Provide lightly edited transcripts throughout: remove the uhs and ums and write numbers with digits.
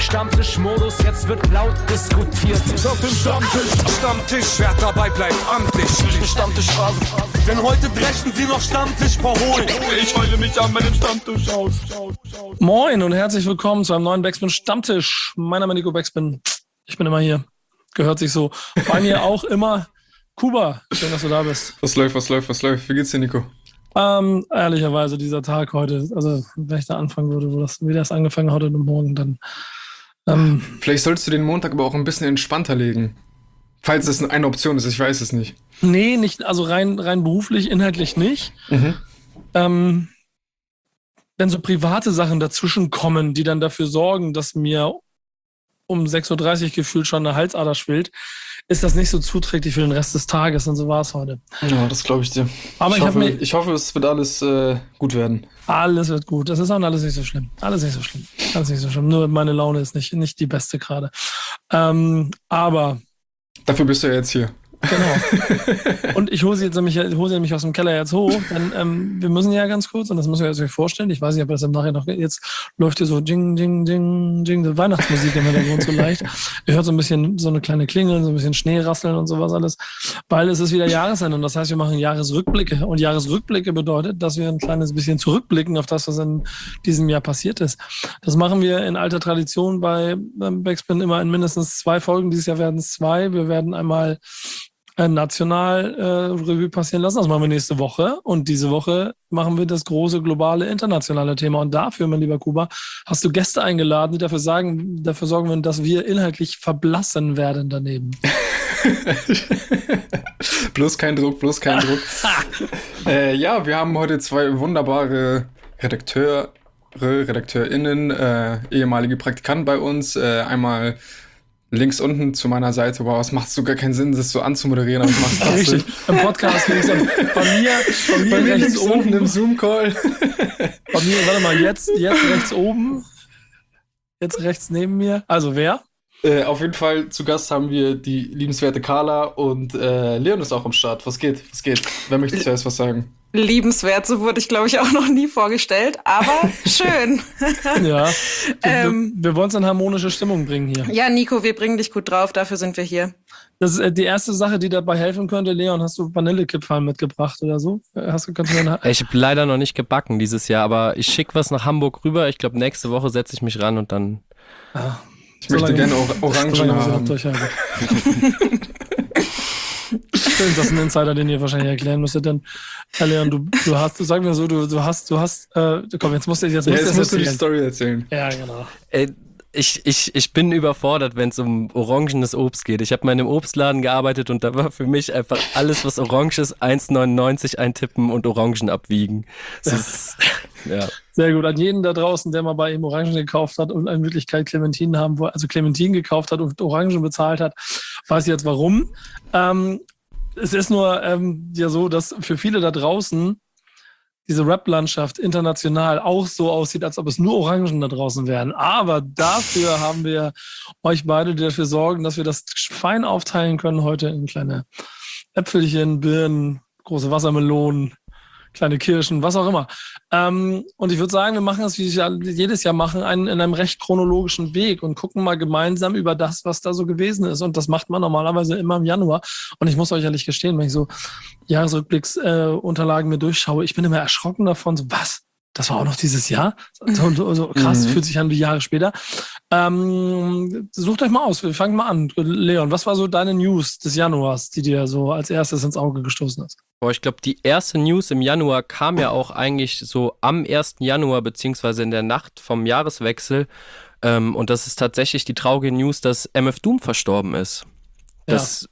Stammtischmodus, jetzt wird laut diskutiert. Auf dem Stammtisch, wer dabei bleibt, amtlich. Stammtischphase, denn heute brechen sie noch Stammtisch verholen. Ich heule mich an meinem Stammtisch aus. Moin und herzlich willkommen zu einem neuen Backspin Stammtisch. Mein Name ist Nico Backspin. Ich bin immer hier. Gehört sich so. Bei mir auch immer Kuba. Schön, dass du da bist. Was läuft? Wie geht's dir, Nico? Ehrlicherweise dieser Tag heute, also wenn ich da anfangen würde, wie das angefangen hat heute Morgen, dann Vielleicht solltest du den Montag aber auch ein bisschen entspannter legen. Falls es eine Option ist, ich weiß es nicht. Nee, nicht, also rein beruflich, inhaltlich nicht. Wenn so private Sachen dazwischen kommen, die dann dafür sorgen, dass mir um 6.30 Uhr gefühlt schon eine Halsader schwillt, ist das nicht so zuträglich für den Rest des Tages, und so war es heute. Ja, das glaube ich dir. Aber ich hoffe, es wird alles gut werden. Alles wird gut. Das ist auch alles nicht so schlimm. Alles nicht so schlimm. Nur meine Laune ist nicht die beste gerade. Aber dafür bist du ja jetzt hier. Genau. Und ich hole sie nämlich aus dem Keller jetzt hoch, denn wir müssen ja ganz kurz, und das müssen wir euch vorstellen, ich weiß nicht, ob das im Nachhinein noch, jetzt läuft hier so Ding, Ding, Ding, Ding, so Weihnachtsmusik im Hintergrund so leicht. Ihr hört so ein bisschen so eine kleine Klingel, so ein bisschen Schneerasseln und sowas alles, weil es ist wieder Jahresende und das heißt, wir machen Jahresrückblicke und Jahresrückblicke bedeutet, dass wir ein kleines bisschen zurückblicken auf das, was in diesem Jahr passiert ist. Das machen wir in alter Tradition bei Backspin immer in mindestens 2 Folgen. Dieses Jahr werden es 2. Wir werden einmal national Revue passieren lassen. Das machen wir nächste Woche. Und diese Woche machen wir das große globale internationale Thema. Und dafür, mein lieber Kuba, hast du Gäste eingeladen, die dafür sorgen werden, dass wir inhaltlich verblassen werden daneben. Bloß kein Druck. Ja, wir haben heute 2 wunderbare RedakteurInnen, ehemalige Praktikanten bei uns. Einmal links unten zu meiner Seite, wow, es macht so gar keinen Sinn, das so anzumoderieren, aber ich mach's trotzdem. Richtig, im Podcast links unten. Bei mir rechts oben im Zoom-Call. Bei mir, warte mal, jetzt rechts oben. Jetzt rechts neben mir. Also wer? Auf jeden Fall zu Gast haben wir die liebenswerte Carla und Leon ist auch am Start. Was geht? Wer möchte zuerst was sagen? Liebenswert, so wurde ich, glaube ich, auch noch nie vorgestellt, aber schön. Ja, wir wollen es in harmonische Stimmung bringen hier. Ja, Nico, wir bringen dich gut drauf, dafür sind wir hier. Das ist die erste Sache, die dabei helfen könnte. Leon, hast du Vanillekipferl mitgebracht oder so? Ich habe leider noch nicht gebacken dieses Jahr, aber ich schicke was nach Hamburg rüber. Ich glaube, nächste Woche setze ich mich ran und dann... Ich möchte gerne Orangen haben. Stimmt, das ist ein Insider, den ihr wahrscheinlich erklären müsstet, denn Herr Leon, du hast, sag mir so, du hast, komm, jetzt musst du die Story erzählen. Ja, genau. Ich bin überfordert, wenn es um orangenes Obst geht. Ich habe mal in einem Obstladen gearbeitet und da war für mich einfach alles, was orange ist, 1,99 eintippen und Orangen abwiegen. Das ist, ja. Sehr gut. An jeden da draußen, der mal bei ihm Orangen gekauft hat und in Wirklichkeit Clementinen haben wollte, also Clementinen gekauft hat und Orangen bezahlt hat, weiß ich jetzt warum. Es ist nur ja so, dass für viele da draußen diese Rap-Landschaft international auch so aussieht, als ob es nur Orangen da draußen wären. Aber dafür haben wir euch beide, die dafür sorgen, dass wir das fein aufteilen können heute in kleine Äpfelchen, Birnen, große Wassermelonen, kleine Kirschen, was auch immer. Und ich würde sagen, wir machen das, wie wir jedes Jahr machen, in einem recht chronologischen Weg und gucken mal gemeinsam über das, was da so gewesen ist. Und das macht man normalerweise immer im Januar. Und ich muss euch ehrlich gestehen, wenn ich so Jahresrückblicksunterlagen mir durchschaue, ich bin immer erschrocken davon, so was? Das war auch noch dieses Jahr? So krass, fühlt sich an wie Jahre später. Sucht euch mal aus, wir fangen mal an. Leon, was war so deine News des Januars, die dir so als erstes ins Auge gestoßen ist? Boah, ich glaube, die erste News im Januar kam ja auch eigentlich so am 1. Januar, beziehungsweise in der Nacht vom Jahreswechsel. Und das ist tatsächlich die traurige News, dass MF Doom verstorben ist. Das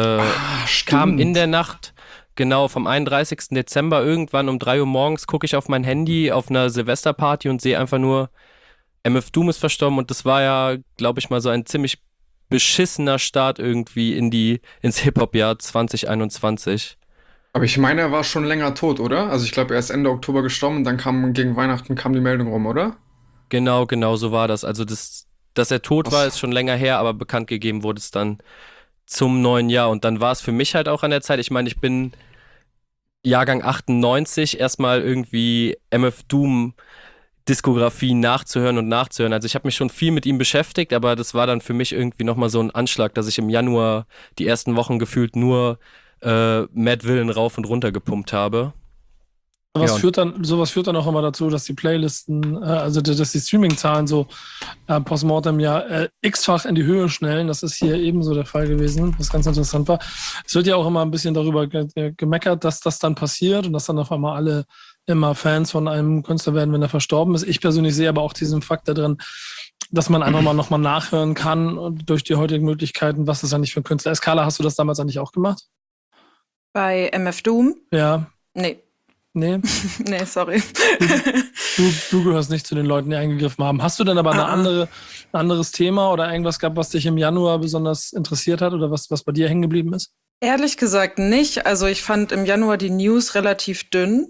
kam in der Nacht. Genau, vom 31. Dezember irgendwann um 3 Uhr morgens gucke ich auf mein Handy auf einer Silvesterparty und sehe einfach nur, MF Doom ist verstorben und das war ja, glaube ich mal, so ein ziemlich beschissener Start irgendwie ins Hip-Hop-Jahr 2021. Aber ich meine, er war schon länger tot, oder? Also ich glaube, er ist Ende Oktober gestorben und dann gegen Weihnachten die Meldung rum, oder? Genau, so war das. Also dass er tot war, ist schon länger her, aber bekannt gegeben wurde es dann zum neuen Jahr. Und dann war es für mich halt auch an der Zeit, ich meine, ich bin Jahrgang 98, erstmal irgendwie MF Doom Diskografie nachzuhören und nachzuhören. Also ich habe mich schon viel mit ihm beschäftigt, aber das war dann für mich irgendwie nochmal so ein Anschlag, dass ich im Januar die ersten Wochen gefühlt nur Mad Villain rauf und runter gepumpt habe. Sowas führt dann auch immer dazu, dass die Playlisten, also dass die Streaming-Zahlen so postmortem x-fach in die Höhe schnellen. Das ist hier ebenso der Fall gewesen, was ganz interessant war. Es wird ja auch immer ein bisschen darüber gemeckert, dass das dann passiert und dass dann auf einmal alle immer Fans von einem Künstler werden, wenn er verstorben ist. Ich persönlich sehe aber auch diesen Fakt da drin, dass man einfach mal nochmal nachhören kann und durch die heutigen Möglichkeiten, was das eigentlich für ein Künstler ist. Carla, hast du das damals eigentlich auch gemacht? Bei MF Doom? Ja. Nee. Nee? Nee, sorry. Du gehörst nicht zu den Leuten, die eingegriffen haben. Hast du denn aber ein anderes Thema oder irgendwas gehabt, was dich im Januar besonders interessiert hat oder was bei dir hängen geblieben ist? Ehrlich gesagt nicht. Also ich fand im Januar die News relativ dünn.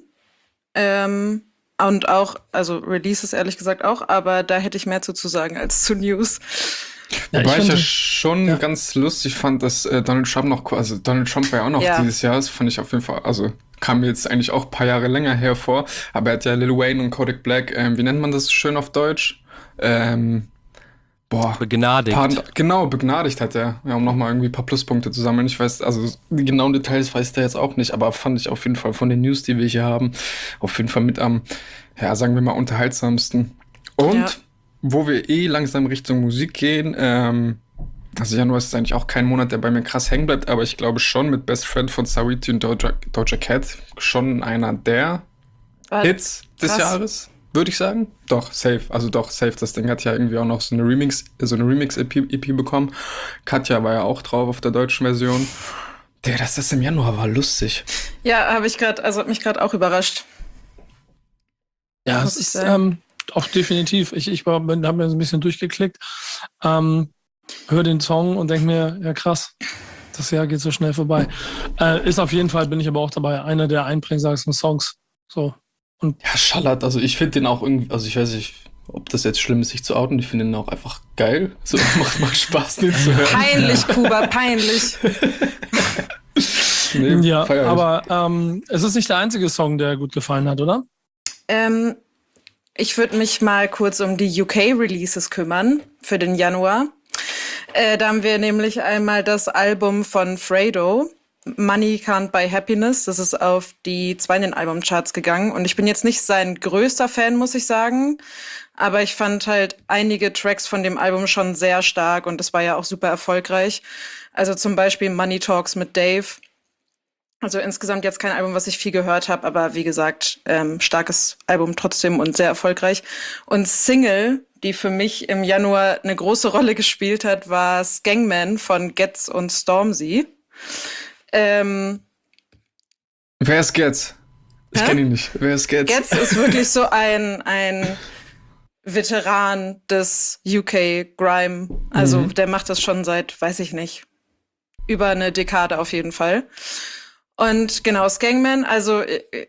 Und auch, also Releases ehrlich gesagt auch, aber da hätte ich mehr zu sagen als zu News. Wobei ich ja schon ganz lustig fand, dass Donald Trump war ja auch noch dieses Jahr, das fand ich auf jeden Fall, also kam mir jetzt eigentlich auch ein paar Jahre länger hervor, aber er hat ja Lil Wayne und Kodak Black, wie nennt man das schön auf Deutsch? Begnadigt. Begnadigt hat er, ja, um nochmal irgendwie ein paar Pluspunkte zu sammeln. Ich weiß, also die genauen Details weiß der jetzt auch nicht, aber fand ich auf jeden Fall von den News, die wir hier haben, auf jeden Fall mit am, sagen wir mal, unterhaltsamsten. Und wo wir langsam Richtung Musik gehen, also Januar ist eigentlich auch kein Monat, der bei mir krass hängen bleibt, aber ich glaube schon mit Best Friend von Saweetie und Doja Cat schon einer der Hits des Jahres, würde ich sagen. Doch, safe. Das Ding hat ja irgendwie auch noch so eine Remix-EP bekommen. Katja war ja auch drauf auf der deutschen Version. Dass das im Januar war, lustig. Ja, hat mich gerade auch überrascht. Ja, es ist auch definitiv. Ich habe mir so ein bisschen durchgeklickt. Hör den Song und denk mir, ja krass, das Jahr geht so schnell vorbei. Ist auf jeden Fall, bin ich aber auch dabei, einer der einprägsamsten Songs. So. Und ja, schallert. Also ich finde den auch irgendwie, also ich weiß nicht, ob das jetzt schlimm ist, sich zu outen. Ich finde den auch einfach geil. So macht Spaß, den zu hören. Peinlich, Kuba, peinlich. Nee, ja, aber es ist nicht der einzige Song, der gut gefallen hat, oder? Ich würde mich mal kurz um die UK-Releases kümmern für den Januar. Da haben wir nämlich einmal das Album von Fredo, Money Can't Buy Happiness. Das ist auf die 2 in den Albumcharts gegangen. Und ich bin jetzt nicht sein größter Fan, muss ich sagen. Aber ich fand halt einige Tracks von dem Album schon sehr stark. Und das war ja auch super erfolgreich. Also zum Beispiel Money Talks mit Dave. Also insgesamt jetzt kein Album, was ich viel gehört habe. Aber wie gesagt, starkes Album trotzdem und sehr erfolgreich. Und Single, die für mich im Januar eine große Rolle gespielt hat, war Skangman von Getz und Stormzy. Wer ist Getz? Ich kenne ihn nicht. Wer ist Getz? Getz ist wirklich so ein Veteran des UK Grime. Also der macht das schon seit, weiß ich nicht, über eine Dekade auf jeden Fall. Und genau, Skangman, also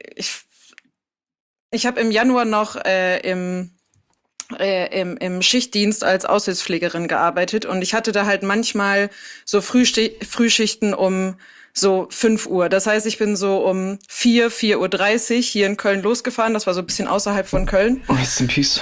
ich habe im Januar noch im Schichtdienst als Aushilfspflegerin gearbeitet und ich hatte da halt manchmal so Frühschichten um so 5 Uhr. Das heißt, ich bin so um 4:30 Uhr hier in Köln losgefahren. Das war so ein bisschen außerhalb von Köln. Rest in peace.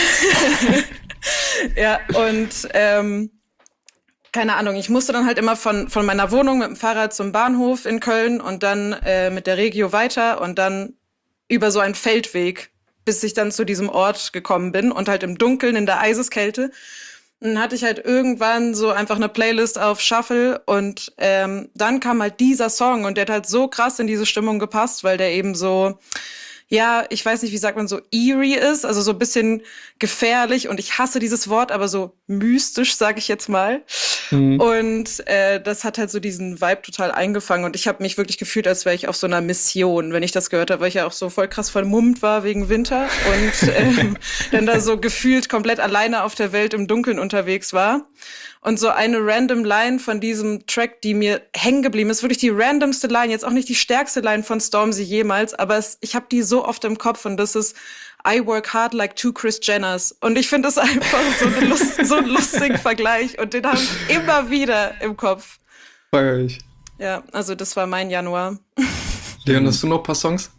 Ja, und keine Ahnung, ich musste dann halt immer von meiner Wohnung mit dem Fahrrad zum Bahnhof in Köln und dann mit der Regio weiter und dann über so einen Feldweg, bis ich dann zu diesem Ort gekommen bin und halt im Dunkeln in der Eiseskälte. Und dann hatte ich halt irgendwann so einfach eine Playlist auf Shuffle und dann kam halt dieser Song und der hat halt so krass in diese Stimmung gepasst, weil der eben so, ja, ich weiß nicht, wie sagt man, so eerie ist, also so ein bisschen gefährlich und ich hasse dieses Wort, aber so mystisch, sage ich jetzt mal. Und das hat halt so diesen Vibe total eingefangen und ich habe mich wirklich gefühlt, als wäre ich auf so einer Mission, wenn ich das gehört habe, weil ich ja auch so voll krass vermummt war wegen Winter und dann da so gefühlt komplett alleine auf der Welt im Dunkeln unterwegs war. Und so eine random Line von diesem Track, die mir hängen geblieben ist, wirklich die randomste Line, jetzt auch nicht die stärkste Line von Stormzy jemals, aber ich habe die so oft im Kopf und das ist I work hard like 2 Kris Jenners. Und ich finde das einfach so ein lustigen Vergleich und den habe ich immer wieder im Kopf. Feier ich. Ja, also das war mein Januar. Leon, hast du noch ein paar Songs?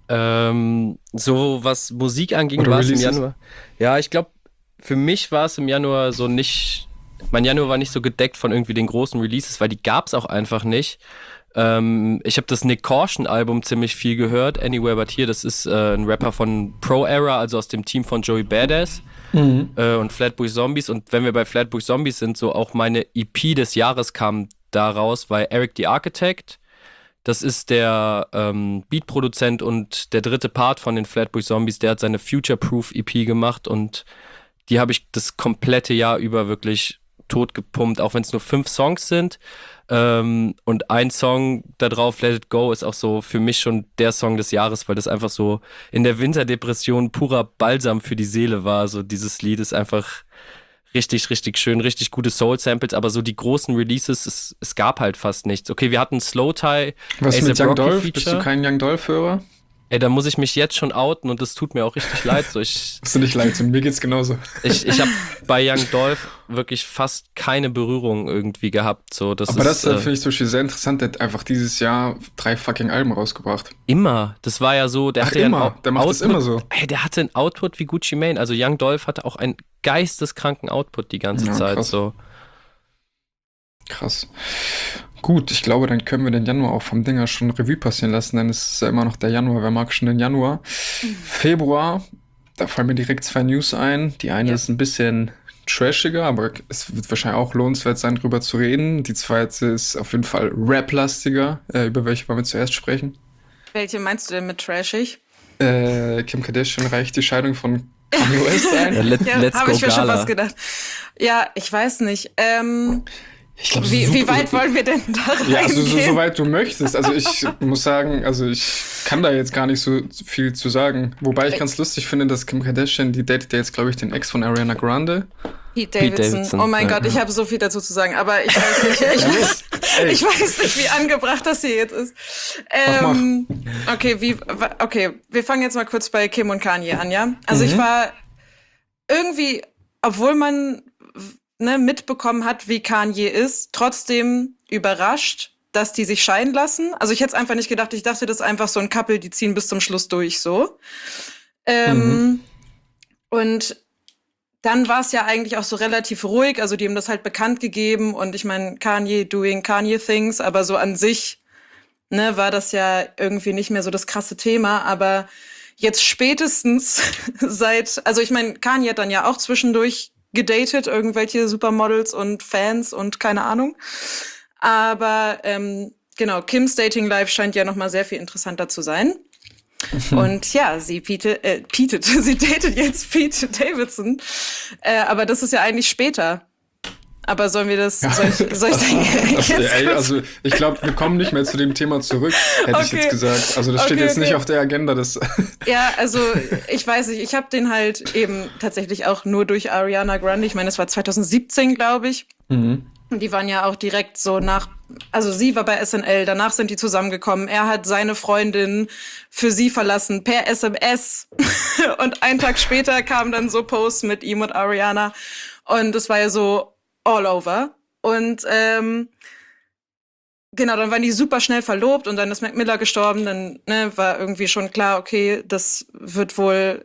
So was Musik anging, Oder war es im Releases? Januar. Ja, ich glaube, für mich war es im Januar so nicht. Mein Januar war nicht so gedeckt von irgendwie den großen Releases, weil die gab es auch einfach nicht. Ich habe das Nick Caution-Album ziemlich viel gehört. Anywhere But Here, das ist ein Rapper von Pro Era, also aus dem Team von Joey Badass und Flatbush Zombies. Und wenn wir bei Flatbush Zombies sind, so auch meine EP des Jahres kam daraus, weil Eric the Architect, das ist der Beatproduzent und der dritte Part von den Flatbush Zombies, der hat seine Future-Proof EP gemacht und die habe ich das komplette Jahr über wirklich tot gepumpt, auch wenn es nur 5 Songs sind. Und ein Song da drauf, Let It Go, ist auch so für mich schon der Song des Jahres, weil das einfach so in der Winterdepression purer Balsam für die Seele war. So dieses Lied ist einfach richtig, richtig schön, richtig gute Soul-Samples, aber so die großen Releases, es gab halt fast nichts. Okay, wir hatten Slow Tie, Was mit A$AP Young Rocky Dolph? Bist du Feature. kein Young Dolph-Hörer? Ey, da muss ich mich jetzt schon outen und das tut mir auch richtig leid. So, Hast du nicht leid, mir geht's genauso. ich habe bei Young Dolph wirklich fast keine Berührung irgendwie gehabt. So, das Aber das ist finde ich zum Beispiel sehr interessant, der hat einfach dieses Jahr 3 fucking Alben rausgebracht. immer. Das war ja so, der Ach, hatte ja immer. einen Der macht das immer so. Ey, der hatte einen Output wie Gucci Mane. Also Young Dolph hatte auch einen geisteskranken Output die ganze Ja, Zeit. krass. So. Krass. Gut, ich glaube, dann können wir den Januar auch vom Dinger schon Revue passieren lassen, denn es ist ja immer noch der Januar. Wer mag schon den Januar? Februar, da fallen mir direkt 2 News ein. Die eine Ja. ist ein bisschen trashiger, aber es wird wahrscheinlich auch lohnenswert sein, drüber zu reden. Die zweite ist auf jeden Fall rap-lastiger. Über welche wollen wir zuerst sprechen? Welche meinst du denn mit trashig? Kim Kardashian reicht die Scheidung von Kanye West ein. Ja, Let's habe go ich mir schon Gala. was gedacht. Ja, ich weiß nicht. Ich glaube, Wie weit wollen wir denn da reingehen? Ja, also soweit du möchtest. Also ich muss sagen, also ich kann da jetzt gar nicht so viel zu sagen. Wobei ich ganz lustig finde, dass Kim Kardashian, die datet ja jetzt, glaube ich, den Ex von Ariana Grande. Pete Pete Davidson. Davidson, Oh mein ja. Gott, ich habe so viel dazu zu sagen, aber ich weiß nicht, ich weiß nicht, wie angebracht das hier jetzt ist. Okay, wir fangen jetzt mal kurz bei Kim und Kanye an, ja? Also ich war irgendwie, obwohl man mitbekommen hat, wie Kanye ist, trotzdem überrascht, dass die sich scheiden lassen. Also ich hätte es einfach nicht gedacht. Ich dachte, das ist einfach so ein Couple, die ziehen bis zum Schluss durch, so. Und dann war es ja eigentlich auch so relativ ruhig. Also die haben das halt bekannt gegeben. Und ich meine, Kanye doing Kanye things. Aber so an sich, war das ja irgendwie nicht mehr so das krasse Thema. Aber jetzt spätestens also ich meine, Kanye hat dann ja auch zwischendurch gedatet, irgendwelche Supermodels und Fans und keine Ahnung. Aber genau, Kims Dating Life scheint ja noch mal sehr viel interessanter zu sein. Und ja, sie datet jetzt Pete Davidson. Aber das ist ja eigentlich später. Aber sollen wir das, soll ich Ey, also ich glaube, wir kommen nicht mehr zu dem Thema zurück, hätte ich jetzt gesagt. Also das steht jetzt nicht auf der Agenda. Ja, also ich weiß nicht, ich habe den halt eben tatsächlich auch nur durch Ariana Grande. Ich meine, das war 2017, glaube ich. Und die waren ja auch direkt so also sie war bei SNL, danach sind die zusammengekommen. Er hat seine Freundin für sie verlassen per SMS. Und einen Tag später kamen dann so Posts mit ihm und Ariana. Und das war ja so all over. Und genau, dann waren die super schnell verlobt und dann ist Mac Miller gestorben. Dann war irgendwie schon klar, okay, das wird wohl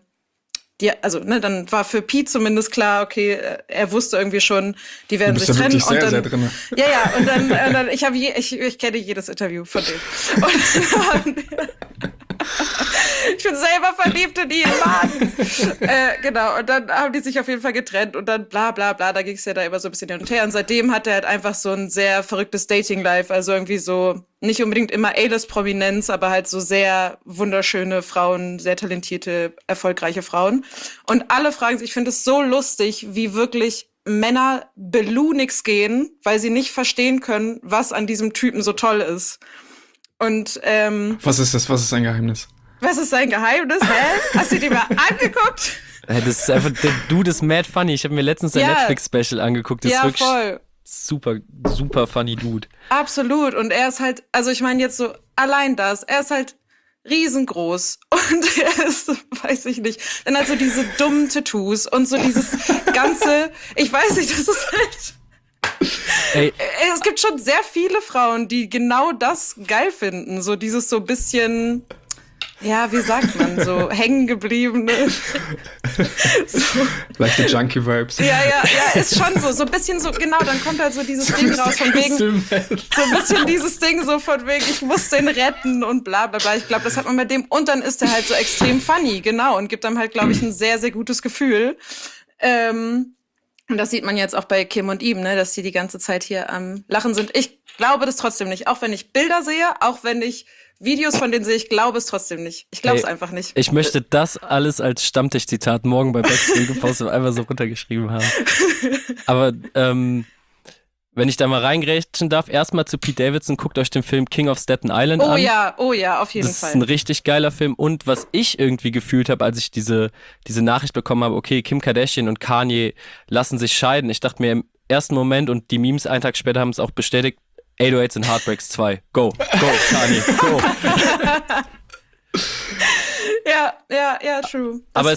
dann war für Pete zumindest klar, okay, er wusste irgendwie schon, die werden sich trennen. Wirklich sehr, und dann, sehr drin. Ja, und dann ich kenne jedes Interview von dem. Und ich bin selber verliebt in ihn, Mann. Genau, und dann haben die sich auf jeden Fall getrennt und dann bla bla bla, da ging es ja da immer so ein bisschen hin und her. Und seitdem hat er halt einfach so ein sehr verrücktes Dating-Life, also irgendwie so nicht unbedingt immer A-List-Prominenz, aber halt so sehr wunderschöne Frauen, sehr talentierte, erfolgreiche Frauen. Und alle fragen sich, ich finde es so lustig, wie wirklich Männer nix gehen, weil sie nicht verstehen können, was an diesem Typen so toll ist. Und Was ist das? Was ist sein Geheimnis? was ist sein Geheimnis? Hä? Hast du dir mal angeguckt? Das ist einfach, der Dude ist mad funny. Ich habe mir letztens ein Ja. Netflix-Special angeguckt. Das ist Ja, wirklich voll. super, super funny Dude. Absolut. Und er ist halt, also ich meine jetzt so allein das, er ist halt riesengroß und er ist, weiß ich nicht, dann halt so diese dummen Tattoos und so dieses ganze, ich weiß nicht, das ist halt, Ey, es gibt schon sehr viele Frauen, die genau das geil finden, so dieses so bisschen, ja, wie sagt man, so hängengebliebene. So. Leichte Junkie-Vibes. Ja, ist schon so ein bisschen so, genau, dann kommt halt so dieses Ding raus von wegen, so ein bisschen dieses Ding so von wegen, ich muss den retten und bla bla bla. Ich glaube, das hat man bei dem, und dann ist der halt so extrem funny, genau, und gibt einem halt, glaube ich, ein sehr, sehr gutes Gefühl. Und das sieht man jetzt auch bei Kim und ihm, ne, dass die ganze Zeit hier am Lachen sind. Ich glaube das trotzdem nicht, auch wenn ich Bilder sehe, auch wenn ich Videos von denen sehe, ich glaube es trotzdem nicht. Ich glaube es einfach nicht. Ich möchte das alles als Stammtisch-Zitat morgen bei Backspin gepostet einfach so runtergeschrieben haben. Aber wenn ich da mal reingrätschen darf, erstmal zu Pete Davidson, guckt euch den Film King of Staten Island an. Oh ja, auf jeden Fall. Das ist ein richtig geiler Film. Und was ich irgendwie gefühlt habe, als ich diese Nachricht bekommen habe, okay, Kim Kardashian und Kanye lassen sich scheiden. Ich dachte mir im ersten Moment, und die Memes einen Tag später haben es auch bestätigt, 808s and Heartbreaks 2. Go, Kanye, go. Ja, true. Aber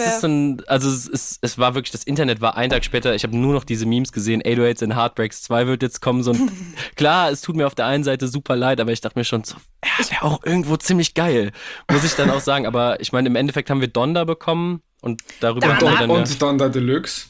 es war wirklich, das Internet war einen Tag später, ich habe nur noch diese Memes gesehen, 808s and Heartbreaks 2 wird jetzt kommen, so ein, klar, es tut mir auf der einen Seite super leid, aber ich dachte mir schon so, ja, wäre auch irgendwo ziemlich geil, muss ich dann auch sagen, aber ich meine, im Endeffekt haben wir Donda bekommen und darüber haben wir dann und Donda Deluxe.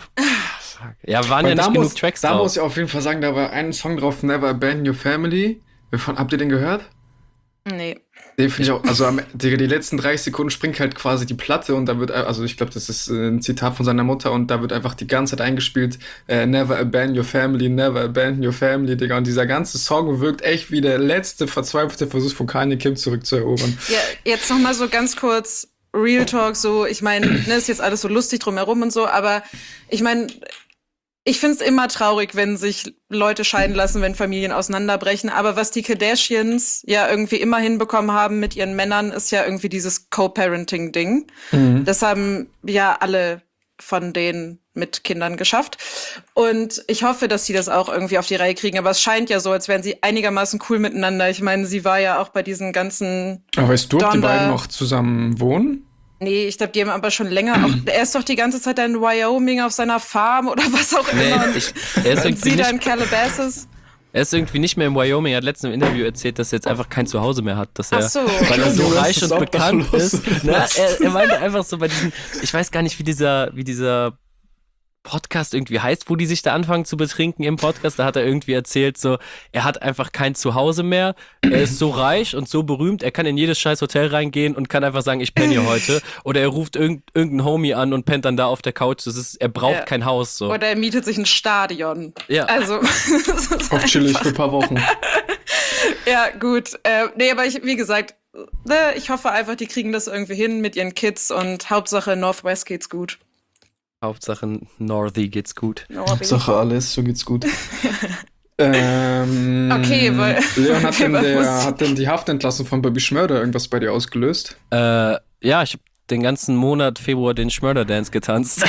Ja, waren ja nicht genug Tracks drauf. Da muss ich auf jeden Fall sagen, da war ein Song drauf, Never Abandon Your Family. Habt ihr den gehört? Nee. Den finde ich auch, also die letzten 30 Sekunden springt halt quasi die Platte und da wird, also ich glaube, das ist ein Zitat von seiner Mutter und da wird einfach die ganze Zeit eingespielt, Never Abandon Your Family, Never Abandon Your Family, Digga. Und dieser ganze Song wirkt echt wie der letzte verzweifelte Versuch von Kanye Kim zurückzuerobern. Ja, jetzt nochmal so ganz kurz Real Talk, so, ich meine, ne, ist jetzt alles so lustig drumherum und so, aber ich meine, ich finde es immer traurig, wenn sich Leute scheiden lassen, wenn Familien auseinanderbrechen. Aber was die Kardashians ja irgendwie immer hinbekommen haben mit ihren Männern, ist ja irgendwie dieses Co-Parenting-Ding. Mhm. Das haben ja alle von denen mit Kindern geschafft. Und ich hoffe, dass sie das auch irgendwie auf die Reihe kriegen. Aber es scheint ja so, als wären sie einigermaßen cool miteinander. Ich meine, sie war ja auch bei diesen ganzen... Aber weißt du, ob die beiden noch zusammen wohnen? Nee, ich glaube, die haben aber schon länger auch, er ist doch die ganze Zeit in Wyoming auf seiner Farm oder was auch immer. Er ist irgendwie sie da in Calabasas. Er ist irgendwie nicht mehr in Wyoming. Er hat letztens im Interview erzählt, dass er jetzt einfach kein Zuhause mehr hat. Dass er, weil er so reich und bekannt ist. Na, er meinte einfach so bei diesem, ich weiß gar nicht, wie dieser Podcast irgendwie heißt, wo die sich da anfangen zu betrinken im Podcast. Da hat er irgendwie erzählt, so, er hat einfach kein Zuhause mehr. Er ist so reich und so berühmt, er kann in jedes scheiß Hotel reingehen und kann einfach sagen, ich penne hier heute. Oder er ruft irgendeinen Homie an und pennt dann da auf der Couch. Er braucht kein Haus. So. Oder er mietet sich ein Stadion. Ja. Also. Auf chillig für ein paar Wochen. Ja, gut. Nee, aber wie gesagt, ich hoffe einfach, die kriegen das irgendwie hin mit ihren Kids und Hauptsache Northwest geht's gut. Hauptsache Northy geht's gut. Hauptsache alles, so geht's gut. Okay, weil... Leon, hat denn die Haftentlassung von Bobby Schmörder irgendwas bei dir ausgelöst? Ja, ich habe den ganzen Monat Februar den Schmörder-Dance getanzt.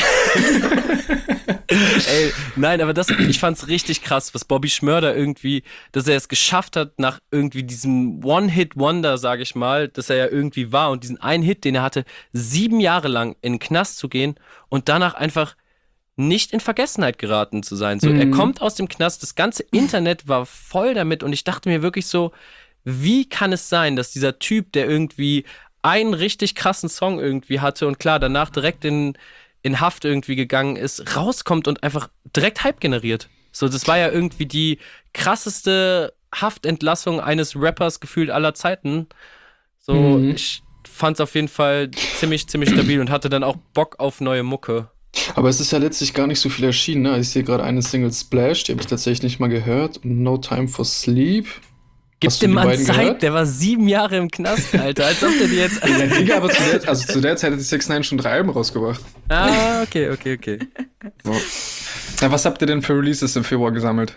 Ey, nein, aber ich fand's richtig krass, was Bobby Schmörder irgendwie, dass er es geschafft hat, nach irgendwie diesem One-Hit-Wonder, sag ich mal, dass er ja irgendwie war und diesen einen Hit, den er hatte, 7 Jahre lang in den Knast zu gehen und danach einfach nicht in Vergessenheit geraten zu sein. So, er kommt aus dem Knast, das ganze Internet war voll damit und ich dachte mir wirklich so, wie kann es sein, dass dieser Typ, der irgendwie einen richtig krassen Song irgendwie hatte und klar, danach direkt in Haft irgendwie gegangen ist, rauskommt und einfach direkt Hype generiert. So, das war ja irgendwie die krasseste Haftentlassung eines Rappers gefühlt aller Zeiten. So, ich fand's auf jeden Fall ziemlich stabil und hatte dann auch Bock auf neue Mucke. Aber es ist ja letztlich gar nicht so viel erschienen, ne? Ich sehe gerade eine Single Splash, die habe ich tatsächlich nicht mal gehört. No Time for Sleep. Gib dem Mann Zeit, gehört? Der war 7 Jahre im Knast, Alter, als ob der die jetzt... Ja, Digga, aber zu der Zeit hat die 6ix9ine schon 3 Alben rausgebracht. Ah, okay. So. Ja, was habt ihr denn für Releases im Februar gesammelt?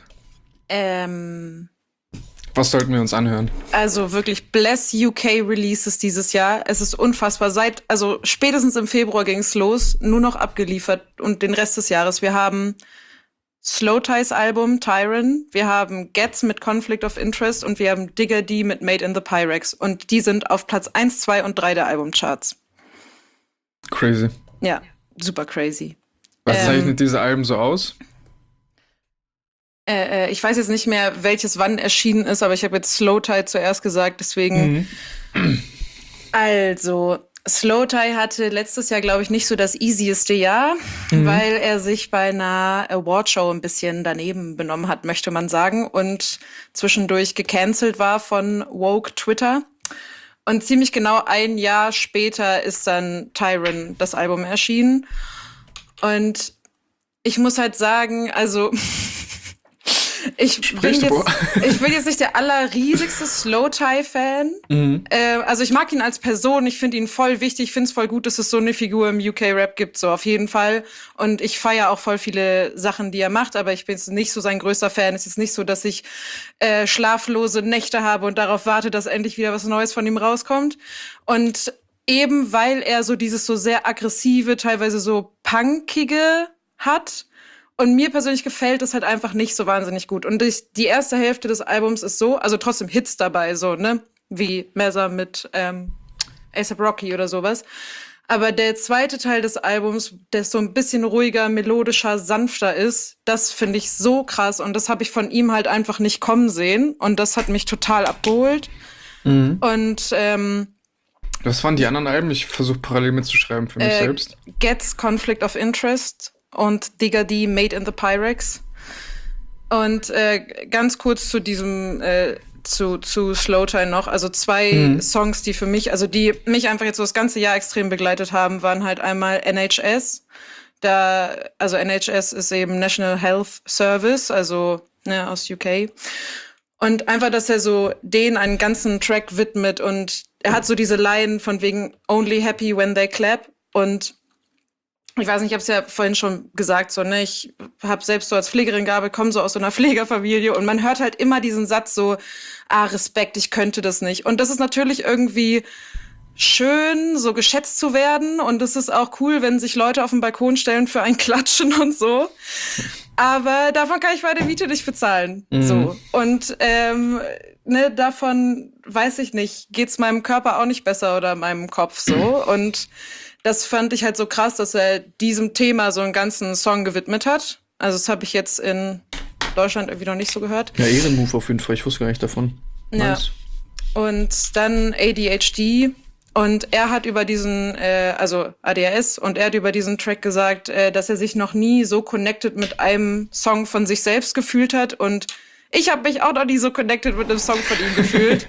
Was sollten wir uns anhören? Also wirklich Bless UK Releases dieses Jahr. Es ist unfassbar. Spätestens im Februar ging es los, nur noch abgeliefert und den Rest des Jahres. Wir haben Slow Ties Album, Tyron. Wir haben Gets mit Conflict of Interest und wir haben Digger D mit Made in the Pyrex. Und die sind auf Platz 1, 2 und 3 der Albumcharts. Crazy. Ja, super crazy. Was zeichnet diese Alben so aus? Ich weiß jetzt nicht mehr, welches wann erschienen ist, aber ich habe jetzt Slow Tide zuerst gesagt, deswegen. Also, Slowthai hatte letztes Jahr, glaube ich, nicht so das easieste Jahr, weil er sich bei einer Awardshow ein bisschen daneben benommen hat, möchte man sagen, und zwischendurch gecancelt war von Woke Twitter. Und ziemlich genau ein Jahr später ist dann Tyron, das Album, erschienen. Und ich muss halt sagen, also ich bin jetzt nicht der allerriesigste Slowthai-Fan. Also ich mag ihn als Person, ich finde ihn voll wichtig, ich finde es voll gut, dass es so eine Figur im UK-Rap gibt, so auf jeden Fall. Und ich feiere auch voll viele Sachen, die er macht, aber ich bin jetzt nicht so sein größter Fan. Es ist nicht so, dass ich schlaflose Nächte habe und darauf warte, dass endlich wieder was Neues von ihm rauskommt. Und eben weil er so dieses so sehr aggressive, teilweise so punkige hat. Und mir persönlich gefällt es halt einfach nicht so wahnsinnig gut. Und die erste Hälfte des Albums ist so, also trotzdem Hits dabei, so, ne? Wie Messer mit A$AP Rocky oder sowas. Aber der zweite Teil des Albums, der so ein bisschen ruhiger, melodischer, sanfter ist, das finde ich so krass. Und das habe ich von ihm halt einfach nicht kommen sehen. Und das hat mich total abgeholt. Und was waren die anderen Alben? Ich versuche parallel mitzuschreiben für mich selbst. Gets, Conflict of Interest und Digga D, Made in the Pyrex. Und ganz kurz zu diesem zu Slowthai noch. Also zwei Songs, die für mich, also die mich einfach jetzt so das ganze Jahr extrem begleitet haben, waren halt einmal NHS. Also NHS ist eben National Health Service, also ne, aus UK. Und einfach, dass er so den einen ganzen Track widmet und er hat so diese Line von wegen Only happy when they clap. Und ich weiß nicht, ich habe es ja vorhin schon gesagt, so, ne, ich habe selbst so als Pflegerin gearbeitet, komme so aus so einer Pflegerfamilie und man hört halt immer diesen Satz so, Respekt, ich könnte das nicht. Und das ist natürlich irgendwie schön, so geschätzt zu werden und es ist auch cool, wenn sich Leute auf den Balkon stellen für ein Klatschen und so. Aber davon kann ich meine Miete nicht bezahlen. So. Und ne, davon, weiß ich nicht, geht's meinem Körper auch nicht besser oder meinem Kopf so. Und das fand ich halt so krass, dass er diesem Thema so einen ganzen Song gewidmet hat. Also das habe ich jetzt in Deutschland irgendwie noch nicht so gehört. Ja, Ehrenmove auf jeden Fall. Ich wusste gar nicht davon. Nice. Ja. Und dann ADHD. Und er hat über diesen, also ADHS, und er hat über diesen Track gesagt, dass er sich noch nie so connected mit einem Song von sich selbst gefühlt hat. Und ich habe mich auch noch nie so connected mit einem Song von ihm gefühlt.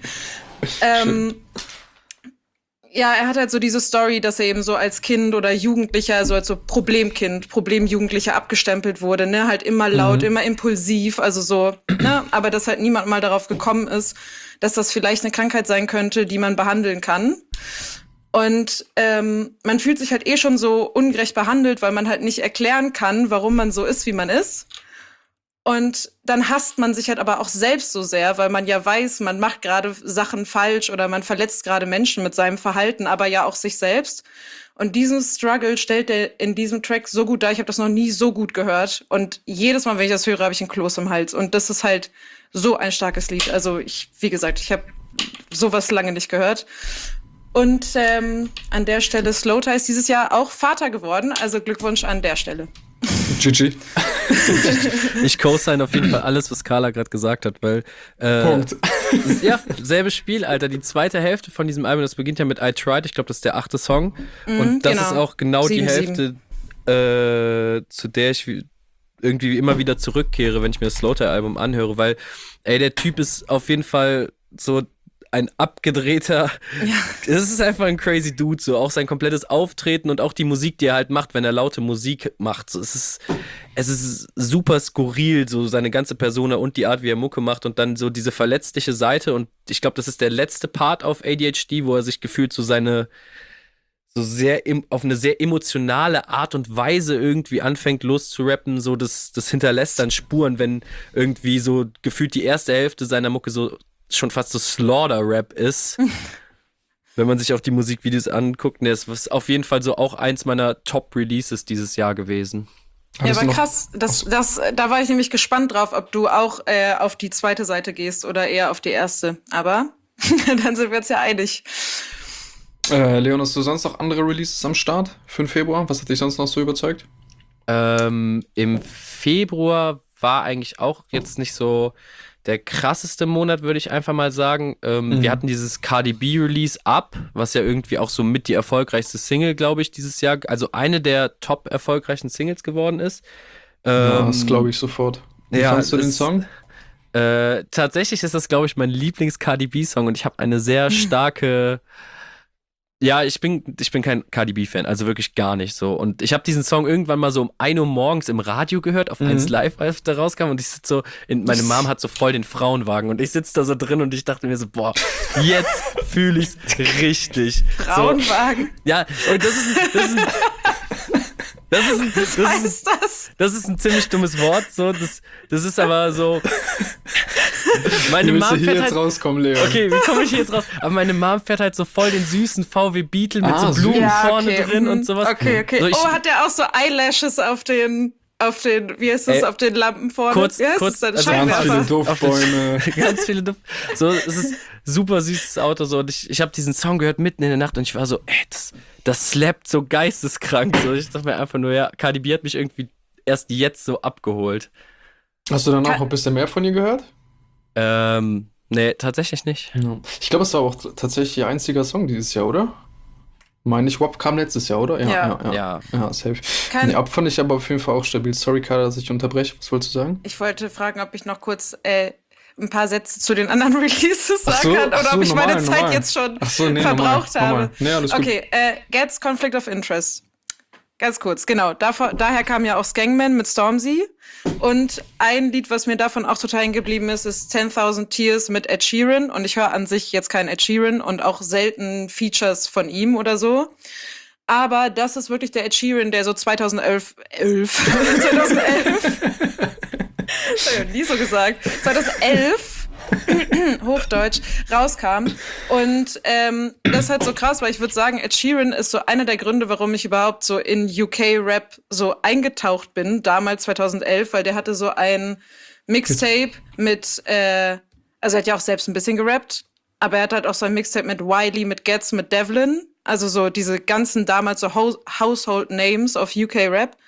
Ja, er hat halt so diese Story, dass er eben so als Kind oder Jugendlicher, so als so Problemkind, Problemjugendlicher abgestempelt wurde, ne, halt immer laut, immer impulsiv, also so, ne, aber dass halt niemand mal darauf gekommen ist, dass das vielleicht eine Krankheit sein könnte, die man behandeln kann. Und man fühlt sich halt schon so ungerecht behandelt, weil man halt nicht erklären kann, warum man so ist, wie man ist. Und dann hasst man sich halt aber auch selbst so sehr, weil man ja weiß, man macht gerade Sachen falsch oder man verletzt gerade Menschen mit seinem Verhalten, aber ja auch sich selbst. Und diesen Struggle stellt er in diesem Track so gut dar. Ich habe das noch nie so gut gehört. Und jedes Mal, wenn ich das höre, habe ich ein Kloß im Hals. Und das ist halt so ein starkes Lied. Also wie gesagt, ich habe sowas lange nicht gehört. Und an der Stelle, Slowthai ist dieses Jahr auch Vater geworden. Also Glückwunsch an der Stelle. GG. Ich co-sign auf jeden Fall alles, was Carla gerade gesagt hat, weil Punkt. Ja, selbes Spiel, Alter. Die zweite Hälfte von diesem Album, das beginnt ja mit I Tried, ich glaube, das ist der 8. Song. Und das ist auch genau 7, die Hälfte, zu der ich irgendwie immer wieder zurückkehre, wenn ich mir das Slowthai-Album anhöre, weil, ey, der Typ ist auf jeden Fall so ein abgedrehter, es ist einfach ein crazy Dude, so auch sein komplettes Auftreten und auch die Musik, die er halt macht, wenn er laute Musik macht, so, es ist super skurril, so seine ganze Persona und die Art, wie er Mucke macht und dann so diese verletzliche Seite und ich glaube, das ist der letzte Part auf ADHD, wo er sich gefühlt so auf eine sehr emotionale Art und Weise irgendwie anfängt loszurappen, so das hinterlässt dann Spuren, wenn irgendwie so gefühlt die erste Hälfte seiner Mucke so schon fast so Slaughter-Rap ist. Wenn man sich auch die Musikvideos anguckt, ne, es ist auf jeden Fall so auch eins meiner Top-Releases dieses Jahr gewesen. Ja, aber krass, da war ich nämlich gespannt drauf, ob du auch auf die zweite Seite gehst oder eher auf die erste. Aber dann sind wir uns ja einig. Leon, hast du sonst noch andere Releases am Start für den Februar? Was hat dich sonst noch so überzeugt? Im Februar war eigentlich auch jetzt nicht so der krasseste Monat, würde ich einfach mal sagen. Wir hatten dieses Cardi B Release Up, was ja irgendwie auch so mit die erfolgreichste Single, glaube ich, dieses Jahr, also eine der top erfolgreichen Singles geworden ist. Das glaube ich sofort. Wie fandst du den Song? Tatsächlich ist das, glaube ich, mein Lieblings-Cardi B-Song und ich habe eine sehr starke... Ja, ich bin kein Cardi B-Fan, also wirklich gar nicht so. Und ich habe diesen Song irgendwann mal so um 1 Uhr morgens im Radio gehört, auf 1 Live, als der rauskam. Und ich sitze so, meine Mom hat so voll den Frauenwagen und ich sitze da so drin und ich dachte mir so, boah, jetzt fühle ich's richtig. Frauenwagen? So, ja, und das ist ein ziemlich dummes Wort. So, das ist aber so. Meine Mom hier fährt jetzt halt, rauskommen, Leon. Okay, wie komme ich hier jetzt raus? Aber meine Mom fährt halt so voll den süßen VW Beetle mit so Blumen vorne drin und sowas. Okay. So, hat der auch so Eyelashes auf den, wie heißt das, auf den Lampen vorne? Kurz, Also ganz viele Duftbäume. Ganz viele So, es ist super süßes Auto so und ich habe diesen Song gehört mitten in der Nacht und ich war so, das slappt so geisteskrank. So, ich dachte mir einfach nur, ja, Cardi B hat mich irgendwie erst jetzt so abgeholt. Hast du dann auch ein bisschen mehr von ihr gehört? Nee, tatsächlich nicht. Ja. Ich glaube, es war auch tatsächlich ihr einziger Song dieses Jahr, oder? Meine ich, WAP kam letztes Jahr, oder? Ja, safe. Ab fand ich aber auf jeden Fall auch stabil. Sorry, Carla, dass ich unterbreche. Was wolltest du sagen? Ich wollte fragen, ob ich noch kurz ein paar Sätze zu den anderen Releases sagen kann oder ob ich meine Zeit jetzt schon verbraucht habe. Nee, alles gut. Okay, Gets Conflict of Interest. Ganz kurz, genau. Daher kam ja auch Skangman mit Stormzy. Und ein Lied, was mir davon auch total hängen geblieben ist 10,000 Tears mit Ed Sheeran. Und ich höre an sich jetzt keinen Ed Sheeran und auch selten Features von ihm oder so. Aber das ist wirklich der Ed Sheeran, der so 2011 das hab ich nie so gesagt, 2011 Hochdeutsch, rauskam. Und das ist halt so krass, weil ich würde sagen, Ed Sheeran ist so einer der Gründe, warum ich überhaupt so in UK-Rap so eingetaucht bin, damals 2011, weil der hatte so ein Mixtape mit, also er hat ja auch selbst ein bisschen gerappt, aber er hat halt auch so ein Mixtape mit Wiley, mit Gets, mit Devlin, also so diese ganzen damals so Household Names of UK-Rap.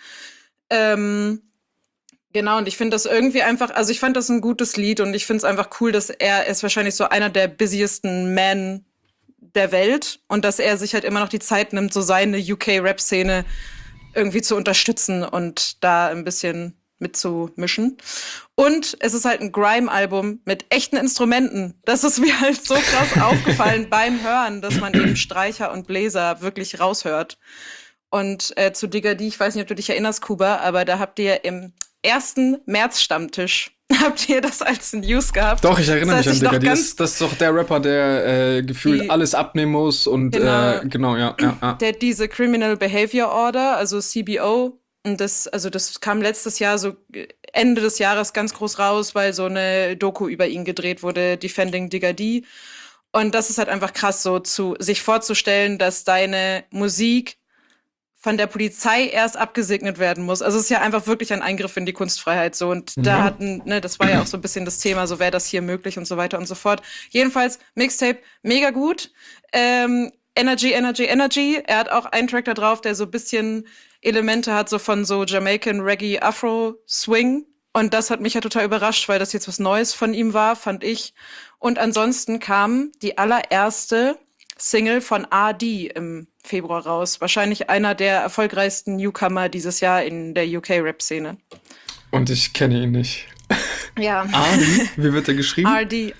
Genau, und ich finde das irgendwie einfach, also ich fand das ein gutes Lied und ich finde es einfach cool, dass er ist wahrscheinlich so einer der busiesten Men der Welt und dass er sich halt immer noch die Zeit nimmt, so seine UK-Rap-Szene irgendwie zu unterstützen und da ein bisschen mitzumischen. Und es ist halt ein Grime-Album mit echten Instrumenten. Das ist mir halt so krass aufgefallen beim Hören, dass man eben Streicher und Bläser wirklich raushört. Und zu Digga D, ich weiß nicht, ob du dich erinnerst, Kuba, aber da habt ihr im ersten März-Stammtisch, habt ihr das als News gehabt? Doch, ich erinnere mich an Digga D. Das ist doch der Rapper, der gefühlt alles abnehmen muss und genau, ja. Der hat diese Criminal Behavior Order, also CBO, und das kam letztes Jahr, so Ende des Jahres ganz groß raus, weil so eine Doku über ihn gedreht wurde, Defending Digga D. Und das ist halt einfach krass, so sich vorzustellen, dass deine Musik von der Polizei erst abgesegnet werden muss. Also es ist ja einfach wirklich ein Eingriff in die Kunstfreiheit so und da das war ja auch so ein bisschen das Thema, so wäre das hier möglich und so weiter und so fort. Jedenfalls Mixtape mega gut. Energy. Er hat auch einen Track da drauf, der so ein bisschen Elemente hat so von so Jamaican Reggae Afro Swing und das hat mich ja total überrascht, weil das jetzt was Neues von ihm war, fand ich. Und ansonsten kam die allererste Single von RD im Februar raus. Wahrscheinlich einer der erfolgreichsten Newcomer dieses Jahr in der UK-Rap-Szene. Und ich kenne ihn nicht. Ja. RD? Wie wird der geschrieben? RD.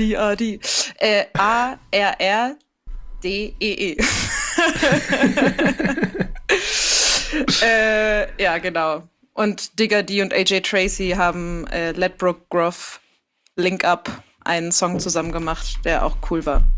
A-R-R-D-E-E. Ja, genau. Und Digga D und AJ Tracy haben Ledbroke Grove Link Up einen Song zusammen gemacht, der auch cool war.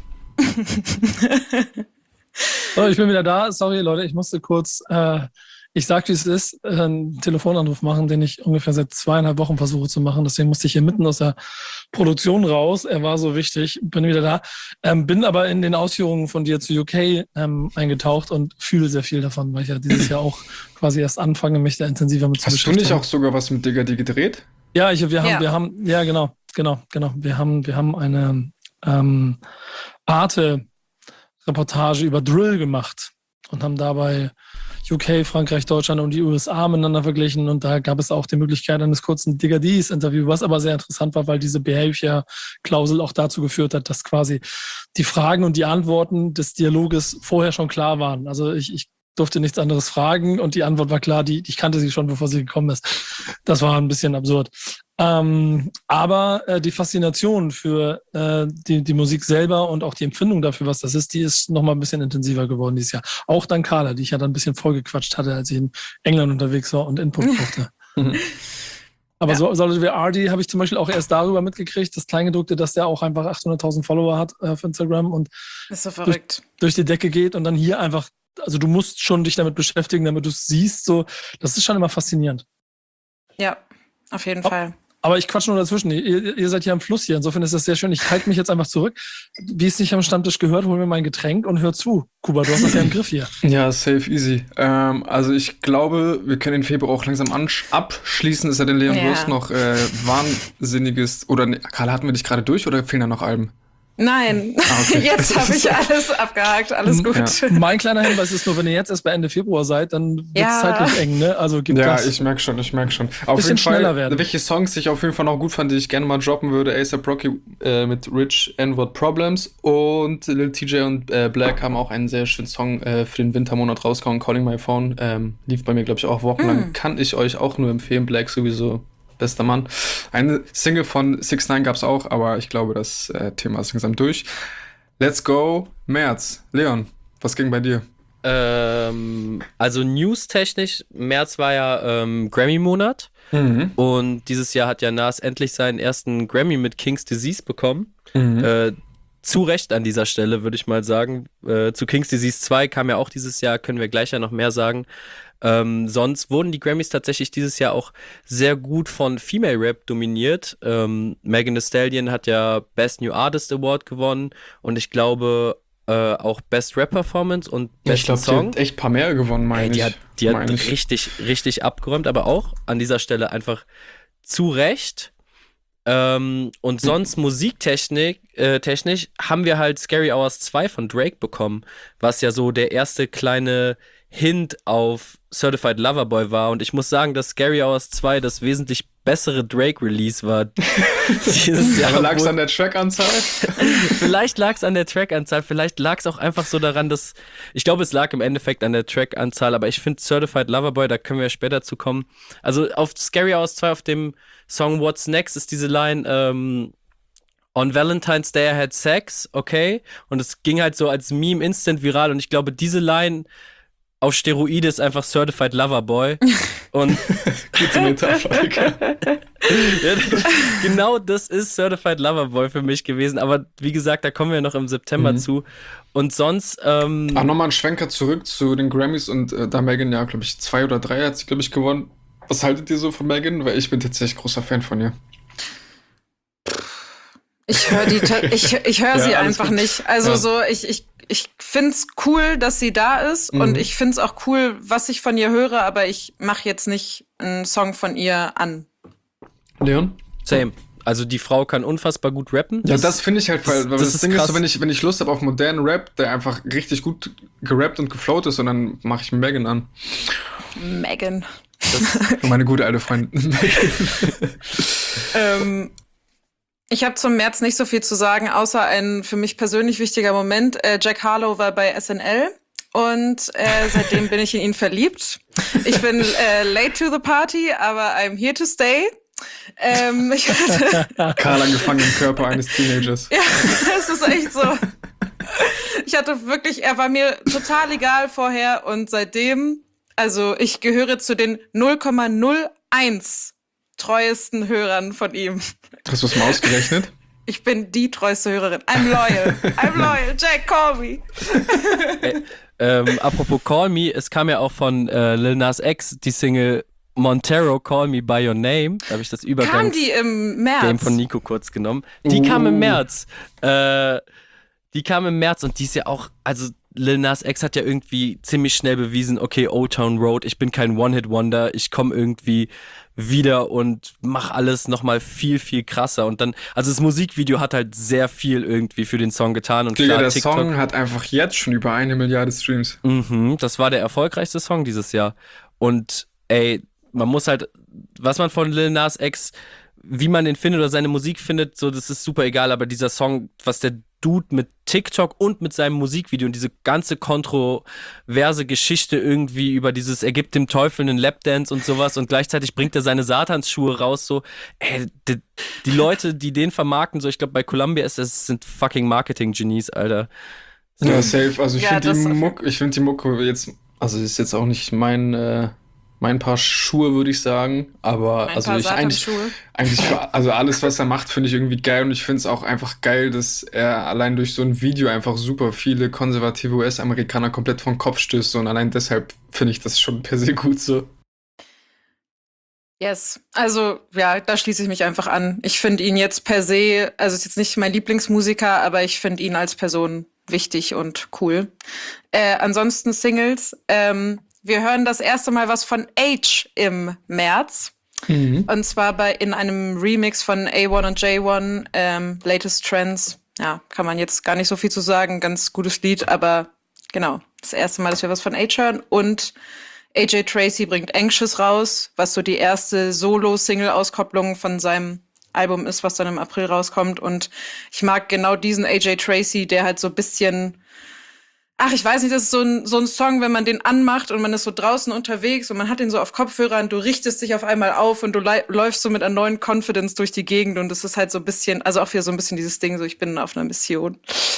So, ich bin wieder da. Sorry, Leute, ich musste kurz, ich sag, wie es ist, einen Telefonanruf machen, den ich ungefähr seit 2,5 Wochen versuche zu machen. Deswegen musste ich hier mitten aus der Produktion raus. Er war so wichtig. Bin wieder da. Bin aber in den Ausführungen von dir zu UK eingetaucht und fühle sehr viel davon, weil ich ja dieses Jahr auch quasi erst anfange, mich da intensiver mit zu beschäftigen. Hast du nicht auch sogar was mit Digga D gedreht? Ja, wir haben, genau. Wir haben eine Arte-Reportage über Drill gemacht und haben dabei UK, Frankreich, Deutschland und die USA miteinander verglichen und da gab es auch die Möglichkeit eines kurzen Digga D's Interview, was aber sehr interessant war, weil diese Behavior-Klausel auch dazu geführt hat, dass quasi die Fragen und die Antworten des Dialoges vorher schon klar waren. Also ich durfte nichts anderes fragen und die Antwort war klar, ich kannte sie schon, bevor sie gekommen ist. Das war ein bisschen absurd. Aber die Faszination für die Musik selber und auch die Empfindung dafür, was das ist, die ist nochmal ein bisschen intensiver geworden dieses Jahr. Auch dank Carla, die ich ja dann ein bisschen vollgequatscht hatte, als ich in England unterwegs war und Input brauchte. Aber so wie Ardi habe ich zum Beispiel auch erst darüber mitgekriegt, das Kleingedruckte, dass der auch einfach 800.000 Follower hat auf Instagram und Das ist so verrückt. durch die Decke geht und dann hier einfach, also du musst schon dich damit beschäftigen, damit du es siehst, so, das ist schon immer faszinierend. Ja, auf jeden Fall. Aber ich quatsch nur dazwischen. Ihr seid hier am Fluss hier. Insofern ist das sehr schön. Ich halte mich jetzt einfach zurück. Wie es nicht am Stammtisch gehört, hol mir mein Getränk und hör zu. Kuba, du hast das ja im Griff hier. Ja, safe, easy. Also ich glaube, wir können den Februar auch langsam abschließen. Ist ja denn Leon, du hast noch wahnsinniges, oder Karl, hatten wir dich gerade durch oder fehlen da noch Alben? Nein, okay. Jetzt habe ich alles abgehakt, alles gut. Ja. Mein kleiner Hinweis ist nur, wenn ihr jetzt erst bei Ende Februar seid, dann wird es zeitlich eng, ne? Also gibt ja, das. ich merke schon. Auf bisschen jeden schneller Fall, werden. welche Songs ich auf jeden Fall noch gut fand, die ich gerne mal droppen würde. A$AP Rocky mit Rich N-Word Problems und Lil TJ und Black haben auch einen sehr schönen Song für den Wintermonat rausgehauen, Calling My Phone. Lief bei mir, glaube ich, auch wochenlang. Kann ich euch auch nur empfehlen. Black sowieso. Bester Mann. Eine Single von 6ix9ine gab es auch, aber ich glaube, das Thema ist langsam durch. Let's go, März. Leon, was ging bei dir? Also news-technisch, März war ja Grammy-Monat und dieses Jahr hat ja Nas endlich seinen ersten Grammy mit King's Disease bekommen. Zu Recht an dieser Stelle, würde ich mal sagen. Zu King's Disease 2 kam ja auch dieses Jahr, können wir gleich ja noch mehr sagen. Sonst wurden die Grammys tatsächlich dieses Jahr auch sehr gut von Female Rap dominiert. Megan Thee Stallion hat ja Best New Artist Award gewonnen und ich glaube auch Best Rap Performance und Besten Song. Die hat echt ein paar mehr gewonnen, meine ich. Die hat richtig abgeräumt, aber auch an dieser Stelle einfach zu Recht. Und sonst musiktechnisch haben wir halt Scary Hours 2 von Drake bekommen, was ja so der erste kleine Hint auf Certified Lover Boy war. Und ich muss sagen, dass Scary Hours 2 das wesentlich bessere Drake-Release war dieses Jahr. Aber lag es an der Trackanzahl? Vielleicht lag es an der Trackanzahl, vielleicht lag es auch einfach so daran, dass, ich glaube, es lag im Endeffekt an der Trackanzahl, aber ich finde Certified Lover Boy, da können wir später zu kommen. Also auf Scary Hours 2, auf dem Song What's Next ist diese Line, On Valentine's Day I had sex, okay? Und es ging halt so als Meme instant viral und ich glaube, diese Line auf Steroide ist einfach Certified Lover Boy. Und gute Metapher. Genau das ist Certified Lover Boy für mich gewesen. Aber wie gesagt, da kommen wir noch im September zu. Und sonst nochmal ein Schwenker zurück zu den Grammys und da Megan ja, glaube ich, 2 oder 3 hat sie, glaube ich, gewonnen. Was haltet ihr so von Megan? Weil ich bin tatsächlich großer Fan von ihr. Ich höre sie einfach gut. nicht. Also ich find's cool, dass sie da ist und ich find's auch cool, was ich von ihr höre, aber ich mache jetzt nicht einen Song von ihr an. Leon? Same. Also die Frau kann unfassbar gut rappen. Ja, das finde ich halt, weil das Ding krass. ist so, wenn ich Lust habe auf modernen Rap, der einfach richtig gut gerappt und geflowt ist, und dann mache ich Megan an. Megan. Meine gute alte Freundin Megan. Ich habe zum März nicht so viel zu sagen, außer ein für mich persönlich wichtiger Moment. Jack Harlow war bei SNL und seitdem bin ich in ihn verliebt. Ich bin late to the party, aber I'm here to stay. Karl angefangen im Körper eines Teenagers. Ja, das ist echt so. Ich hatte wirklich, er war mir total egal vorher und seitdem, also ich gehöre zu den 0,01 treuesten Hörern von ihm. Hast du es mal ausgerechnet? Ich bin die treueste Hörerin. I'm loyal. Jack, call me. Apropos Call Me, es kam ja auch von Lil Nas X die Single Montero, Call Me By Your Name. Da habe ich das Kam die im März? Game von Nico kurz genommen. Die kam im März. Und die ist ja auch, also Lil Nas X hat ja irgendwie ziemlich schnell bewiesen, okay, Old Town Road, ich bin kein One-Hit-Wonder, ich komme irgendwie wieder und mach alles nochmal viel, viel krasser. Und dann, also das Musikvideo hat halt sehr viel irgendwie für den Song getan. Und Digga, klar, der TikTok, Song hat einfach jetzt schon über 1 Milliarde Streams. das war der erfolgreichste Song dieses Jahr. Und ey, man muss halt, was man von Lil Nas X, wie man den findet oder seine Musik findet, so, das ist super egal, aber dieser Song, was der Dude mit TikTok und mit seinem Musikvideo und diese ganze kontroverse Geschichte irgendwie über dieses, er gibt dem Teufel einen Lapdance und sowas und gleichzeitig bringt er seine Satansschuhe raus, so, ey, die Leute, die den vermarkten, so, ich glaube, bei Columbia sind fucking Marketing-Genies, Alter. Ja, safe. Also ich Ja, finde das die Mucke jetzt, also ist jetzt auch nicht mein Paar Schuhe, würde ich sagen. Aber Ein also paar ich eigentlich Satanschuhe. also alles, was er macht, finde ich irgendwie geil. Und ich finde es auch einfach geil, dass er allein durch so ein Video einfach super viele konservative US-Amerikaner komplett vom Kopf stößt. Und allein deshalb finde ich das schon per se gut so. Yes. Also, ja, da schließe ich mich einfach an. Ich finde ihn jetzt per se, also ist jetzt nicht mein Lieblingsmusiker, aber ich finde ihn als Person wichtig und cool. Ansonsten Singles. Wir hören das erste Mal was von Age im März. Und zwar in einem Remix von A1 und J1, Latest Trends. Ja, kann man jetzt gar nicht so viel zu sagen. Ganz gutes Lied, aber genau, das erste Mal, dass wir was von Age hören. Und AJ Tracey bringt Anxious raus, was so die erste Solo-Single-Auskopplung von seinem Album ist, was dann im April rauskommt. Und ich mag genau diesen AJ Tracey, der halt so ein bisschen, ich weiß nicht, das ist so ein Song, wenn man den anmacht und man ist so draußen unterwegs und man hat den so auf Kopfhörer und du richtest dich auf einmal auf und du läufst so mit einer neuen Confidence durch die Gegend und das ist halt so ein bisschen, also auch wieder so ein bisschen dieses Ding, so ich bin auf einer Mission.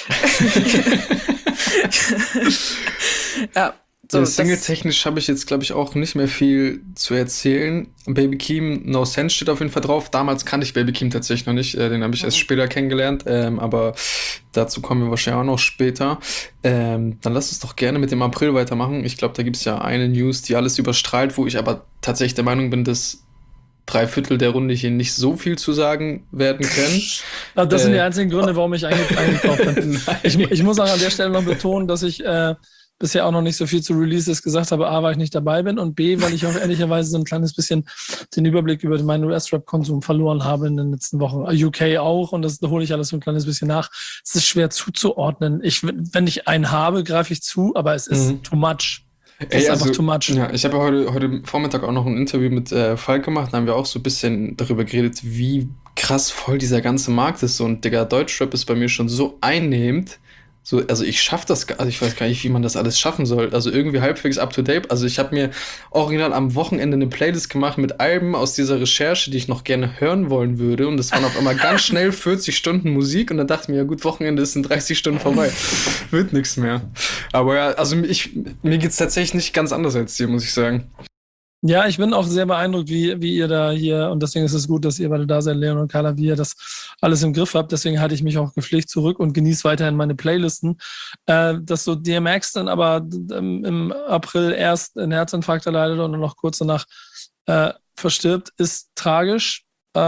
Ja. So, Single-technisch habe ich jetzt, glaube ich, auch nicht mehr viel zu erzählen. Baby Keem, No Sense steht auf jeden Fall drauf. Damals kannte ich Baby Keem tatsächlich noch nicht. Den habe ich erst später kennengelernt. Aber dazu kommen wir wahrscheinlich auch noch später. Dann lass uns doch gerne mit dem April weitermachen. Ich glaube, da gibt es ja eine News, die alles überstrahlt, wo ich aber tatsächlich der Meinung bin, dass 3/4 der Runde hier nicht so viel zu sagen werden können. Das sind die einzigen Gründe, warum ich eingekauft bin. Ich muss auch an der Stelle noch betonen, dass ich bisher auch noch nicht so viel zu Releases gesagt habe. A, weil ich nicht dabei bin und B, weil ich auch ehrlicherweise so ein kleines bisschen den Überblick über meinen US-Rap-Konsum verloren habe in den letzten Wochen. UK auch und das hole ich alles so ein kleines bisschen nach. Es ist schwer zuzuordnen. Wenn ich einen habe, greife ich zu, aber es ist too much. Es ist einfach too much. Ja, ich habe heute Vormittag auch noch ein Interview mit Falk gemacht, da haben wir auch so ein bisschen darüber geredet, wie krass voll dieser ganze Markt ist. So, und Digga, Deutschrap ist bei mir schon so einnehmend. So, also ich schaffe das, also ich weiß gar nicht, wie man das alles schaffen soll. Also irgendwie halbwegs up to date. Also ich habe mir original am Wochenende eine Playlist gemacht mit Alben aus dieser Recherche, die ich noch gerne hören wollen würde. Und das waren auf einmal ganz schnell 40 Stunden Musik. Und dann dachte ich mir, ja gut, Wochenende ist in 30 Stunden vorbei. Wird nichts mehr. Aber ja, also mir geht's tatsächlich nicht ganz anders als dir, muss ich sagen. Ja, ich bin auch sehr beeindruckt, wie ihr da hier, und deswegen ist es gut, dass ihr beide da seid, Leon und Carla, wie ihr das alles im Griff habt. Deswegen halte ich mich auch gepflegt zurück und genieße weiterhin meine Playlisten. Dass so DMX dann aber im April erst einen Herzinfarkt erleidet und noch kurz danach verstirbt, ist tragisch.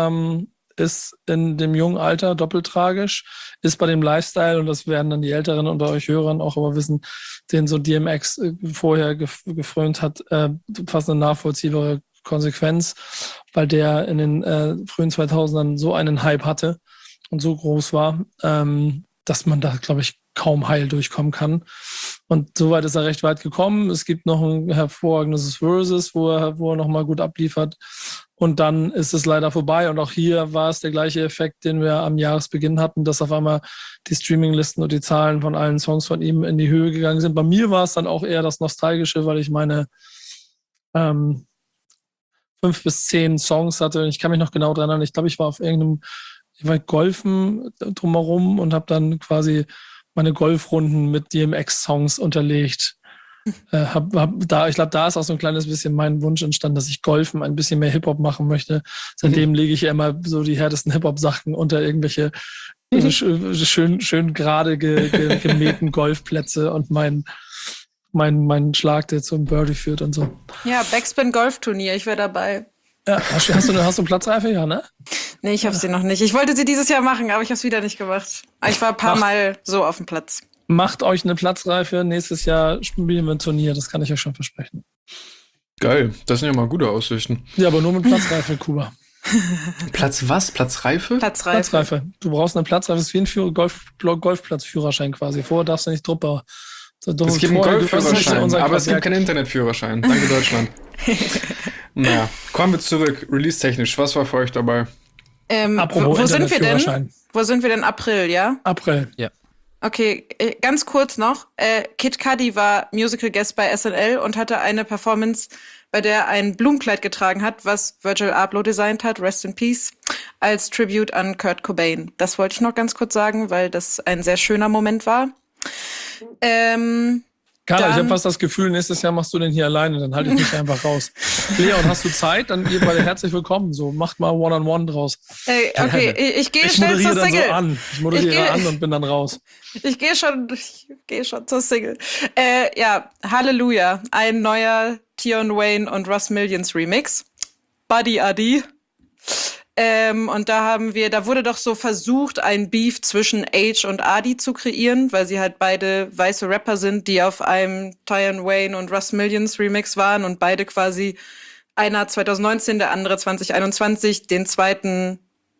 Ist in dem jungen Alter doppelt tragisch, ist bei dem Lifestyle, und das werden dann die Älteren unter euch Hörern auch aber wissen, den so DMX vorher gefrönt hat, fast eine nachvollziehbare Konsequenz, weil der in den frühen 2000ern so einen Hype hatte und so groß war, dass man da, glaube ich, kaum heil durchkommen kann. Und soweit ist er recht weit gekommen. Es gibt noch ein hervorragendes Versus, wo er nochmal gut abliefert. Und dann ist es leider vorbei. Und auch hier war es der gleiche Effekt, den wir am Jahresbeginn hatten, dass auf einmal die Streaminglisten und die Zahlen von allen Songs von ihm in die Höhe gegangen sind. Bei mir war es dann auch eher das Nostalgische, weil ich meine 5 bis 10 Songs hatte. Ich kann mich noch genau dran erinnern. Ich glaube, ich war auf ich war golfen drumherum und habe dann quasi meine Golfrunden mit DMX-Songs unterlegt. Ich glaube, da ist auch so ein kleines bisschen mein Wunsch entstanden, dass ich Golfen ein bisschen mehr Hip-Hop machen möchte. Seitdem lege ich ja immer so die härtesten Hip-Hop-Sachen unter irgendwelche schön gerade gemähten Golfplätze und mein Schlag, der zum Birdie führt und so. Ja, Backspin-Golfturnier, ich wäre dabei. Ja, hast du Platzreife? Ja, ne? Nee, ich habe sie noch nicht. Ich wollte sie dieses Jahr machen, aber ich habe es wieder nicht gemacht. Ich war ein paar Mal so auf dem Platz. Macht euch eine Platzreife. Nächstes Jahr spielen wir ein Turnier. Das kann ich euch schon versprechen. Geil, das sind ja mal gute Aussichten. Ja, aber nur mit Platzreife, Kuba. Platz was? Platzreife? Platzreife. Du brauchst eine Platzreife. Das ist wie ein Golfplatzführerschein quasi. Vorher darfst du nicht Truppe. Es gibt einen Golfführerschein, aber es gibt keinen Internetführerschein. Danke, Deutschland. Naja, kommen wir zurück. Release-technisch, was war für euch dabei? Apropos wo sind wir denn? Internetführerschein. Wo sind wir denn? April, ja? April. Ja. Okay, ganz kurz noch. Kid Cudi war Musical Guest bei SNL und hatte eine Performance, bei der er ein Blumenkleid getragen hat, was Virgil Abloh designt hat, Rest in Peace, als Tribute an Kurt Cobain. Das wollte ich noch ganz kurz sagen, weil das ein sehr schöner Moment war. Carla, ich habe fast das Gefühl, nächstes Jahr machst du den hier alleine, dann halte ich mich einfach raus. Leon, hast du Zeit? Dann ihr beide herzlich willkommen. So, macht mal One-on-One draus. Okay, ich gehe Ich schnell moderiere zur dann Single. so an. Ich moderiere an und bin dann raus. Ich gehe schon zur Single. Ja, Halleluja. Ein neuer Tion Wayne und Russ Millions Remix. Buddy Adi. Und da wurde doch so versucht, ein Beef zwischen Age und Adi zu kreieren, weil sie halt beide weiße Rapper sind, die auf einem Tion Wayne und Russ Millions Remix waren und beide quasi, einer 2019, der andere 2021, den zweiten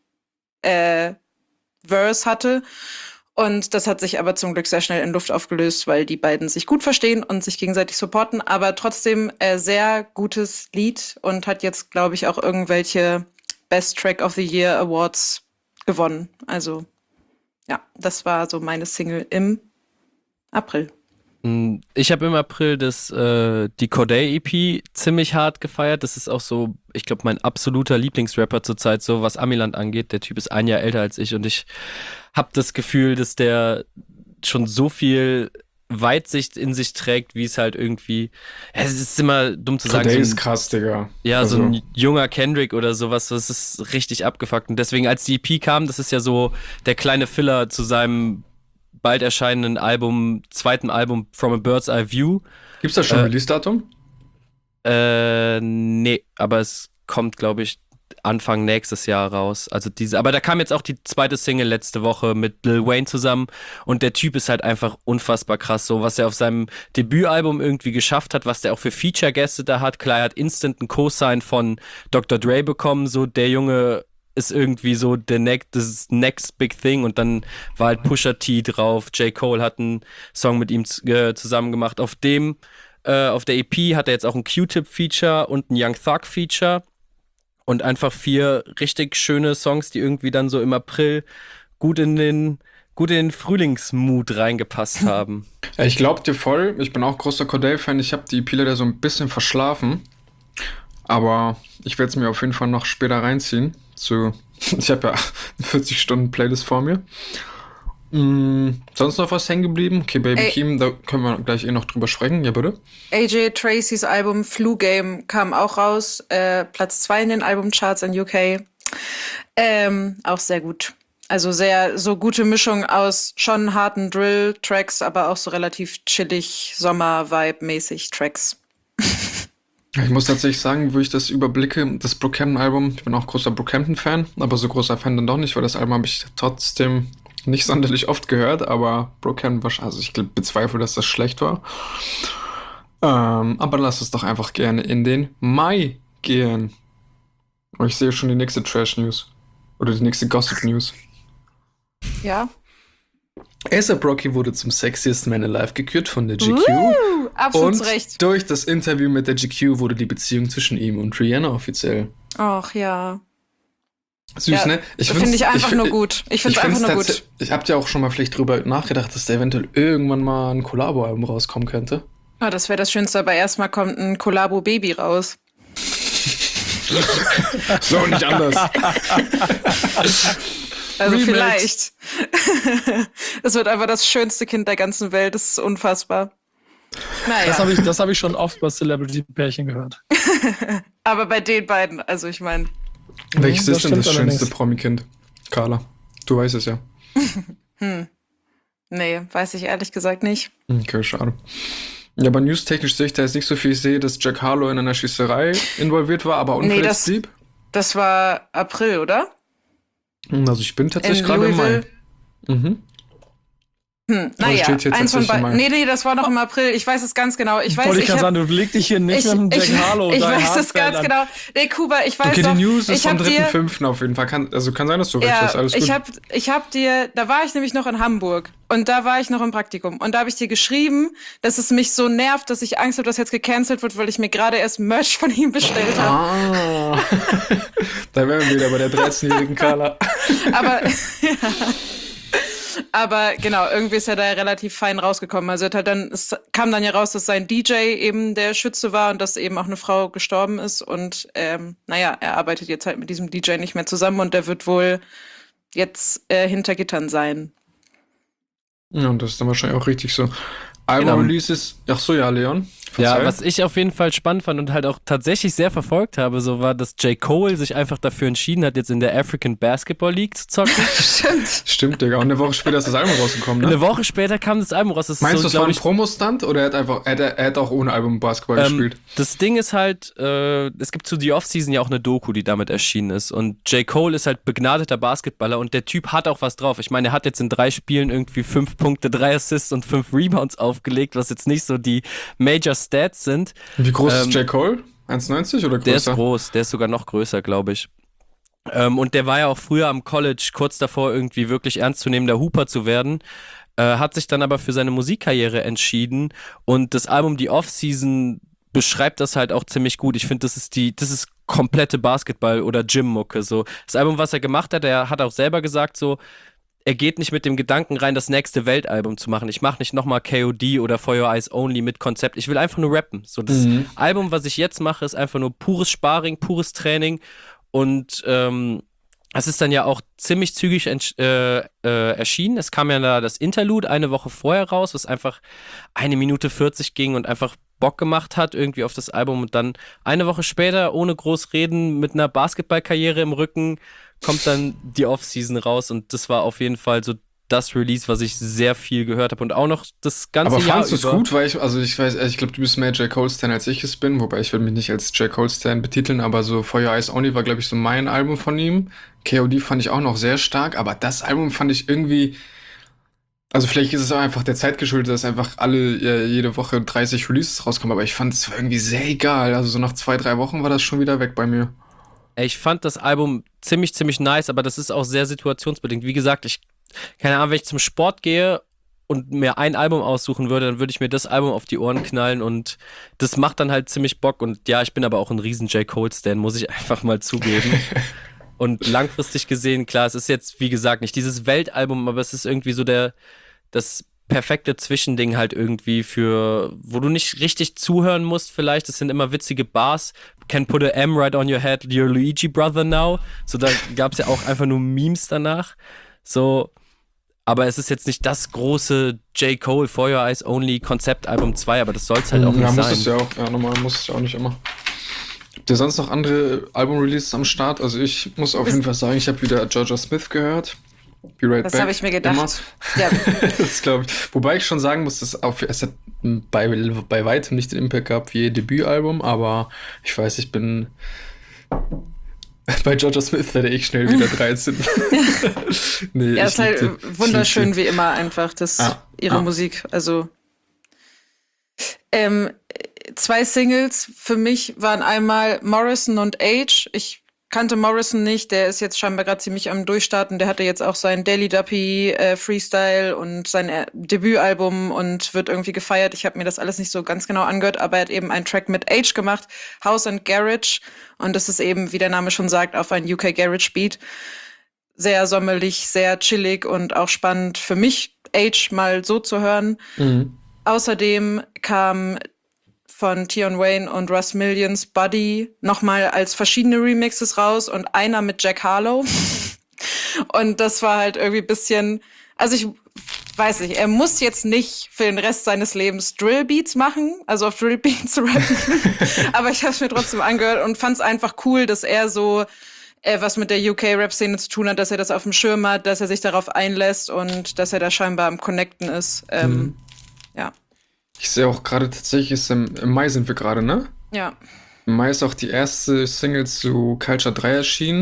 Verse hatte. Und das hat sich aber zum Glück sehr schnell in Luft aufgelöst, weil die beiden sich gut verstehen und sich gegenseitig supporten. Aber trotzdem sehr gutes Lied und hat jetzt, glaube ich, auch irgendwelche Best Track of the Year Awards gewonnen. Also ja, das war so meine Single im April. Ich habe im April die Corday EP ziemlich hart gefeiert. Das ist auch so, ich glaube, mein absoluter Lieblingsrapper zurzeit, so was Amiland angeht. Der Typ ist ein Jahr älter als ich und ich habe das Gefühl, dass der schon so viel Weitsicht in sich trägt, wie es halt irgendwie, es ist immer dumm zu sagen. Corday ist krass, Digga. Ja, also so ein junger Kendrick oder sowas, das ist richtig abgefuckt. Und deswegen, als die EP kam, das ist ja so der kleine Filler zu seinem bald erscheinenden zweiten Album From a Bird's Eye View. Gibt's da schon Release-Datum? Nee, aber es kommt, glaube ich, Anfang nächstes Jahr raus. Also aber da kam jetzt auch die zweite Single letzte Woche mit Lil Wayne zusammen und der Typ ist halt einfach unfassbar krass, so was er auf seinem Debütalbum irgendwie geschafft hat, was der auch für Feature-Gäste da hat. Klar, er hat instant einen Co-Sign von Dr. Dre bekommen, so der Junge ist irgendwie so das next big thing und dann war halt Pusha T drauf, J. Cole hat einen Song mit ihm zusammen gemacht. Auf der EP hat er jetzt auch ein Q-Tip-Feature und ein Young Thug-Feature und einfach 4 richtig schöne Songs, die irgendwie dann so im April gut in den Frühlingsmut reingepasst haben. Ja, ich glaub dir voll, ich bin auch großer Corday-Fan, ich habe die EP leider so ein bisschen verschlafen, aber ich werde es mir auf jeden Fall noch später reinziehen. Ich habe ja 40 Stunden Playlist vor mir. Sonst noch was hängen geblieben? Okay, Baby Keem, da können wir gleich noch drüber sprechen. Ja, bitte. AJ Tracys Album Flu Game kam auch raus. Platz 2 in den Albumcharts in UK. Auch sehr gut. Also sehr so gute Mischung aus schon harten Drill-Tracks, aber auch so relativ chillig, Sommer-Vibe-mäßig Tracks. Ich muss tatsächlich sagen, wo ich das überblicke, das Brockhampton-Album, ich bin auch großer Brockhampton-Fan, aber so großer Fan dann doch nicht, weil das Album habe ich trotzdem nicht sonderlich oft gehört, aber Brockhampton war, also ich bezweifle, dass das schlecht war. Aber lass uns doch einfach gerne in den Mai gehen. Und ich sehe schon die nächste Trash-News. Oder die nächste Gossip-News. Ja. A$AP Rocky wurde zum Sexiest Man Alive gekürt von der GQ. Absolut und zu Recht. durch das Interview mit der GQ wurde die Beziehung zwischen ihm und Rihanna offiziell. Ach ja. Süß, ja, ne? Finde ich einfach nur gut. Ich finde es einfach nur gut. Ich hab ja auch schon mal vielleicht drüber nachgedacht, dass da eventuell irgendwann mal ein Kollabo-Album rauskommen könnte. Oh, das wäre das Schönste, aber erstmal kommt ein Kollabo-Baby raus. So, nicht anders. Also Remix. vielleicht. Es wird einfach das schönste Kind der ganzen Welt. Das ist unfassbar. Naja. Das hab ich schon oft bei Celebrity-Pärchen gehört. Aber bei den beiden, also ich meine. Welches das ist denn das stimmt schönste allerdings. Promi-Kind? Carla, du weißt es ja. Nee, weiß ich ehrlich gesagt nicht. Okay, schade. Ja, aber newstechnisch sehe ich da jetzt nicht so viel. Ich sehe, dass Jack Harlow in einer Schießerei involviert war, aber unverletzt blieb. Das war April, oder? Also ich bin tatsächlich In gerade im Mai. Louisville. Naja, steht hier eins von tatsächlich beiden. mal. Nee, das war noch im April. Ich weiß es ganz genau. Ich weiß, Wollte ich ich gerade hab, sagen, du leg dich hier nicht mit dem Jack Harlow. ich Die weiß Hard es ganz Fan an. genau. Nee, Kuba, ich weiß Okay, doch. die News ist ich vom hab dir, 3.5. auf jeden Fall. Kann sein, dass du recht hast. ja, Alles gut. ich hab dir, da war ich nämlich noch in Hamburg und da war ich noch im Praktikum und da habe ich dir geschrieben, dass es mich so nervt, dass ich Angst habe, dass jetzt gecancelt wird, weil ich mir gerade erst Merch von ihm bestellt habe. Da wären wir wieder bei der 13-jährigen Carla. Aber genau, irgendwie ist er da relativ fein rausgekommen. Also es kam dann ja raus, dass sein DJ eben der Schütze war und dass eben auch eine Frau gestorben ist. Und naja, er arbeitet jetzt halt mit diesem DJ nicht mehr zusammen und der wird wohl jetzt hinter Gittern sein. Ja, und das ist dann wahrscheinlich auch richtig so. Album-Releases, ach so, ja, Leon. Ja, was ich auf jeden Fall spannend fand und halt auch tatsächlich sehr verfolgt habe, so war, dass J. Cole sich einfach dafür entschieden hat, jetzt in der African Basketball League zu zocken. Stimmt, Digga. Und eine Woche später ist das Album rausgekommen, ne? Eine Woche später kam das Album raus. Das Meinst ist du, so, das war ein glaub Promo-Stunt oder er hat auch ohne Album Basketball gespielt? Das Ding ist halt, es gibt zu The Off-Season ja auch eine Doku, die damit erschienen ist. Und J. Cole ist halt begnadeter Basketballer und der Typ hat auch was drauf. Ich meine, er hat jetzt in 3 Spielen irgendwie 5 Punkte, 3 Assists und 5 Rebounds aufgelegt, was jetzt nicht so die Major Stats sind. Wie groß ist J. Cole? 1,90 oder größer? Der ist groß, der ist sogar noch größer, glaube ich. Und der war ja auch früher am College kurz davor, irgendwie wirklich ernstzunehmender Hooper zu werden. Hat sich dann aber für seine Musikkarriere entschieden und das Album The Off-Season beschreibt das halt auch ziemlich gut. Ich finde, das ist komplette Basketball- oder Gym-Mucke. So. Das Album, was er gemacht hat, er hat auch selber gesagt, so, er geht nicht mit dem Gedanken rein, das nächste Weltalbum zu machen. Ich mache nicht nochmal KOD oder For Your Eyes Only mit Konzept. Ich will einfach nur rappen. So, das Album, was ich jetzt mache, ist einfach nur pures Sparring, pures Training. Und es ist dann ja auch ziemlich zügig erschienen. Es kam ja da das Interlude eine Woche vorher raus, was einfach 1 Minute 40 ging und einfach Bock gemacht hat irgendwie auf das Album. Und dann eine Woche später, ohne groß reden, mit einer Basketballkarriere im Rücken, kommt dann die Off-Season raus. Und das war auf jeden Fall so das Release, was ich sehr viel gehört habe. Und auch noch das ganze Aber Jahr fandst du es über. gut? Weil ich glaube, du bist mehr J. Cole-Stan als ich es bin. Wobei ich würde mich nicht als J. Cole-Stan betiteln. Aber so For Your Eyes Only war, glaube ich, so mein Album von ihm. KOD fand ich auch noch sehr stark. Aber das Album fand ich irgendwie... Also vielleicht ist es auch einfach der Zeit geschuldet, dass einfach jede Woche 30 Releases rauskommen. Aber ich fand es irgendwie sehr egal. Also so nach 2-3 Wochen war das schon wieder weg bei mir. Ich fand das Album ziemlich, ziemlich nice, aber das ist auch sehr situationsbedingt. Wie gesagt, keine Ahnung, wenn ich zum Sport gehe und mir ein Album aussuchen würde, dann würde ich mir das Album auf die Ohren knallen und das macht dann halt ziemlich Bock. Und ja, ich bin aber auch ein riesen J. Cole-Stan, muss ich einfach mal zugeben. Und langfristig gesehen, klar, es ist jetzt, wie gesagt, nicht dieses Weltalbum, aber es ist irgendwie so das perfekte Zwischending halt irgendwie wo du nicht richtig zuhören musst vielleicht. Es sind immer witzige Bars. Can put a M right on your head, your Luigi brother now. So, da gab's ja auch einfach nur Memes danach. So, aber es ist jetzt nicht das große J. Cole For Your Eyes Only Konzeptalbum 2, aber das soll's halt auch nicht muss sein. es ja auch. Ja, normal muss es ja auch nicht immer. Habt ihr sonst noch andere Album-Releases am Start? Also ich muss auf jeden Fall sagen, ich habe wieder Georgia Smith gehört. Be Right Das Back. habe ich mir gedacht. Ja. Das glaube ich. Wobei ich schon sagen muss, es hat bei weitem nicht den Impact gehabt wie ihr Debütalbum, aber ich weiß, ich bin bei Georgia Smith werde ich schnell wieder 13. Nee, Ja, ist halt wunderschön wie immer einfach, ihre Musik. Also 2 Singles für mich waren einmal Morrison und Age. Ich kannte Morrison nicht, der ist jetzt scheinbar gerade ziemlich am Durchstarten. Der hatte jetzt auch seinen Daily Duppy Freestyle und sein Debütalbum und wird irgendwie gefeiert. Ich habe mir das alles nicht so ganz genau angehört, aber er hat eben einen Track mit Age gemacht, House and Garage. Und das ist eben, wie der Name schon sagt, auf ein UK Garage Beat. Sehr sommerlich, sehr chillig und auch spannend für mich, Age mal so zu hören. Außerdem kam von Tion Wayne und Russ Millions Buddy nochmal als verschiedene Remixes raus und einer mit Jack Harlow. Und das war halt irgendwie ein bisschen, also ich weiß nicht, er muss jetzt nicht für den Rest seines Lebens Drillbeats machen, also auf Drillbeats rappen, aber ich habe es mir trotzdem angehört und fand es einfach cool, dass er so was mit der UK-Rap-Szene zu tun hat, dass er das auf dem Schirm hat, dass er sich darauf einlässt und dass er da scheinbar am Connecten ist. Ja. Ich sehe auch gerade tatsächlich, im Mai sind wir gerade, ne? Ja. Im Mai ist auch die erste Single zu Culture 3 erschienen.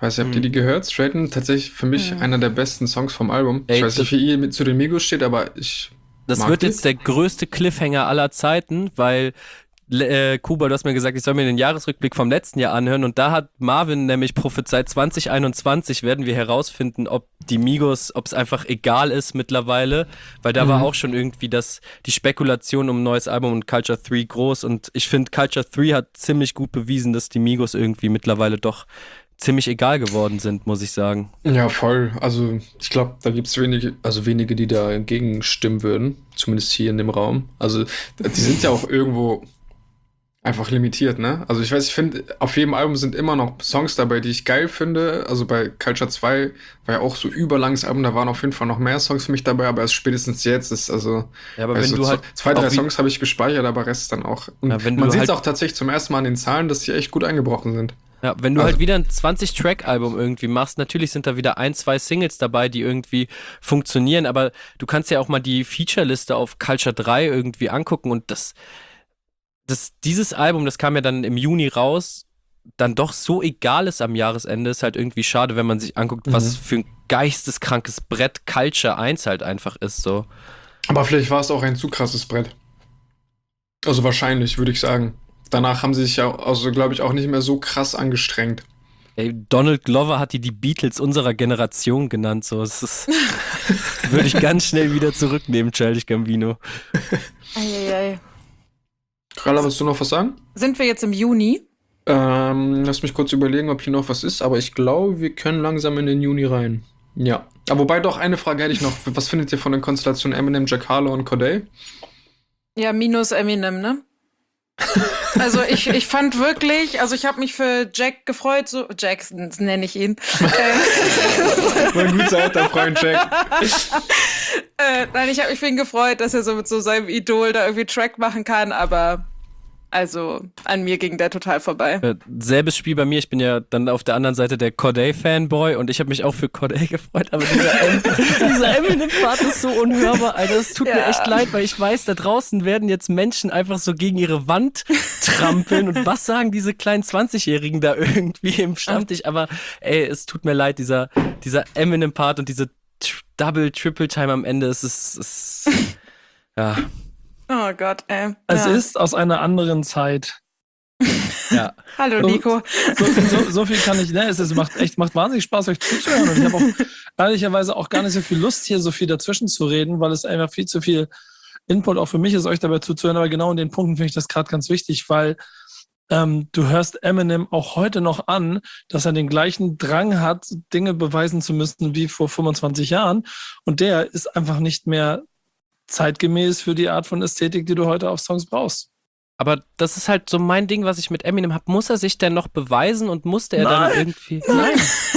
weiß nicht, habt ihr die gehört? Straighten, tatsächlich für mich einer der besten Songs vom Album. Ey, ich weiß nicht, wie ihr zu den Migos steht, aber ich Das mag wird die. jetzt der größte Cliffhanger aller Zeiten, weil Kuba, du hast mir gesagt, ich soll mir den Jahresrückblick vom letzten Jahr anhören und da hat Marvin nämlich prophezeit, 2021 werden wir herausfinden, ob die Migos, ob es einfach egal ist mittlerweile, weil da war auch schon irgendwie die Spekulation um ein neues Album und Culture 3 groß und ich finde, Culture 3 hat ziemlich gut bewiesen, dass die Migos irgendwie mittlerweile doch ziemlich egal geworden sind, muss ich sagen. Ja, voll. Also ich glaube, da gibt es wenige, die da gegenstimmen würden, zumindest hier in dem Raum. Also die sind ja auch irgendwo einfach limitiert, ne? Also ich finde, auf jedem Album sind immer noch Songs dabei, die ich geil finde. Also bei Culture 2 war ja auch so überlanges Album, da waren auf jeden Fall noch mehr Songs für mich dabei, aber erst spätestens jetzt ist Ja, aber weißt wenn du halt 2, 3 auch Songs habe ich gespeichert, aber Rest dann auch. Und Ja, wenn man du sieht es halt- auch tatsächlich zum ersten Mal an den Zahlen, dass die echt gut eingebrochen sind. Ja, wenn du Also- halt wieder ein 20-Track-Album irgendwie machst, natürlich sind da wieder 1, 2 Singles dabei, die irgendwie funktionieren, aber du kannst ja auch mal die Feature-Liste auf Culture 3 irgendwie angucken und dieses Album, das kam ja dann im Juni raus, dann doch so egal ist am Jahresende, ist halt irgendwie schade, wenn man sich anguckt, was für ein geisteskrankes Brett Culture 1 halt einfach ist, so. Aber vielleicht war es auch ein zu krasses Brett. Also wahrscheinlich, würde ich sagen. Danach haben sie sich ja, also glaube ich, auch nicht mehr so krass angestrengt. Ey, Donald Glover hat die Beatles unserer Generation genannt, so. Würde ich ganz schnell wieder zurücknehmen, Childish Gambino. Eieiei. Carla, willst du noch was sagen? Sind wir jetzt im Juni? Lass mich kurz überlegen, ob hier noch was ist, aber ich glaube, wir können langsam in den Juni rein. Ja. Aber wobei doch eine Frage hätte ich noch. Was findet ihr von den Konstellationen Eminem, Jack Harlow und Cordae? Ja, minus Eminem, ne? Also ich fand wirklich, also ich habe mich für Jack gefreut, so Jackson nenne ich ihn. Mein guter alter Freund Jack. Nein, ich habe mich für ihn gefreut, dass er so mit so seinem Idol da irgendwie Track machen kann, aber also an mir ging der total vorbei. Selbes Spiel bei mir, ich bin ja dann auf der anderen Seite der Cordae-Fanboy und ich habe mich auch für Cordae gefreut, aber dieser Eminem-Part ist so unhörbar, Alter, es tut mir echt leid, weil ich weiß, da draußen werden jetzt Menschen einfach so gegen ihre Wand trampeln und was sagen diese kleinen 20-Jährigen da irgendwie im Stammtisch, aber ey, es tut mir leid, dieser Eminem-Part und diese Double-Triple-Time am Ende, es ist ja. Oh Gott, ey. Es Ja. ist aus einer anderen Zeit. Ja. Hallo So- Nico. So viel kann ich, ne? Macht wahnsinnig Spaß, euch zuzuhören. Und ich habe auch ehrlicherweise auch gar nicht so viel Lust, hier so viel dazwischen zu reden, weil es einfach viel zu viel Input auch für mich ist, euch dabei zuzuhören. Aber genau in den Punkten finde ich das gerade ganz wichtig, weil du hörst Eminem auch heute noch an, dass er den gleichen Drang hat, Dinge beweisen zu müssen wie vor 25 Jahren. Und der ist einfach nicht mehr zeitgemäß für die Art von Ästhetik, die du heute auf Songs brauchst. Aber das ist halt so mein Ding, was ich mit Eminem habe. Muss er sich denn noch beweisen und musste er dann Nein. irgendwie... Nein.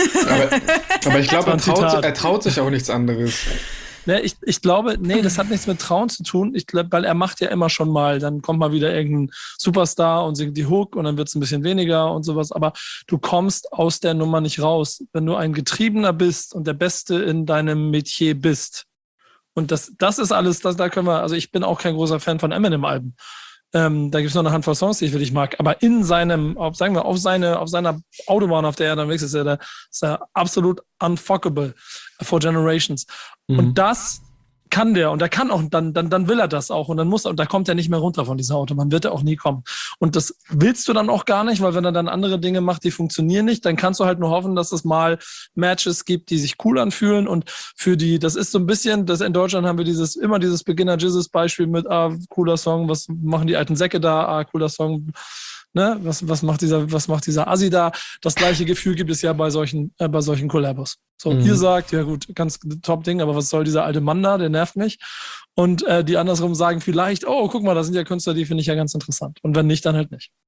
Aber ich glaube, Das war ein Zitat. er traut sich auch nichts anderes. Ne, ich glaube, nee, das hat nichts mit Trauen zu tun. Ich glaube, weil er macht ja immer schon mal, dann kommt mal wieder irgendein Superstar und singt die Hook und dann wird es ein bisschen weniger und sowas. Aber du kommst aus der Nummer nicht raus. Wenn du ein Getriebener bist und der Beste in deinem Metier bist. Und das ist alles, da können wir, also ich bin auch kein großer Fan von Eminem-Alben. Da gibt es noch eine Handvoll Songs, die ich wirklich mag. Aber in seinem, auf seiner Autobahn, auf der er dann wächst, ist er absolut unfuckable for generations. Und das kann der und der kann auch, dann will er das auch und dann und da kommt er nicht mehr runter von dieser Autobahn, wird er auch nie kommen. Und das willst du dann auch gar nicht, weil wenn er dann andere Dinge macht, die funktionieren nicht, dann kannst du halt nur hoffen, dass es mal Matches gibt, die sich cool anfühlen und das ist so ein bisschen, in Deutschland haben wir immer dieses Beginner-Jizzes-Beispiel mit, cooler Song, was machen die alten Säcke da, cooler Song, ne, was macht dieser Assi da? Das gleiche Gefühl gibt es ja bei solchen Collabos. So, ihr sagt, ja gut, ganz Top-Ding, aber was soll dieser alte Mann da, der nervt mich. Und die andersrum sagen vielleicht, oh, guck mal, da sind ja Künstler, die finde ich ja ganz interessant. Und wenn nicht, dann halt nicht.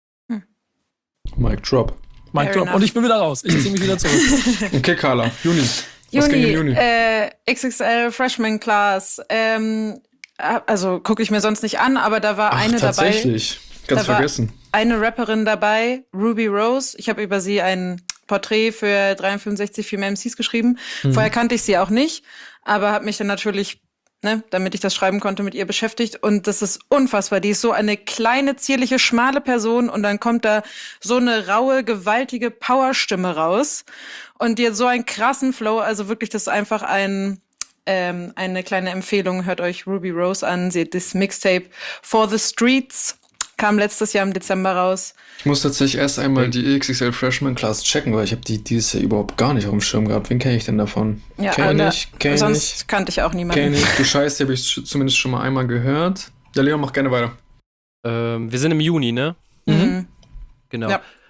Mic drop. Mein Fair Job. enough. Und ich bin wieder raus. Ich ziehe mich wieder zurück. Okay, Carla, Juni. Was ging im Juni? XXL Freshman Class. Also gucke ich mir sonst nicht an, aber da war eine dabei. Tatsächlich. Ganz Da war vergessen. eine Rapperin dabei, Ruby Rose. Ich habe über sie ein Porträt für 365 Female MCs geschrieben. Vorher kannte ich sie auch nicht, aber habe mich dann natürlich damit ich das schreiben konnte, mit ihr beschäftigt. Und das ist unfassbar. Die ist so eine kleine, zierliche, schmale Person und dann kommt da so eine raue, gewaltige Powerstimme raus. Und die hat so einen krassen Flow. Also wirklich, das ist einfach eine kleine Empfehlung. Hört euch Ruby Rose an. Sie hat das Mixtape For the Streets. Kam letztes Jahr im Dezember raus. Ich muss tatsächlich erst einmal die XXL Freshman Class checken, weil ich habe die dieses Jahr überhaupt gar nicht auf dem Schirm gehabt. Wen kenne ich denn davon? Ja, kenn ich. Sonst kannte ich auch niemanden. Kenn ich. Du Scheiße, die habe ich zumindest schon mal einmal gehört. Ja, Leon, mach gerne weiter. Wir sind im Juni, ne? Mhm. Genau.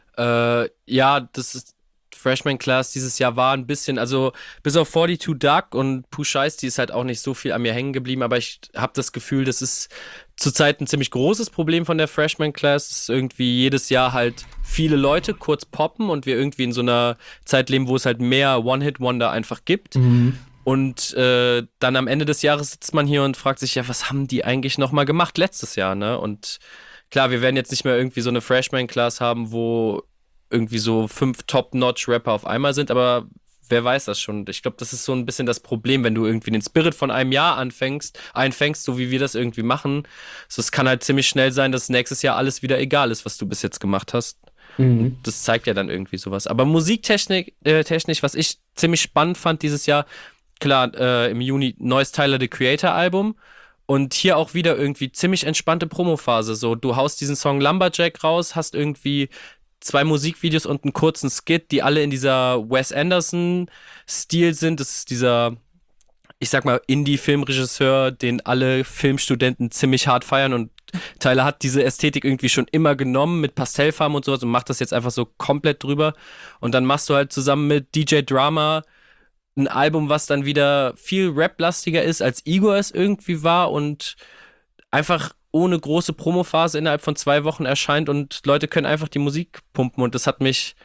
Ja. Das ist Freshman Class dieses Jahr war ein bisschen, also bis auf 42 Duck und Pooh Shiesty ist halt auch nicht so viel an mir hängen geblieben, aber ich habe das Gefühl, das ist zurzeit ein ziemlich großes Problem von der Freshman Class, dass irgendwie jedes Jahr halt viele Leute kurz poppen und wir irgendwie in so einer Zeit leben, wo es halt mehr One-Hit-Wonder einfach gibt. Und dann am Ende des Jahres sitzt man hier und fragt sich, ja, was haben die eigentlich nochmal gemacht letztes Jahr, ne? Und klar, wir werden jetzt nicht mehr irgendwie so eine Freshman Class haben, wo irgendwie so 5 Top-Notch-Rapper auf einmal sind, aber wer weiß das schon. Ich glaube, das ist so ein bisschen das Problem, wenn du irgendwie den Spirit von einem Jahr einfängst, so wie wir das irgendwie machen. So, es kann halt ziemlich schnell sein, dass nächstes Jahr alles wieder egal ist, was du bis jetzt gemacht hast. Das zeigt ja dann irgendwie sowas. Aber musiktechnisch, was ich ziemlich spannend fand dieses Jahr, klar, im Juni neues Tyler, the Creator-Album. Und hier auch wieder irgendwie ziemlich entspannte Promophase. So, du haust diesen Song Lumberjack raus, hast irgendwie 2 Musikvideos und einen kurzen Skit, die alle in dieser Wes Anderson-Stil sind. Das ist dieser, ich sag mal, Indie-Filmregisseur, den alle Filmstudenten ziemlich hart feiern. Und Tyler hat diese Ästhetik irgendwie schon immer genommen mit Pastellfarben und sowas und macht das jetzt einfach so komplett drüber. Und dann machst du halt zusammen mit DJ Drama ein Album, was dann wieder viel Rap-lastiger ist, als Igor es irgendwie war und einfach ohne große Promophase innerhalb von 2 Wochen erscheint und Leute können einfach die Musik pumpen und das hat mich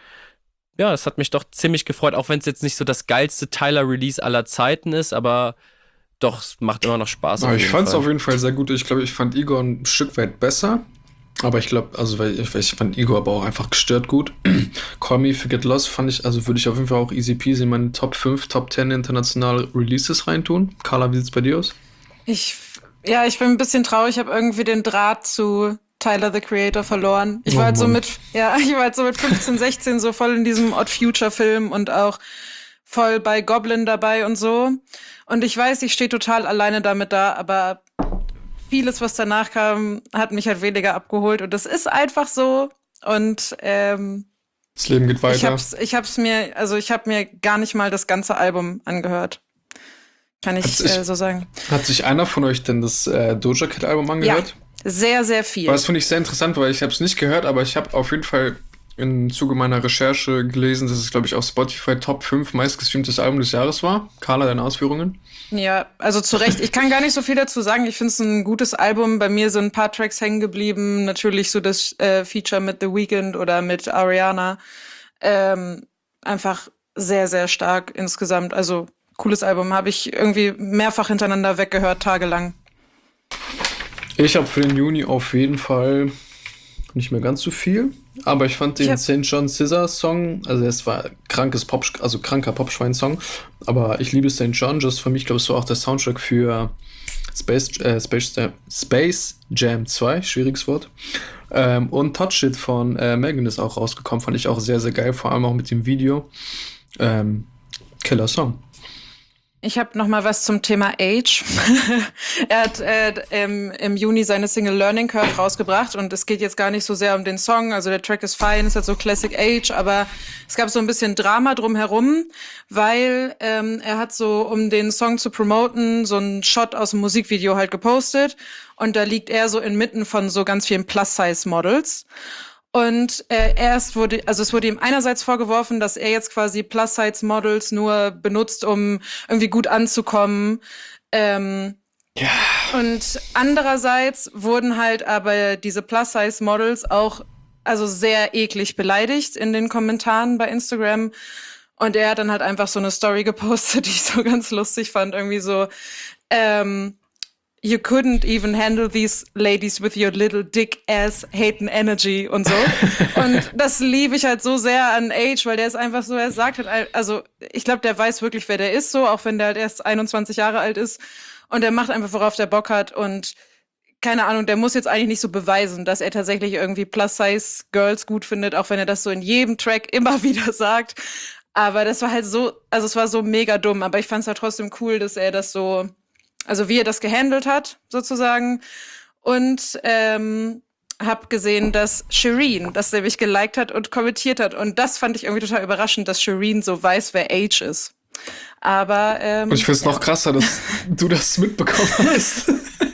doch ziemlich gefreut, auch wenn es jetzt nicht so das geilste Tyler-Release aller Zeiten ist, aber doch, es macht immer noch Spaß. Aber ich fand es auf jeden Fall sehr gut. Ich glaube, ich fand Igor ein Stück weit besser, aber ich glaube, also weil ich fand Igor aber auch einfach gestört gut. Call Me Forget Lost fand ich, also würde ich auf jeden Fall auch easy peasy in meine Top 5, Top 10 internationale Releases reintun. Carla, wie sieht's bei dir aus? Ich bin ein bisschen traurig. Ich habe irgendwie den Draht zu Tyler, the Creator verloren. Ich war halt so mit 15, 16 so voll in diesem Odd Future Film und auch voll bei Goblin dabei und so. Und ich weiß, ich stehe total alleine damit da, aber vieles, was danach kam, hat mich halt weniger abgeholt. Und das ist einfach so. Und das Leben geht weiter. Ich habe mir gar nicht mal das ganze Album angehört. Kann ich so sagen. Hat sich einer von euch denn das Doja Cat Album angehört? Ja, sehr, sehr viel. Das finde ich sehr interessant, weil ich habe es nicht gehört, aber ich habe auf jeden Fall im Zuge meiner Recherche gelesen, dass es, glaube ich, auf Spotify Top 5 meistgestreamtes Album des Jahres war. Carla, deine Ausführungen? Ja, also zu Recht. Ich kann gar nicht so viel dazu sagen. Ich finde es ein gutes Album. Bei mir sind ein paar Tracks hängen geblieben. Natürlich so das Feature mit The Weeknd oder mit Ariana. Einfach sehr, sehr stark insgesamt. Also cooles Album. Habe ich irgendwie mehrfach hintereinander weggehört, tagelang. Ich habe für den Juni auf jeden Fall nicht mehr ganz so viel. Aber ich fand den St. John Scissor Song, also es war kranker Popschwein-Song, aber ich liebe St. John, just für mich, glaube ich, so auch der Soundtrack für Space Jam 2, schwieriges Wort. Und Touch It von Megan ist auch rausgekommen, fand ich auch sehr, sehr geil, vor allem auch mit dem Video. Killer Song. Ich habe noch mal was zum Thema Age. Er hat im Juni seine Single Learning Curve rausgebracht und es geht jetzt gar nicht so sehr um den Song, also der Track ist fein, ist halt so Classic Age, aber es gab so ein bisschen Drama drumherum, weil er hat so, um den Song zu promoten, so einen Shot aus dem Musikvideo halt gepostet und da liegt er so inmitten von so ganz vielen Plus-Size-Models. Und es wurde ihm einerseits vorgeworfen, dass er jetzt quasi Plus-Size-Models nur benutzt, um irgendwie gut anzukommen. Und andererseits wurden halt aber diese Plus-Size-Models auch also sehr eklig beleidigt in den Kommentaren bei Instagram. Und er hat dann halt einfach so eine Story gepostet, die ich so ganz lustig fand. Irgendwie so, you couldn't even handle these ladies with your little dick ass hating energy und so. Und das liebe ich halt so sehr an Age, weil der ist einfach so, er sagt halt, also ich glaube, der weiß wirklich, wer der ist, so, auch wenn der halt erst 21 Jahre alt ist. und der macht einfach, worauf der Bock hat und keine Ahnung, der muss jetzt eigentlich nicht so beweisen, dass er tatsächlich irgendwie Plus-Size-Girls gut findet, auch wenn er das so in jedem Track immer wieder sagt. Aber das war halt so, also es war so mega dumm, aber ich fand es halt trotzdem cool, dass er das so, also wie er das gehandelt hat, sozusagen. Und hab gesehen, dass Shireen das nämlich geliked hat und kommentiert hat. Und das fand ich irgendwie total überraschend, dass Shireen so weiß, wer Age ist. Aber und ich finde es noch krasser, dass du das mitbekommen hast.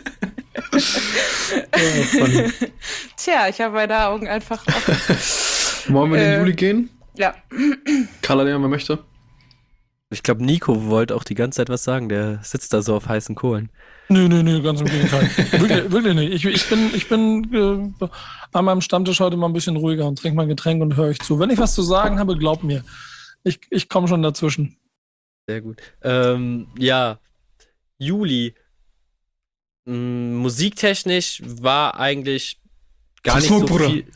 funny. Tja, ich habe meine Augen einfach offen. Wollen wir in den Juli gehen? Ja. Carla, der wer möchte? Ich glaube, Nico wollte auch die ganze Zeit was sagen. Der sitzt da so auf heißen Kohlen. Nö, ganz im Gegenteil. wirklich nicht. Ich bin an meinem Stammtisch heute mal ein bisschen ruhiger und trinke mein Getränk und höre euch zu. Wenn ich was zu sagen habe, glaubt mir. Ich komme schon dazwischen. Sehr gut. Ja, Juli. Musiktechnisch war eigentlich gar nicht so viel.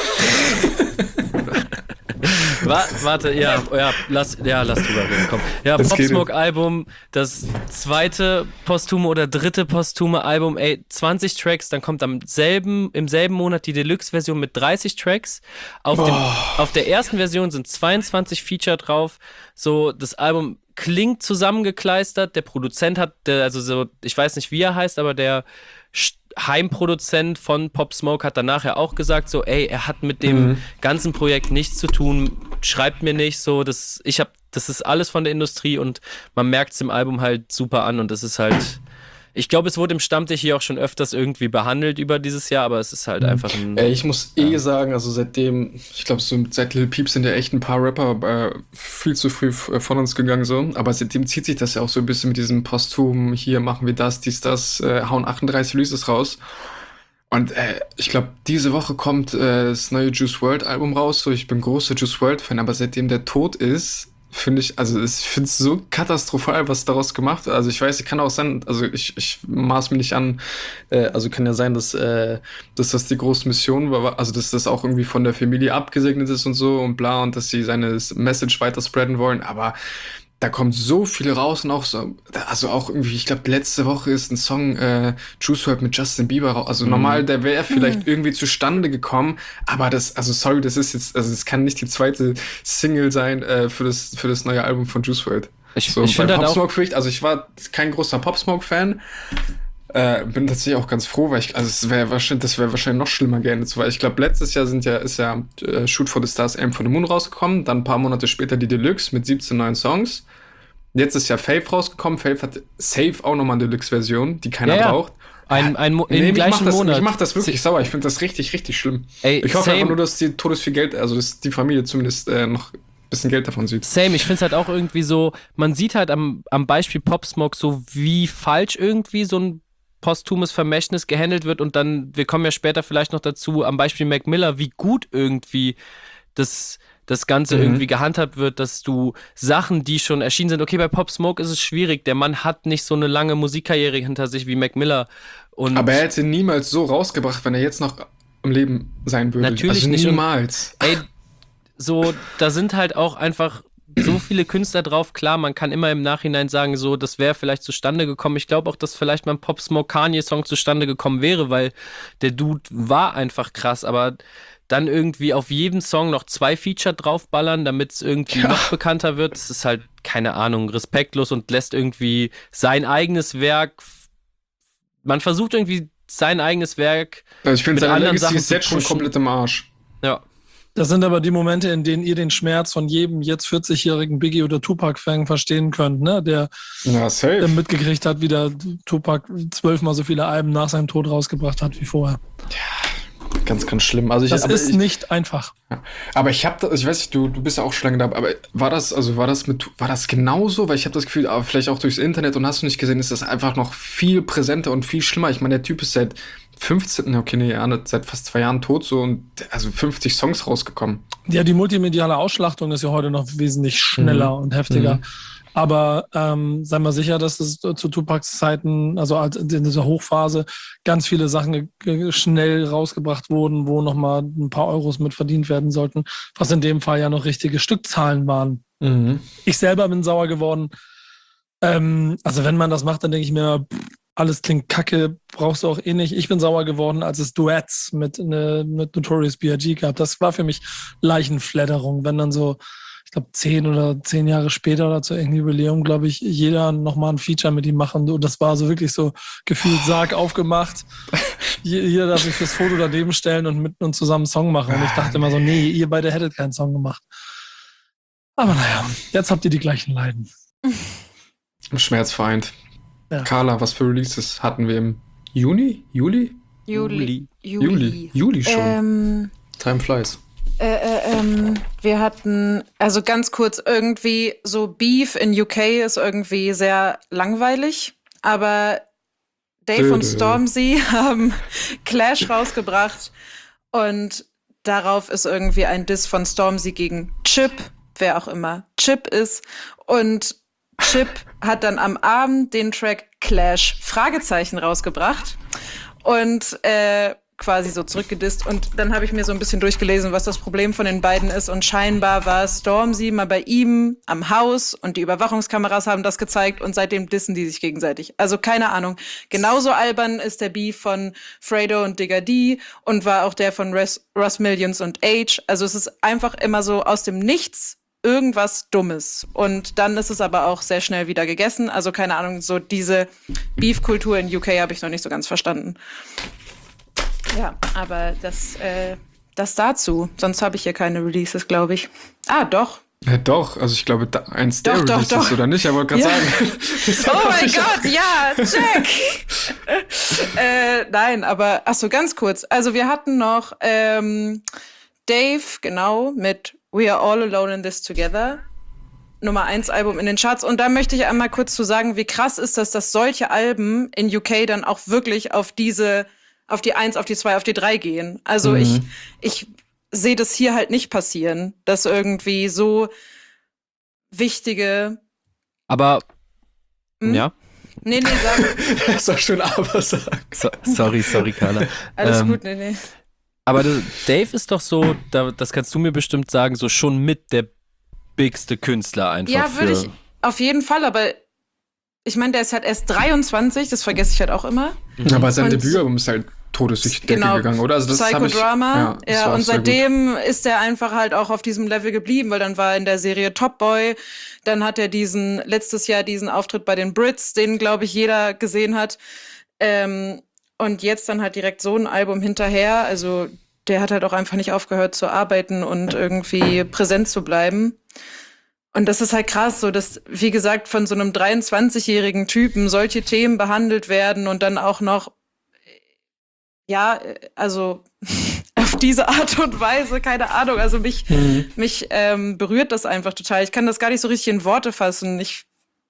Warte, lass drüber reden, komm. Ja, Pop Smoke-Album, das zweite posthume oder dritte posthume Album, 20 Tracks, dann kommt im selben Monat die Deluxe-Version mit 30 Tracks. Auf der ersten Version sind 22 Feature drauf. So, das Album klingt zusammengekleistert. Der Produzent ich weiß nicht, wie er heißt, aber der Heimproduzent von Pop Smoke hat danach ja auch gesagt, so, er hat mit dem ganzen Projekt nichts zu tun, schreibt mir nicht so, das ist alles von der Industrie und man merkt es im Album halt super an und das ist halt, ich glaube, es wurde im Stammtisch hier auch schon öfters irgendwie behandelt über dieses Jahr, aber es ist halt einfach ein... Ich muss sagen, also seit Lil Peep sind ja echt ein paar Rapper viel zu früh von uns gegangen, so. Aber seitdem zieht sich das ja auch so ein bisschen mit diesem Posthum, hier machen wir das, dies, das, hauen 38 Releases raus. Und ich glaube, diese Woche kommt das neue Juice WRLD Album raus. So, ich bin großer Juice WRLD-Fan, aber seitdem der tot ist, finde ich es so katastrophal, was daraus gemacht wird. Also ich weiß, kann auch sein, also ich maß mir nicht an, also kann ja sein, dass das die große Mission war, also dass das auch irgendwie von der Familie abgesegnet ist und so und bla und dass sie seine Message weiter spreaden wollen, aber da kommt so viel raus und auch so, also auch irgendwie, ich glaube, letzte Woche ist ein Song Juice WRLD mit Justin Bieber raus. Also normal, der wäre vielleicht irgendwie zustande gekommen, aber das ist jetzt, also es kann nicht die zweite Single sein für das neue Album von Juice WRLD. Ich finde Pop Smoke also ich war kein großer Pop Smoke-Fan. Bin tatsächlich auch ganz froh, weil das wäre wahrscheinlich noch schlimmer geendet, weil ich glaube, letztes Jahr ist ja Shoot for the Stars, Aim for the Moon rausgekommen, dann ein paar Monate später die Deluxe mit 17 neuen Songs. Jetzt ist ja Faith rausgekommen. Faith hat safe auch nochmal eine Deluxe-Version, die keiner braucht. Im gleichen Monat. Ich mach das wirklich sauer. Ich finde das richtig, richtig schlimm. Ich hoffe einfach nur, dass die Todes viel Geld, also dass die Familie zumindest noch ein bisschen Geld davon sieht. Same, ich finde es halt auch irgendwie so, man sieht halt am Beispiel Pop Smoke so, wie falsch irgendwie so ein posthumes Vermächtnis gehandelt wird und dann, wir kommen ja später vielleicht noch dazu, am Beispiel Mac Miller, wie gut irgendwie das Ganze irgendwie gehandhabt wird, dass du Sachen, die schon erschienen sind, okay, bei Pop Smoke ist es schwierig, der Mann hat nicht so eine lange Musikkarriere hinter sich wie Mac Miller. Aber er hätte niemals so rausgebracht, wenn er jetzt noch am Leben sein würde. Natürlich also nicht. Niemals. So, da sind halt auch einfach so viele Künstler drauf. Klar, man kann immer im Nachhinein sagen, so, das wäre vielleicht zustande gekommen. Ich glaube auch, dass vielleicht mein Pop Smoke Kanye-Song zustande gekommen wäre, weil der Dude war einfach krass, aber dann irgendwie auf jedem Song noch 2 Feature draufballern, damit es irgendwie noch bekannter wird. Das ist halt, keine Ahnung, respektlos und lässt irgendwie sein eigenes Werk, man versucht irgendwie sein eigenes Werk also ich finde, seine anderen Legacy Sachen ist jetzt schon komplett im Arsch. Ja. Das sind aber die Momente, in denen ihr den Schmerz von jedem jetzt 40-jährigen Biggie- oder Tupac-Fan verstehen könnt, ne? Der mitgekriegt hat, wie der Tupac 12-mal so viele Alben nach seinem Tod rausgebracht hat wie vorher. Ja, ganz, ganz schlimm. Also das ist nicht einfach. Ja. Aber ich weiß nicht, du bist ja auch schon lange da, aber war das genauso? Weil ich habe das Gefühl, aber vielleicht auch durchs Internet und hast du nicht gesehen, ist das einfach noch viel präsenter und viel schlimmer. Ich meine, der Typ ist seit seit fast 2 Jahren tot so und also 50 Songs rausgekommen. Ja, die multimediale Ausschlachtung ist ja heute noch wesentlich schneller und heftiger. Aber sei mal sicher, dass es zu Tupacs Zeiten, also in dieser Hochphase, ganz viele Sachen schnell rausgebracht wurden, wo nochmal ein paar Euros mit verdient werden sollten, was in dem Fall ja noch richtige Stückzahlen waren. Ich selber bin sauer geworden. Also wenn man das macht, dann denke ich mir, alles klingt kacke, brauchst du auch eh nicht. Ich bin sauer geworden, als es Duets mit Notorious B.I.G. gab. Das war für mich Leichenfledderung, wenn dann so, ich glaube 10 Jahre später oder zu irgendeinem Jubiläum, glaube ich, jeder nochmal ein Feature mit ihm machen. Und das war so wirklich so gefühlt Sarg aufgemacht. Jeder darf sich fürs Foto daneben stellen und mit uns zusammen einen Song machen. Und ich dachte immer so, nee, ihr beide hättet keinen Song gemacht. Aber naja, jetzt habt ihr die gleichen Leiden. Schmerzvereint. Ja. Carla, was für Releases hatten wir im Juni? Juli schon. Time flies. Wir hatten, also ganz kurz, irgendwie so Beef in UK ist irgendwie sehr langweilig, aber Dave und Stormzy haben Clash rausgebracht und darauf ist irgendwie ein Diss von Stormzy gegen Chip, wer auch immer Chip ist, und Chip hat dann am Abend den Track Clash Fragezeichen rausgebracht und quasi so zurückgedisst. Und dann habe ich mir so ein bisschen durchgelesen, was das Problem von den beiden ist. Und scheinbar war Stormzy mal bei ihm am Haus und die Überwachungskameras haben das gezeigt und seitdem dissen die sich gegenseitig. Also keine Ahnung. Genauso albern ist der Beef von Fredo und Digga D und war auch der von Russ Millions und Age. Also es ist einfach immer so aus dem Nichts irgendwas Dummes. Und dann ist es aber auch sehr schnell wieder gegessen. Also keine Ahnung, so diese Beef-Kultur in UK habe ich noch nicht so ganz verstanden. Ja, aber das dazu. Sonst habe ich hier keine Releases, glaube ich. Ah, doch. Ja, doch. Also ich glaube, eins der Releases doch. oder nicht, aber gerade sagen. Oh mein Gott, ja, check! Nein, aber, ach so, ganz kurz. Also wir hatten noch Dave, genau, mit We Are All Alone in This Together. Nummer 1 Album in den Charts. Und da möchte ich einmal kurz zu sagen, wie krass ist das, dass solche Alben in UK dann auch wirklich auf die 1, auf die 2, auf die 3 gehen. Also ich sehe das hier halt nicht passieren, dass irgendwie so wichtige... Aber, ja? Nee, sag. Das war schön aber sagen. Sorry, Carla. Alles gut, nee. Aber Dave ist doch so, das kannst du mir bestimmt sagen, so schon mit der bigste Künstler einfach. Ja, würde ich auf jeden Fall, aber ich meine, der ist halt erst 23, das vergesse ich halt auch immer. Aber sein Debütalbum ist halt todesdurch gegangen, oder? Also das Psychodrama. Ja, und seitdem ist er einfach halt auch auf diesem Level geblieben, weil dann war er in der Serie Top Boy, dann hat er letztes Jahr diesen Auftritt bei den Brits, den, glaube ich, jeder gesehen hat. Und jetzt dann halt direkt so ein Album hinterher. Also der hat halt auch einfach nicht aufgehört zu arbeiten und irgendwie präsent zu bleiben. Und das ist halt krass, so dass, wie gesagt, von so einem 23-jährigen Typen solche Themen behandelt werden und dann auch noch, ja, also auf diese Art und Weise, keine Ahnung. Also mich berührt das einfach total. Ich kann das gar nicht so richtig in Worte fassen. Ich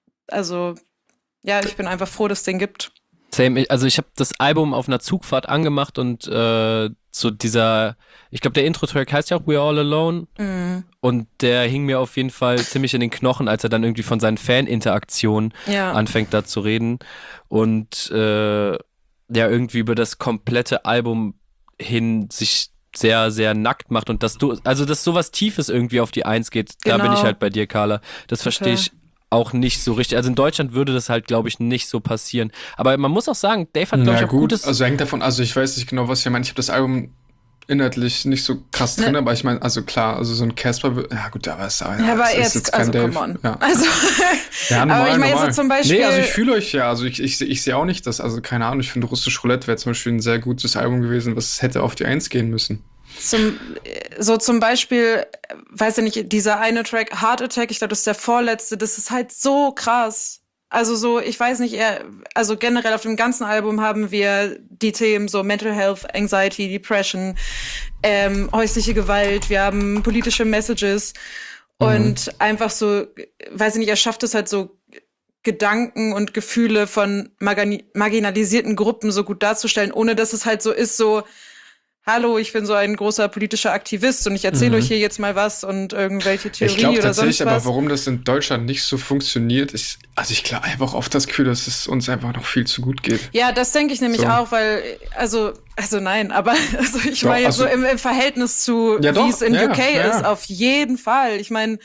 bin einfach froh, dass es den gibt. Same, also ich habe das Album auf einer Zugfahrt angemacht und so dieser, ich glaube, der Intro-Track heißt ja auch We Are All Alone und der hing mir auf jeden Fall ziemlich in den Knochen, als er dann irgendwie von seinen Fan-Interaktionen anfängt da zu reden und irgendwie über das komplette Album hin sich sehr, sehr nackt macht und dass sowas Tiefes irgendwie auf die 1 geht, da bin ich halt bei dir, Carla. Das verstehe ich auch nicht so richtig. Also in Deutschland würde das halt, glaube ich, nicht so passieren. Aber man muss auch sagen, Dave hat, glaube ich, auch gutes... Also hängt davon, also ich weiß nicht genau, was ihr meint. Ich habe das Album inhaltlich nicht so krass drin, aber ich meine, also klar, also so ein Casper, ja gut, aber es ist jetzt kein Dave. Come on. Ja. Also, ja, normal, aber ich meine so zum Beispiel... Nee, also ich fühle euch ja, also ich sehe auch nicht, dass, also keine Ahnung, ich finde Russisch Roulette wäre zum Beispiel ein sehr gutes Album gewesen, was hätte auf die 1 gehen müssen. Zum Beispiel, weiß ich nicht, dieser eine Track, Heart Attack, ich glaube, das ist der vorletzte, das ist halt so krass. Also so, ich weiß nicht, also generell auf dem ganzen Album haben wir die Themen so Mental Health, Anxiety, Depression, häusliche Gewalt, wir haben politische Messages und einfach so, weiß ich nicht, er schafft es halt so, Gedanken und Gefühle von marginalisierten Gruppen so gut darzustellen, ohne dass es halt so ist, so hallo, ich bin so ein großer politischer Aktivist und ich erzähle euch hier jetzt mal was und irgendwelche Theorie oder sonst was. Ich glaube tatsächlich, aber warum das in Deutschland nicht so funktioniert, ist, also ich glaube einfach oft das Gefühl, dass es uns einfach noch viel zu gut geht. Ja, das denke ich nämlich auch, weil, also nein, aber also ich meine jetzt so im Verhältnis zu, wie es in UK ist, auf jeden Fall. Ich meine,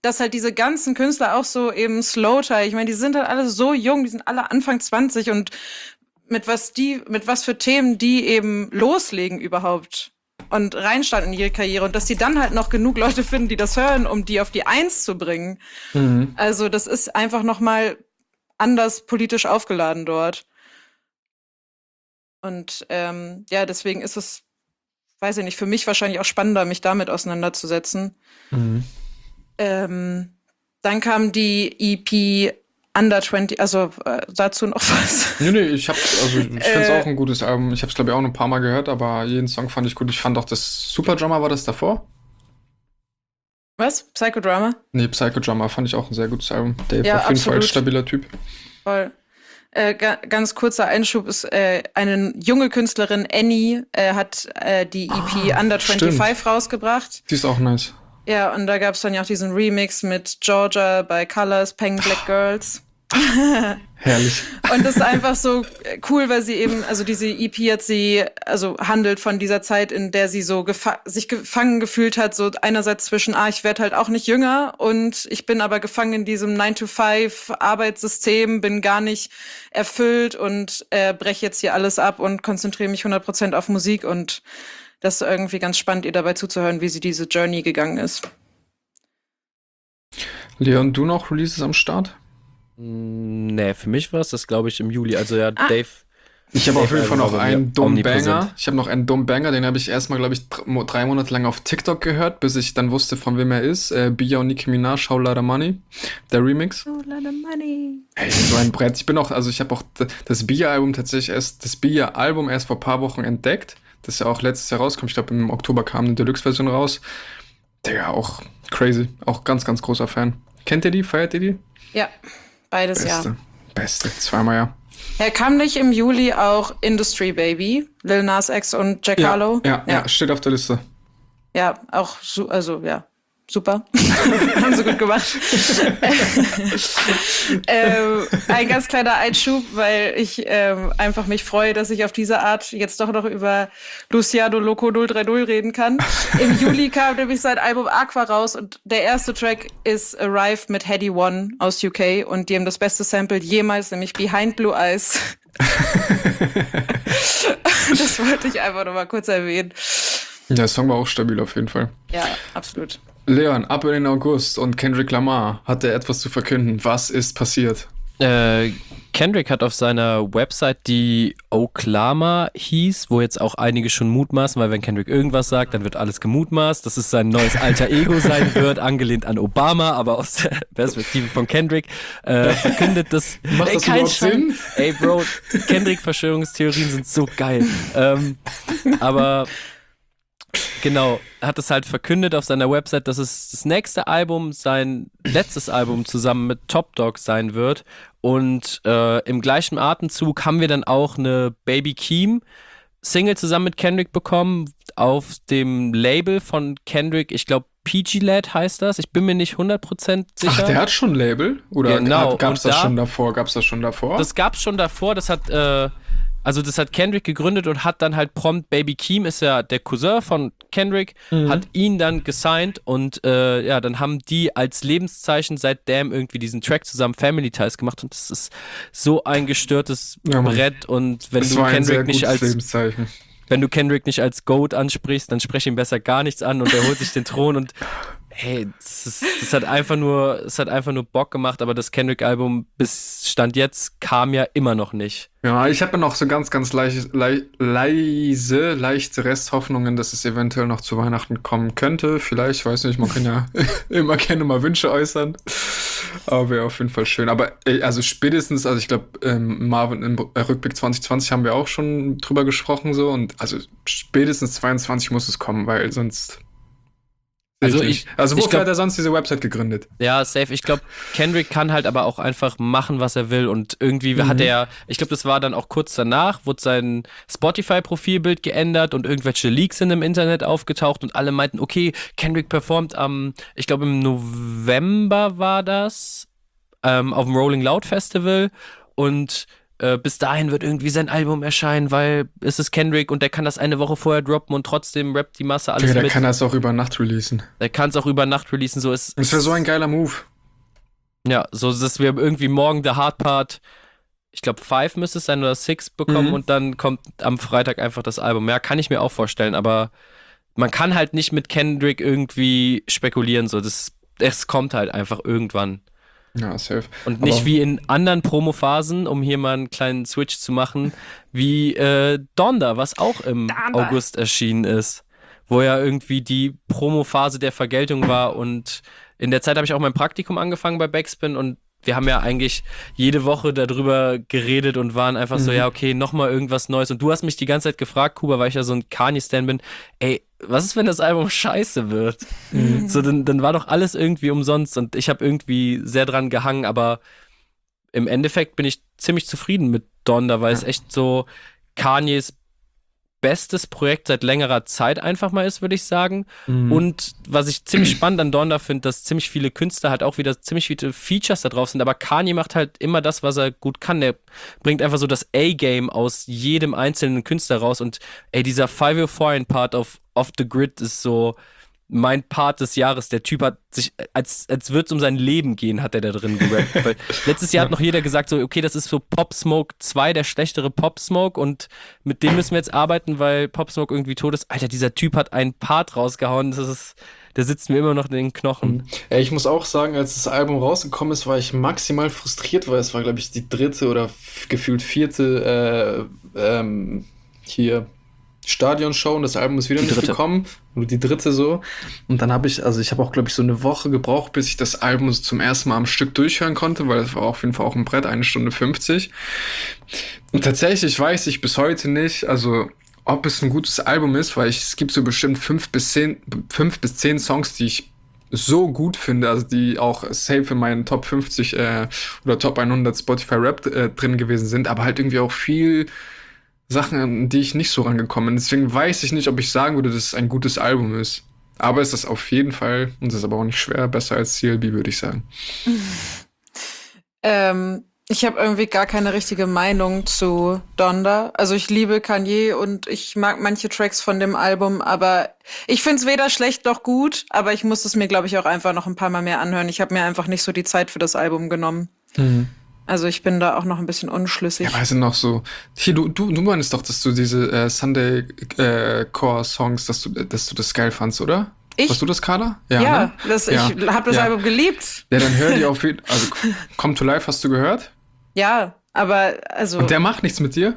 dass halt diese ganzen Künstler auch so eben Slowthai, ich meine, die sind halt alle so jung, die sind alle Anfang 20 und mit was für Themen die eben loslegen überhaupt und reinstarten in ihre Karriere und dass die dann halt noch genug Leute finden, die das hören, um die auf die Eins zu bringen. Also das ist einfach nochmal anders politisch aufgeladen dort. Und deswegen ist es, weiß ich nicht, für mich wahrscheinlich auch spannender, mich damit auseinanderzusetzen. Dann kam die EP Under 20, also dazu noch was. Nee, ich finde es auch ein gutes Album. Ich habe es, glaube ich, auch noch ein paar Mal gehört, aber jeden Song fand ich gut. Ich fand auch das Superdrummer, war das davor? Was? Psychodrama? Nee, Psychodrummer fand ich auch ein sehr gutes Album. Dave Ja, auf jeden Fall ein absolut. stabiler Typ. Voll. Ganz kurzer Einschub ist, eine junge Künstlerin, Annie, hat die EP Under 25 rausgebracht. Die ist auch nice. Ja, und da gab es dann ja auch diesen Remix mit Georgia bei Colors, Peng Black Girls. Herrlich. Und das ist einfach so cool, weil sie eben, also diese EP handelt von dieser Zeit, in der sie so sich gefangen gefühlt hat, so einerseits zwischen, ich werde halt auch nicht jünger und ich bin aber gefangen in diesem 9-to-5-Arbeitssystem, bin gar nicht erfüllt und breche jetzt hier alles ab und konzentriere mich 100% auf Musik und das ist irgendwie ganz spannend, ihr dabei zuzuhören, wie sie diese Journey gegangen ist. Leon, du noch Releases am Start? Nee, für mich war es das, glaube ich, im Juli. Also ja, Dave. Ich habe auf jeden Fall noch einen dummen omnipräsent. Banger. Ich habe noch einen dummen Banger, den habe ich erstmal, glaube ich, 3 Monate lang auf TikTok gehört, bis ich dann wusste, von wem er ist. Bia und Nicki Minaj, Whole Lotta Money. Der Remix. Whole Lotta Money. Ey, so ein Brett. Ich habe auch das Bia-Album tatsächlich erst vor ein paar Wochen entdeckt. Das ja auch letztes Jahr rauskommt. Ich glaube, im Oktober kam eine Deluxe-Version raus. Digga, auch crazy. Auch ganz, ganz großer Fan. Kennt ihr die? Feiert ihr die? Ja, beides Beste. Zweimal ja. Kam nicht im Juli auch Industry Baby, Lil Nas X und Jack Harlow? Ja, steht auf der Liste. Ja, auch super. Haben sie gut gemacht. Ein ganz kleiner Einschub, weil ich einfach mich freue, dass ich auf diese Art jetzt doch noch über Luciano Loco 030 reden kann. Im Juli kam nämlich sein Album Aqua raus und der erste Track ist Arrive mit Heady One aus UK und die haben das beste Sample jemals, nämlich Behind Blue Eyes. Das wollte ich einfach noch mal kurz erwähnen. Ja, der Song war auch stabil auf jeden Fall. Ja, absolut. Leon, ab in den August und Kendrick Lamar hatte etwas zu verkünden. Was ist passiert? Kendrick hat auf seiner Website, die Oklama hieß, wo jetzt auch einige schon mutmaßen, weil wenn Kendrick irgendwas sagt, dann wird alles gemutmaßt, dass es sein neues alter Ego sein wird, angelehnt an Obama, aber aus der Perspektive von Kendrick, verkündet, dass... Macht das überhaupt Sinn? Ey, Bro, Kendrick-Verschwörungstheorien sind so geil. Aber... Genau, hat es halt verkündet auf seiner Website, dass es das nächste Album sein letztes Album zusammen mit Top Dawg sein wird. Und im gleichen Atemzug haben wir dann auch eine Baby Keem Single zusammen mit Kendrick bekommen auf dem Label von Kendrick. Ich glaube, PG Lad heißt das. Ich bin mir nicht 100% sicher. Ach, der hat schon ein Label? Oder genau. Gab's das schon davor? Gab's das schon davor? Das gab's schon davor. Das hat Kendrick gegründet und hat dann halt prompt, Baby Keem ist ja der Cousin von Kendrick, hat ihn dann gesigned und dann haben die als Lebenszeichen seitdem irgendwie diesen Track zusammen Family Ties gemacht und das ist so ein gestörtes Brett und wenn du Kendrick nicht als GOAT ansprichst, dann sprech ihn besser gar nichts an und er holt sich den Thron und hey, das hat einfach nur Bock gemacht, aber das Kendrick-Album bis Stand jetzt kam ja immer noch nicht. Ja, ich habe ja noch so ganz, ganz leichte Resthoffnungen, dass es eventuell noch zu Weihnachten kommen könnte. Vielleicht, weiß nicht, man kann ja immer gerne mal Wünsche äußern. Aber wäre auf jeden Fall schön. Aber also spätestens, ich glaube, Marvin im Rückblick 2020 haben wir auch schon drüber gesprochen so und also spätestens 22 muss es kommen, weil sonst... wofür hat er sonst diese Website gegründet? Ja, safe. Ich glaube, Kendrick kann halt aber auch einfach machen, was er will. Und irgendwie hat er, ich glaube, das war dann auch kurz danach, wurde sein Spotify-Profilbild geändert und irgendwelche Leaks sind im Internet aufgetaucht und alle meinten, okay, Kendrick performt ich glaube im November war das, auf dem Rolling Loud Festival und bis dahin wird irgendwie sein Album erscheinen, weil es ist Kendrick und der kann das eine Woche vorher droppen und trotzdem rappt die Masse alles Ja, der mit. kann das auch über Nacht releasen. Der kann es auch über Nacht releasen, so ist. Das wäre so ein geiler Move. Ja, so dass wir irgendwie morgen der Hard Part, ich glaube 5 müsste es sein oder 6 bekommen und dann kommt am Freitag einfach das Album. Ja, kann ich mir auch vorstellen, aber man kann halt nicht mit Kendrick irgendwie spekulieren, so es kommt halt einfach irgendwann. Ja, safe. Und nicht Aber- wie in anderen Promophasen, um hier mal einen kleinen Switch zu machen, wie Donda, was auch im Donda. August erschienen ist. Wo ja irgendwie die Promophase der Vergeltung war und in der Zeit habe ich auch mein Praktikum angefangen bei Backspin und wir haben ja eigentlich jede Woche darüber geredet und waren einfach so, ja okay, nochmal irgendwas Neues. Und du hast mich die ganze Zeit gefragt, Kuba, weil ich ja so ein Kanye-Stan bin, ey, was ist, wenn das Album scheiße wird? So, dann war doch alles irgendwie umsonst und ich habe irgendwie sehr dran gehangen, aber im Endeffekt bin ich ziemlich zufrieden mit Donda, weil es echt so Kanyes bestes Projekt seit längerer Zeit einfach mal ist, würde ich sagen. Und was ich ziemlich spannend an Donda finde, dass ziemlich viele Künstler halt auch wieder ziemlich viele Features da drauf sind, aber Kanye macht halt immer das, was er gut kann. Der bringt einfach so das A-Game aus jedem einzelnen Künstler raus und ey, dieser 504-Part auf Off the Grid ist so mein Part des Jahres. Der Typ hat sich, als würde es um sein Leben gehen, hat er da drin gerappt. Weil letztes Jahr hat noch jeder gesagt, so, okay, das ist so Pop Smoke 2, der schlechtere Pop Smoke und mit dem müssen wir jetzt arbeiten, weil Pop Smoke irgendwie tot ist. Alter, dieser Typ hat einen Part rausgehauen, der sitzt mir immer noch in den Knochen. Ja, ich muss auch sagen, als das Album rausgekommen ist, war ich maximal frustriert, weil es war, glaube ich, die dritte oder gefühlt vierte hier Stadionshow und das Album ist wieder nicht gekommen. Nur die dritte so. Und dann habe ich auch, glaube ich, so eine Woche gebraucht, bis ich das Album zum ersten Mal am Stück durchhören konnte, weil das war auf jeden Fall auch ein Brett, 1 Stunde 50. Und tatsächlich weiß ich bis heute nicht, also ob es ein gutes Album ist, weil es gibt so bestimmt 5 bis 10 Songs, die ich so gut finde, also die auch safe in meinen Top 50 oder Top 100 Spotify Rap drin gewesen sind, aber halt irgendwie auch viel Sachen, an die ich nicht so rangekommen bin. Deswegen weiß ich nicht, ob ich sagen würde, dass es ein gutes Album ist. Aber es ist auf jeden Fall, und es ist aber auch nicht schwer, besser als CLB, würde ich sagen. Ich habe irgendwie gar keine richtige Meinung zu Donda. Also ich liebe Kanye und ich mag manche Tracks von dem Album, aber ich find's weder schlecht noch gut, aber ich muss es mir, glaube ich, auch einfach noch ein paar Mal mehr anhören. Ich habe mir einfach nicht so die Zeit für das Album genommen. Also ich bin da auch noch ein bisschen unschlüssig. Ja, aber es sind noch so. Hier, du meinst doch, dass du diese Sunday Core Songs, dass du das geil fandst, oder? Ich? Warst du das, Carla? Ja, ne? ich habe das Album geliebt. Ja, dann hör dir auf jeden Fall. Also, Come to Life hast du gehört? Ja, aber also. Und der macht nichts mit dir?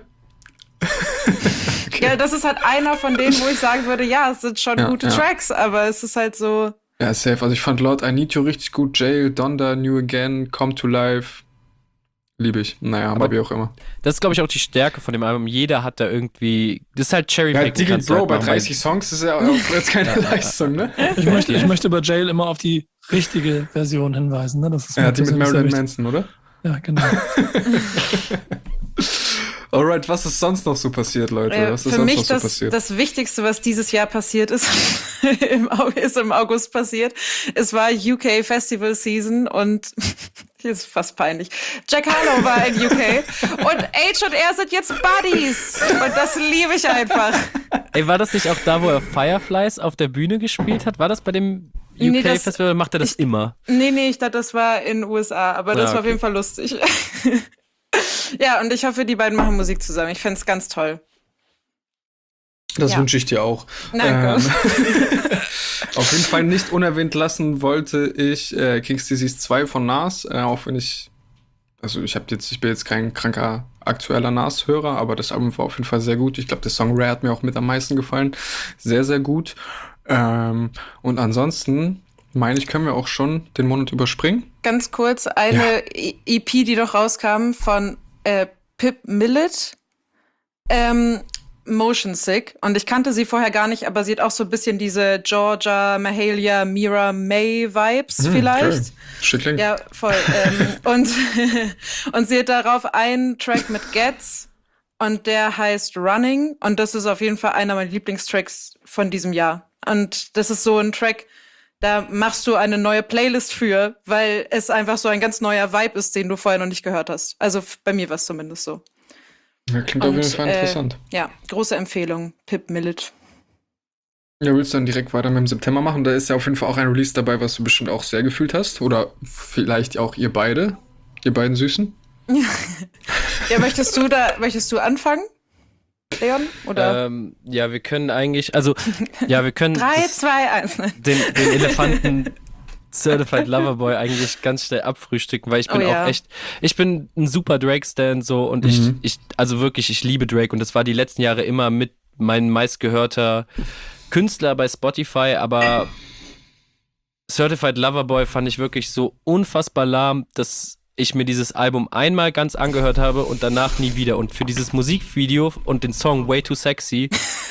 Ja, das ist halt einer von denen, wo ich sagen würde, ja, es sind schon gute Tracks, aber es ist halt so. Ja, safe. Also ich fand Lord I Need You richtig gut. Jail, Donda, New Again, Come to Life. Liebe ich. Naja, aber wie auch immer. Das ist, glaube ich, auch die Stärke von dem Album. Jeder hat da irgendwie, das ist halt Ja, Cherry-Picking. Diggy kannst du Bro, halt bei machen, 30 Songs ist ja auch jetzt keine Leistung, ne? Ich möchte bei Jail immer auf die richtige Version hinweisen. Ne? Das ist Ja, mir die mit persönlich sehr Marilyn wichtig. Manson, oder? Ja, genau. Alright, was ist sonst noch so passiert, Leute? Was ist Für sonst mich noch so passiert? das Wichtigste, was dieses Jahr passiert ist, ist im August passiert. Es war UK Festival Season und hier ist fast peinlich. Jack Harlow war in UK und H&R sind jetzt Buddies und das liebe ich einfach. Ey, war das nicht auch da, wo er Fireflies auf der Bühne gespielt hat? War das bei dem Nee, UK-Festival oder macht er das immer? Nee, ich dachte, das war in den USA, aber das war auf okay. jeden Fall lustig. Ja, und ich hoffe, die beiden machen Musik zusammen. Ich fänd's ganz toll. Das Ja. wünsche ich dir auch. Danke. Auf jeden Fall nicht unerwähnt lassen wollte ich King's Disease 2 von Nas, auch wenn ich bin jetzt kein kranker aktueller Nas-Hörer, aber das Album war auf jeden Fall sehr gut. Ich glaube, der Song Rare hat mir auch mit am meisten gefallen. Sehr, sehr gut. Und ansonsten, meine ich, können wir auch schon den Monat überspringen. Ganz kurz, eine EP, die doch rauskam von Pip Millet, Motion Sick. Und ich kannte sie vorher gar nicht, aber sie hat auch so ein bisschen diese Georgia, Mahalia, Mira May Vibes vielleicht. Okay. Schickling. Ja, voll. Und sie hat darauf einen Track mit Gets und der heißt Running. Und das ist auf jeden Fall einer meiner Lieblingstracks von diesem Jahr. Und das ist so ein Track, da machst du eine neue Playlist für, weil es einfach so ein ganz neuer Vibe ist, den du vorher noch nicht gehört hast. Also bei mir war es zumindest so. Ja, klingt auf jeden Fall interessant. Ja, große Empfehlung, Pip Millet. Ja, willst du dann direkt weiter mit dem September machen? Da ist ja auf jeden Fall auch ein Release dabei, was du bestimmt auch sehr gefühlt hast. Oder vielleicht auch ihr beiden Süßen. Ja, möchtest du anfangen, Leon? Oder? Ja, wir können eigentlich, also, ja, wir können 3, 2, 1. den Elefanten Certified Loverboy eigentlich ganz schnell abfrühstücken, weil ich bin auch echt, ich bin ein super Drake-Stan so und also wirklich, ich liebe Drake und das war die letzten Jahre immer mit mein meistgehörter Künstler bei Spotify, aber Certified Loverboy fand ich wirklich so unfassbar lahm, dass ich mir dieses Album einmal ganz angehört habe und danach nie wieder. Und für dieses Musikvideo und den Song Way Too Sexy,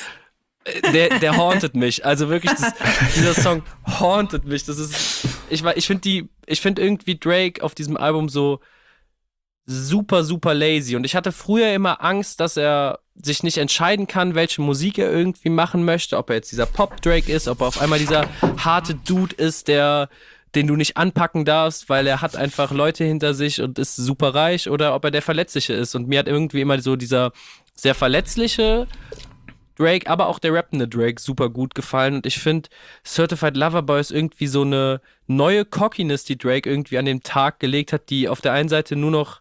der hauntet mich. Also wirklich, dieser Song hauntet mich. Das ist, ich finde irgendwie Drake auf diesem Album so super, super lazy. Und ich hatte früher immer Angst, dass er sich nicht entscheiden kann, welche Musik er irgendwie machen möchte, ob er jetzt dieser Pop-Drake ist, ob er auf einmal dieser harte Dude ist, den du nicht anpacken darfst, weil er hat einfach Leute hinter sich und ist super reich, oder ob er der Verletzliche ist. Und mir hat irgendwie immer so dieser sehr verletzliche Drake, aber auch der rappende Drake super gut gefallen. Und ich finde, Certified Loverboy ist irgendwie so eine neue Cockiness, die Drake irgendwie an den Tag gelegt hat, die auf der einen Seite nur noch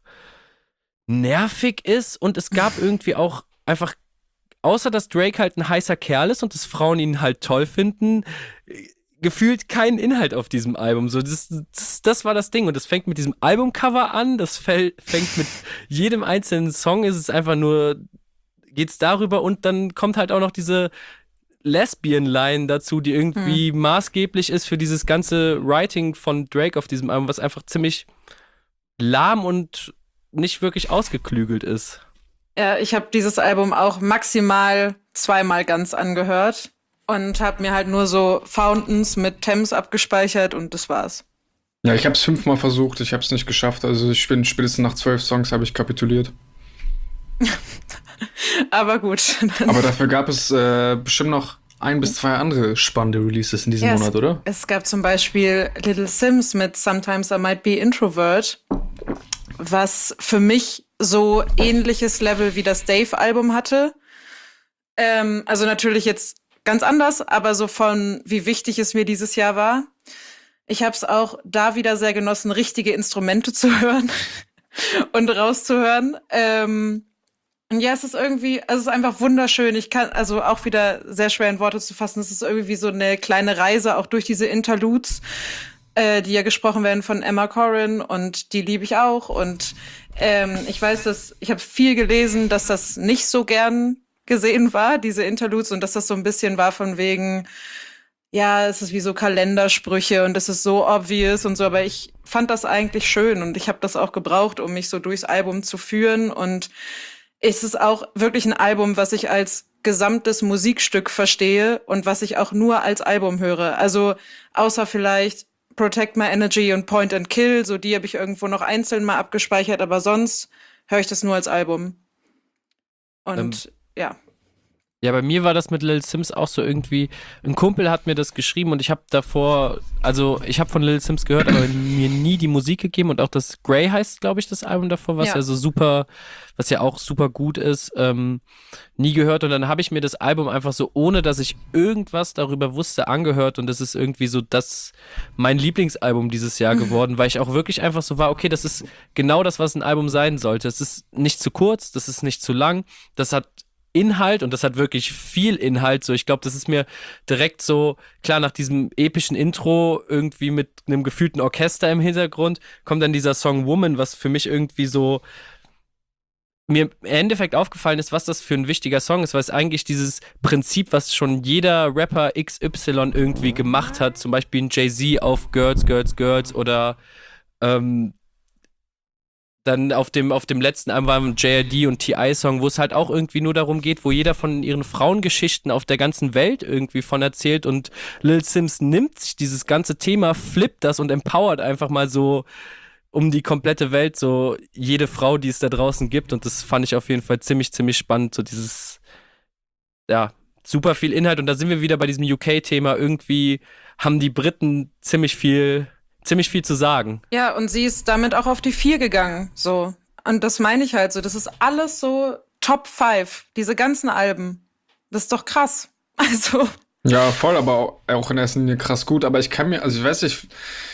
nervig ist und es gab irgendwie auch einfach, außer dass Drake halt ein heißer Kerl ist und dass Frauen ihn halt toll finden, gefühlt keinen Inhalt auf diesem Album. So, das war das Ding. Und das fängt mit diesem Albumcover an, das fängt mit jedem einzelnen Song, ist es einfach nur, geht's darüber und dann kommt halt auch noch diese Lesbian-Line dazu, die irgendwie maßgeblich ist für dieses ganze Writing von Drake auf diesem Album, was einfach ziemlich lahm und nicht wirklich ausgeklügelt ist. Ja, ich habe dieses Album auch maximal 2-mal ganz angehört und habe mir halt nur so Fountains mit Thames abgespeichert und das war's. Ja, ich habe es 5-mal versucht, ich habe es nicht geschafft. Also ich bin spätestens nach 12 Songs habe ich kapituliert. Aber gut. Aber dafür gab es bestimmt noch 1 bis 2 andere spannende Releases in diesem Monat, oder? Es gab zum Beispiel Little Sims mit Sometimes I Might Be Introvert, was für mich so ähnliches Level wie das Dave-Album hatte. Also natürlich jetzt ganz anders, aber so von wie wichtig es mir dieses Jahr war. Ich habe es auch da wieder sehr genossen, richtige Instrumente zu hören und rauszuhören. Und ja, es ist irgendwie, also es ist einfach wunderschön. Ich kann, also auch wieder sehr schwer in Worte zu fassen, es ist irgendwie wie so eine kleine Reise, auch durch diese Interludes, die ja gesprochen werden von Emma Corrin und die liebe ich auch. Und ich weiß, ich habe viel gelesen, dass das nicht so gern gesehen war, diese Interludes, und dass das so ein bisschen war von wegen, ja, es ist wie so Kalendersprüche und es ist so obvious und so, aber ich fand das eigentlich schön und ich habe das auch gebraucht, um mich so durchs Album zu führen, und es ist auch wirklich ein Album, was ich als gesamtes Musikstück verstehe und was ich auch nur als Album höre. Also außer vielleicht Protect My Energy und Point and Kill, so die habe ich irgendwo noch einzeln mal abgespeichert, aber sonst höre ich das nur als Album. Und ja. Ja, bei mir war das mit Lil Sims auch so irgendwie, ein Kumpel hat mir das geschrieben und ich habe davor, also ich habe von Lil Sims gehört, aber mir nie die Musik gegeben, und auch das Grey heißt, glaube ich, das Album davor, was ja so super, was ja auch super gut ist, nie gehört, und dann habe ich mir das Album einfach so, ohne dass ich irgendwas darüber wusste, angehört, und das ist irgendwie so mein Lieblingsalbum dieses Jahr geworden, weil ich auch wirklich einfach so war, okay, das ist genau das, was ein Album sein sollte. Es ist nicht zu kurz, das ist nicht zu lang, das hat Inhalt, und das hat wirklich viel Inhalt. So, ich glaube, das ist mir direkt so, klar, nach diesem epischen Intro irgendwie mit einem gefühlten Orchester im Hintergrund kommt dann dieser Song Woman, was für mich irgendwie so mir im Endeffekt aufgefallen ist, was das für ein wichtiger Song ist, weil es eigentlich dieses Prinzip, was schon jeder Rapper XY irgendwie gemacht hat, zum Beispiel ein Jay-Z auf Girls, Girls, Girls, oder dann auf dem letzten Album war ein JRD und T.I.-Song, wo es halt auch irgendwie nur darum geht, wo jeder von ihren Frauengeschichten auf der ganzen Welt irgendwie von erzählt, und Lil Sims nimmt sich dieses ganze Thema, flippt das und empowert einfach mal so um die komplette Welt, so jede Frau, die es da draußen gibt, und das fand ich auf jeden Fall ziemlich, ziemlich spannend, so dieses, ja, super viel Inhalt, und da sind wir wieder bei diesem UK-Thema, irgendwie haben die Briten ziemlich viel zu sagen. Ja, und sie ist damit auch auf die 4 gegangen, so. Und das meine ich halt so. Das ist alles so Top 5, diese ganzen Alben. Das ist doch krass. Also. Ja, voll, aber auch in erster Linie krass gut. Aber ich kann mir, also ich weiß nicht,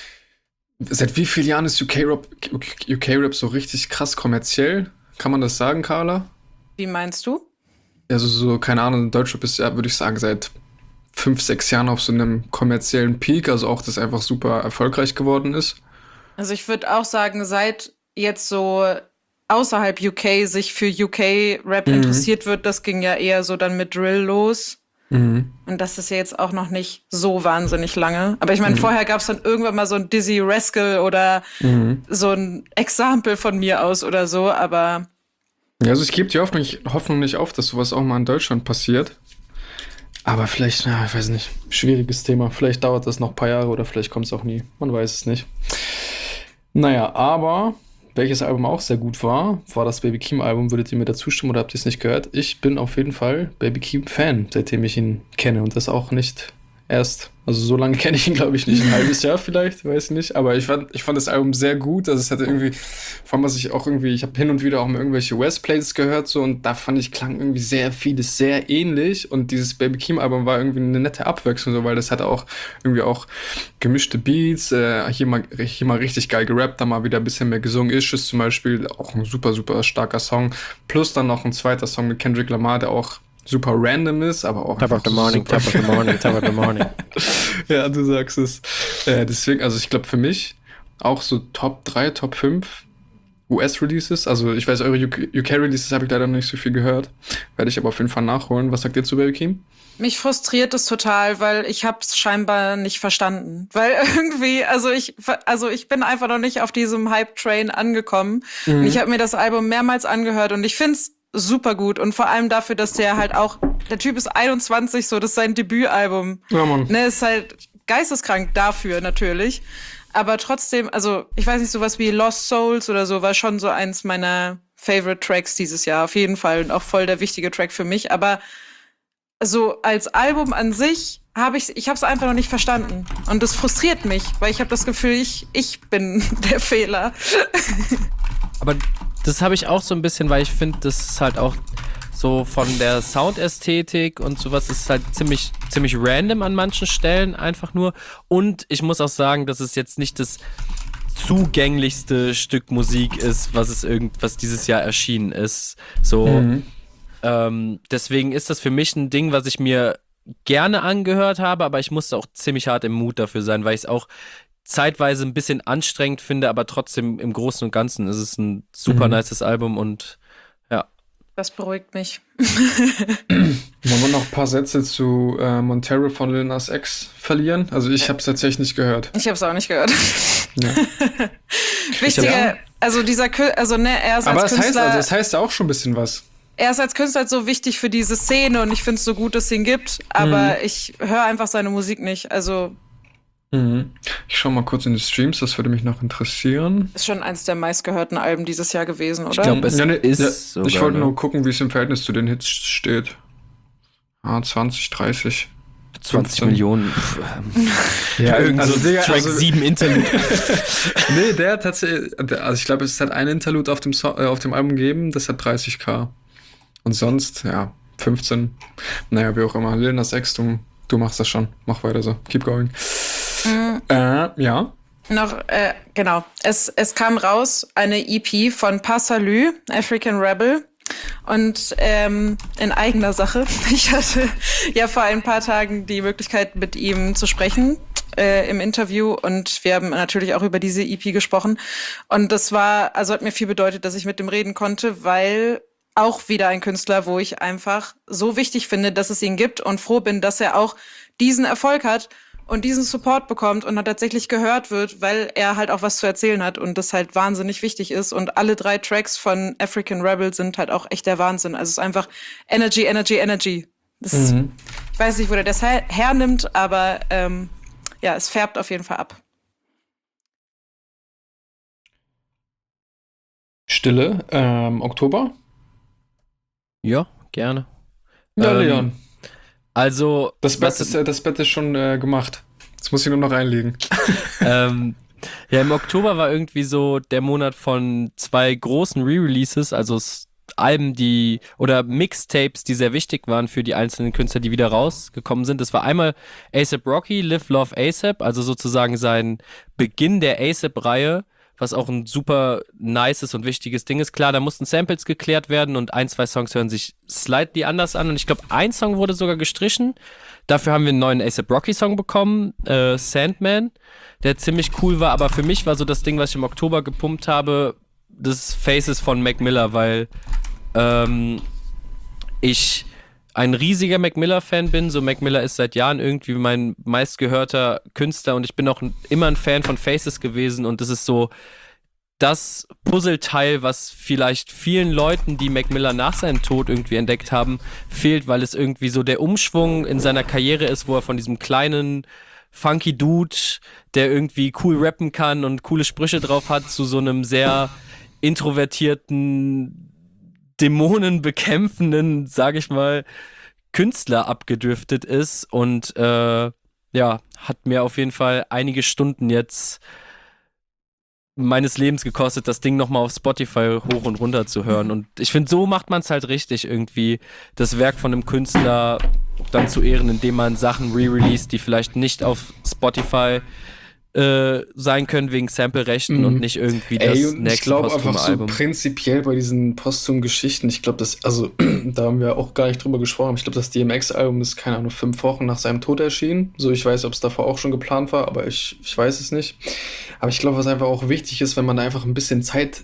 seit wie vielen Jahren ist UK-Rap so richtig krass kommerziell? Kann man das sagen, Carla? Wie meinst du? Also so, keine Ahnung, Deutschrap ist ja, würde ich sagen, seit 5, 6 Jahren auf so einem kommerziellen Peak, also auch, das einfach super erfolgreich geworden ist. Also ich würde auch sagen, seit jetzt so außerhalb UK sich für UK-Rap interessiert wird, das ging ja eher so dann mit Drill los. Und das ist ja jetzt auch noch nicht so wahnsinnig lange. Aber ich meine, vorher gab es dann irgendwann mal so ein Dizzy Rascal oder so ein Example von mir aus oder so, aber Ja, also ich gebe die Hoffnung nicht auf, dass sowas auch mal in Deutschland passiert. Aber vielleicht, ja, ich weiß nicht, schwieriges Thema. Vielleicht dauert das noch ein paar Jahre oder vielleicht kommt es auch nie. Man weiß es nicht. Naja, aber welches Album auch sehr gut war das Baby Keem Album. Würdet ihr mir da zustimmen oder habt ihr es nicht gehört? Ich bin auf jeden Fall Baby Keem Fan, seitdem ich ihn kenne. Und das auch nicht erst, also so lange kenne ich ihn, glaube ich, nicht. Ein halbes Jahr vielleicht, weiß nicht. Aber ich fand das Album sehr gut. Also es hatte irgendwie, vor allem was ich auch irgendwie, ich habe hin und wieder auch mal irgendwelche West-Plays gehört so und da fand ich, klang irgendwie sehr vieles sehr ähnlich. Und dieses Baby Keem Album war irgendwie eine nette Abwechslung, so, weil das hatte auch irgendwie auch gemischte Beats, hier mal richtig geil gerappt, da mal wieder ein bisschen mehr gesungen. Issues zum Beispiel, auch ein super, super starker Song. Plus dann noch ein zweiter Song mit Kendrick Lamar, der auch super random ist, aber auch Top of the morning, top of the morning, top of the morning. Ja, du sagst es. Deswegen, also ich glaube für mich auch so Top 3, Top 5 US-Releases. Also ich weiß, eure UK-Releases habe ich leider noch nicht so viel gehört. Werde ich aber auf jeden Fall nachholen. Was sagt ihr zu Baby Keem? mich frustriert es total, weil ich habe es scheinbar nicht verstanden. Weil irgendwie, also ich bin einfach noch nicht auf diesem Hype-Train angekommen. Und ich habe mir das Album mehrmals angehört und ich find's super gut. Und vor allem dafür, dass der halt auch, der Typ ist 21, so, das ist sein Debütalbum. Ja, Mann. Ne, ist halt geisteskrank dafür natürlich. Aber trotzdem, also ich weiß nicht, sowas wie Lost Souls oder so war schon so eins meiner Favorite Tracks dieses Jahr. Auf jeden Fall und auch voll der wichtige Track für mich. Aber so als Album an sich ich habe es einfach noch nicht verstanden. Und das frustriert mich, weil ich habe das Gefühl, ich bin der Fehler. Aber das habe ich auch so ein bisschen, weil ich finde, das ist halt auch so von der Soundästhetik und sowas ist halt ziemlich random an manchen Stellen einfach nur. Und ich muss auch sagen, dass es jetzt nicht das zugänglichste Stück Musik ist, was dieses Jahr erschienen ist. So, deswegen ist das für mich ein Ding, was ich mir gerne angehört habe, aber ich musste auch ziemlich hart im Mut dafür sein, weil ich es auch zeitweise ein bisschen anstrengend finde, aber trotzdem im Großen und Ganzen ist es ein super nices Album und ja. Das beruhigt mich. Wollen wir noch ein paar Sätze zu Montero von Lil Nas X verlieren? Also ich habe es tatsächlich nicht gehört. Ich habe es auch nicht gehört. Ja. Wichtiger, also er ist Aber als Künstler, das heißt ja auch schon ein bisschen was. er ist als Künstler so wichtig für diese Szene und ich finde es so gut, dass es ihn gibt, aber ich höre einfach seine Musik nicht. Also Ich schau mal kurz in die Streams, das würde mich noch interessieren. ist schon eins der meistgehörten Alben dieses Jahr gewesen, oder? Ich glaube, es ist sogar, ich wollte ne? nur gucken, wie es im Verhältnis zu den Hits steht. 20, 30. 20 15. Millionen. Ja, Irgend so Digga, Track 7 Interlude. Nee, der hat tatsächlich, also ich glaube, es hat ein Interlude auf dem Album gegeben, das hat 30.000. Und sonst, ja, 15. Naja, wie auch immer. Lil Nas X, du machst das schon. Mach weiter so. Keep going. Ja. Noch, genau. Es kam raus eine EP von Passalü, African Rebel. Und in eigener Sache. Ich hatte ja vor ein paar Tagen die Möglichkeit, mit ihm zu sprechen im Interview. Und wir haben natürlich auch über diese EP gesprochen. Und das hat mir viel bedeutet, dass ich mit dem reden konnte, weil auch wieder ein Künstler, wo ich einfach so wichtig finde, dass es ihn gibt und froh bin, dass er auch diesen Erfolg hat und diesen Support bekommt und tatsächlich gehört wird, weil er halt auch was zu erzählen hat und das halt wahnsinnig wichtig ist. Und alle 3 Tracks von African Rebel sind halt auch echt der Wahnsinn. Also es ist einfach Energy, Energy, Energy. Ich weiß nicht, wo der das hernimmt, aber ja, es färbt auf jeden Fall ab. Stille. Oktober? Ja, gerne. Ja, Leon. Also, Das Bett ist schon gemacht. Jetzt muss ich nur noch reinlegen. ja, im Oktober war irgendwie so der Monat von 2 großen Re-Releases, also Alben, oder Mixtapes, die sehr wichtig waren für die einzelnen Künstler, die wieder rausgekommen sind. Das war einmal A$AP Rocky, Live Love A$AP, also sozusagen sein Beginn der A$AP-Reihe, was auch ein super nices und wichtiges Ding ist. Klar, da mussten Samples geklärt werden und 1-2 Songs hören sich slightly anders an und ich glaube, ein Song wurde sogar gestrichen. Dafür haben wir einen neuen A$AP Rocky Song bekommen, Sandman, der ziemlich cool war, aber für mich war so das Ding, was ich im Oktober gepumpt habe, das Faces von Mac Miller, weil ich ein riesiger Mac Miller-Fan bin. So, Mac Miller ist seit Jahren irgendwie mein meistgehörter Künstler und ich bin auch immer ein Fan von Faces gewesen und das ist so das Puzzleteil, was vielleicht vielen Leuten, die Mac Miller nach seinem Tod irgendwie entdeckt haben, fehlt, weil es irgendwie so der Umschwung in seiner Karriere ist, wo er von diesem kleinen funky Dude, der irgendwie cool rappen kann und coole Sprüche drauf hat, zu so einem sehr introvertierten, dämonenbekämpfenden, sag ich mal, Künstler abgedriftet ist und hat mir auf jeden Fall einige Stunden jetzt meines Lebens gekostet, das Ding nochmal auf Spotify hoch und runter zu hören und ich finde, so macht man es halt richtig, irgendwie das Werk von einem Künstler dann zu ehren, indem man Sachen re-released, die vielleicht nicht auf Spotify sein können wegen Sample-Rechten und nicht irgendwie das nächste ich glaube posthume einfach so Album. prinzipiell bei diesen posthumen Geschichten, ich glaube, da haben wir auch gar nicht drüber gesprochen, aber ich glaube, das DMX-Album ist, keine Ahnung, 5 Wochen nach seinem Tod erschienen. So, ich weiß, ob es davor auch schon geplant war, aber ich weiß es nicht. Aber ich glaube, was einfach auch wichtig ist, wenn man da einfach ein bisschen Zeit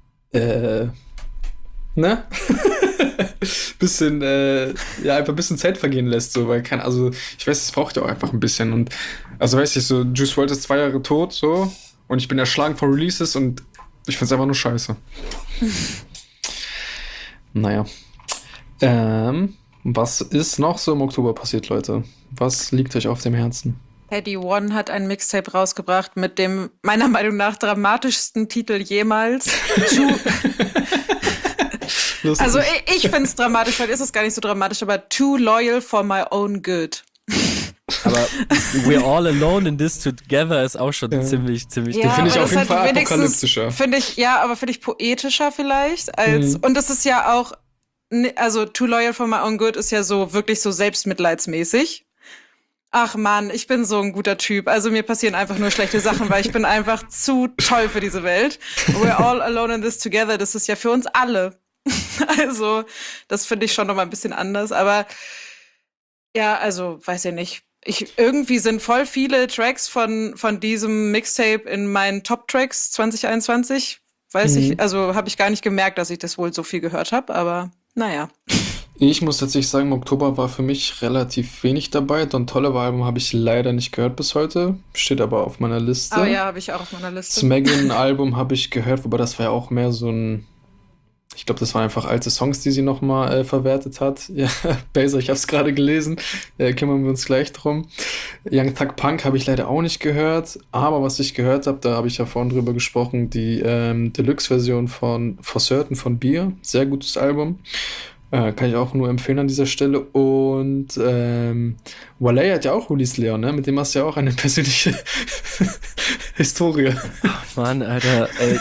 einfach ein bisschen Zeit vergehen lässt, so, weil ich weiß, es braucht ja auch einfach ein bisschen und also weiß ich, so Juice WRLD ist 2 Jahre tot, so, und ich bin erschlagen von Releases und ich find's einfach nur scheiße. Naja. Was ist noch so im Oktober passiert, Leute? Was liegt euch auf dem Herzen? Headie One hat ein Mixtape rausgebracht mit dem meiner Meinung nach dramatischsten Titel jemals. Also ich finde es dramatisch, weil ist es gar nicht so dramatisch, aber Too Loyal for My Own Good. Aber We're All Alone in This Together ist auch schon ziemlich Ja, den finde ich auf jeden Fall apokalyptischer. Finde ich poetischer vielleicht als und das ist ja auch, also Too Loyal for My Own Good ist ja so wirklich so selbstmitleidsmäßig. Ach Mann, ich bin so ein guter Typ. Also mir passieren einfach nur schlechte Sachen, weil ich bin einfach zu toll für diese Welt. We're all alone in this together, das ist ja für uns alle. Also, das finde ich schon noch mal ein bisschen anders. Aber ja, also, weiß ich nicht. Irgendwie sind voll viele Tracks von diesem Mixtape in meinen Top-Tracks 2021. Weiß ich, also habe ich gar nicht gemerkt, dass ich das wohl so viel gehört habe, aber naja. Ich muss tatsächlich sagen, im Oktober war für mich relativ wenig dabei. Don Toliver Album habe ich leider nicht gehört bis heute. Steht aber auf meiner Liste. Oh ja, habe ich auch auf meiner Liste. Smegin Album habe ich gehört, wobei das war ja auch mehr so ein... Ich glaube, das waren einfach alte Songs, die sie nochmal verwertet hat. Ja, Baser, ich habe es gerade gelesen. Kümmern wir uns gleich drum. Young Thug Punk habe ich leider auch nicht gehört. Aber was ich gehört habe, da habe ich ja vorhin drüber gesprochen, die Deluxe-Version von For Certain von Beer. Sehr gutes Album. Kann ich auch nur empfehlen an dieser Stelle. Und Wale hat ja auch released, Leon, ne? Mit dem hast du ja auch eine persönliche Historie. Mann, Alter, ey,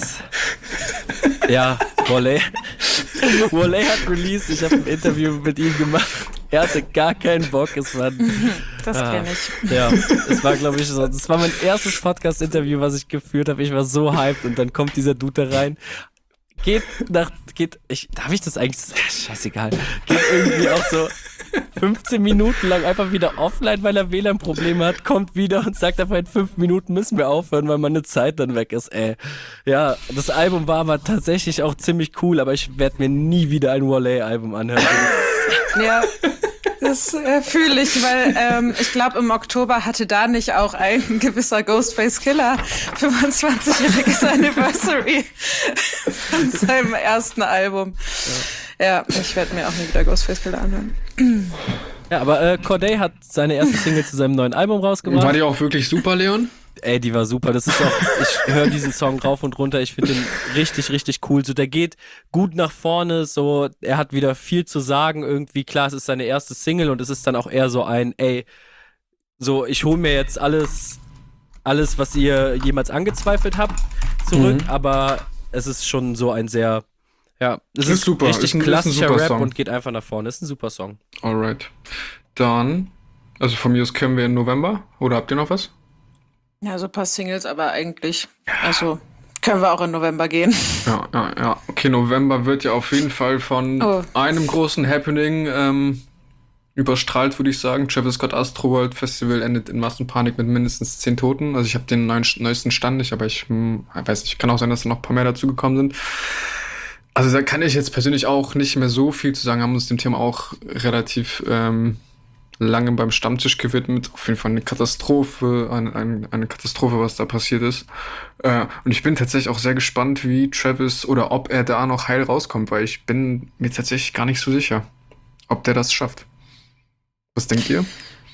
ja, Wale hat released, ich habe ein Interview mit ihm gemacht. Er hatte gar keinen Bock, es war... Das kenne ich. Ja, es war, glaube ich, so, das war mein erstes Podcast-Interview, was ich geführt habe. Ich war so hyped und dann kommt dieser Dude da rein. Darf ich das eigentlich, scheißegal, geht irgendwie auch so 15 Minuten lang einfach wieder offline, weil er WLAN-Probleme hat, kommt wieder und sagt einfach, in 5 Minuten müssen wir aufhören, weil meine Zeit dann weg ist, ey. Ja, das Album war aber tatsächlich auch ziemlich cool, aber ich werde mir nie wieder ein Wale-Album anhören. Ja, das fühle ich, weil ich glaube, im Oktober hatte da nicht auch ein gewisser Ghostface Killah 25-jähriges Anniversary von seinem ersten Album. Ja, ich werde mir auch nie wieder Ghostface Killah anhören. Ja, aber Cordae hat seine erste Single zu seinem neuen Album rausgebracht. War die auch wirklich super, Leon? Ey, die war super. Das ist auch, ich höre diesen Song rauf und runter. Ich finde den richtig, richtig cool. So, der geht gut nach vorne. So, er hat wieder viel zu sagen. Irgendwie, klar, es ist seine erste Single und es ist dann auch eher so so, ich hole mir jetzt alles, was ihr jemals angezweifelt habt, zurück. Aber es ist schon so ein sehr, Ja, es Ist super. richtig Ist ein klassischer super Rap Song. und geht einfach nach vorne. Ist ein super Song. Alright. Dann, also von mir aus können wir im November. Oder habt ihr noch was? Ja, so ein paar Singles, aber eigentlich, also können wir auch im November gehen. Ja. Okay, November wird ja auf jeden Fall von einem großen Happening überstrahlt, würde ich sagen. Travis Scott Astroworld Festival endet in Massenpanik mit mindestens 10 Toten. Also ich habe den neuesten Stand nicht, aber ich weiß nicht, kann auch sein, dass da noch ein paar mehr dazugekommen sind. Also da kann ich jetzt persönlich auch nicht mehr so viel zu sagen, haben uns dem Thema auch relativ lange beim Stammtisch gewidmet. Auf jeden Fall eine Katastrophe, eine Katastrophe, was da passiert ist. Und ich bin tatsächlich auch sehr gespannt, wie Travis oder ob er da noch heil rauskommt, weil ich bin mir tatsächlich gar nicht so sicher, ob der das schafft. Was denkt ihr?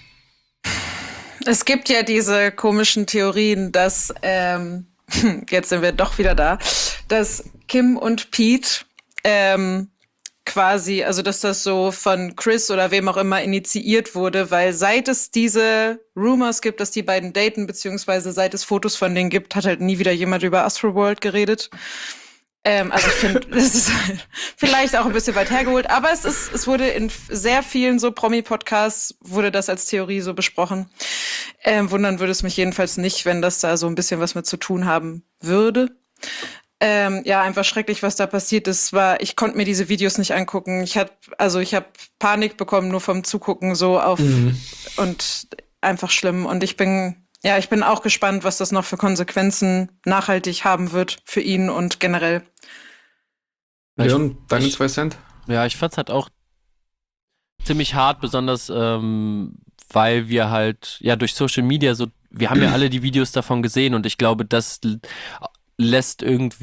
Es gibt ja diese komischen Theorien, dass, jetzt sind wir doch wieder da, dass Kim und Pete quasi, also dass das so von Chris oder wem auch immer initiiert wurde, weil seit es diese Rumors gibt, dass die beiden daten, beziehungsweise seit es Fotos von denen gibt, hat halt nie wieder jemand über Astroworld geredet. Also ich finde, das ist vielleicht auch ein bisschen weit hergeholt, aber es wurde in sehr vielen so Promi-Podcasts wurde das als Theorie so besprochen. Wundern würde es mich jedenfalls nicht, wenn das da so ein bisschen was mit zu tun haben würde. Ja, einfach schrecklich, was da passiert ist. Ich konnte mir diese Videos nicht angucken. Ich habe Panik bekommen nur vom Zugucken so auf und einfach schlimm. Und ich bin auch gespannt, was das noch für Konsequenzen nachhaltig haben wird für ihn und generell. Leon, deine 2 Cent? Ja, ich fand's halt auch ziemlich hart, besonders weil wir halt, ja, durch Social Media so, wir haben ja alle die Videos davon gesehen und ich glaube, das lässt uns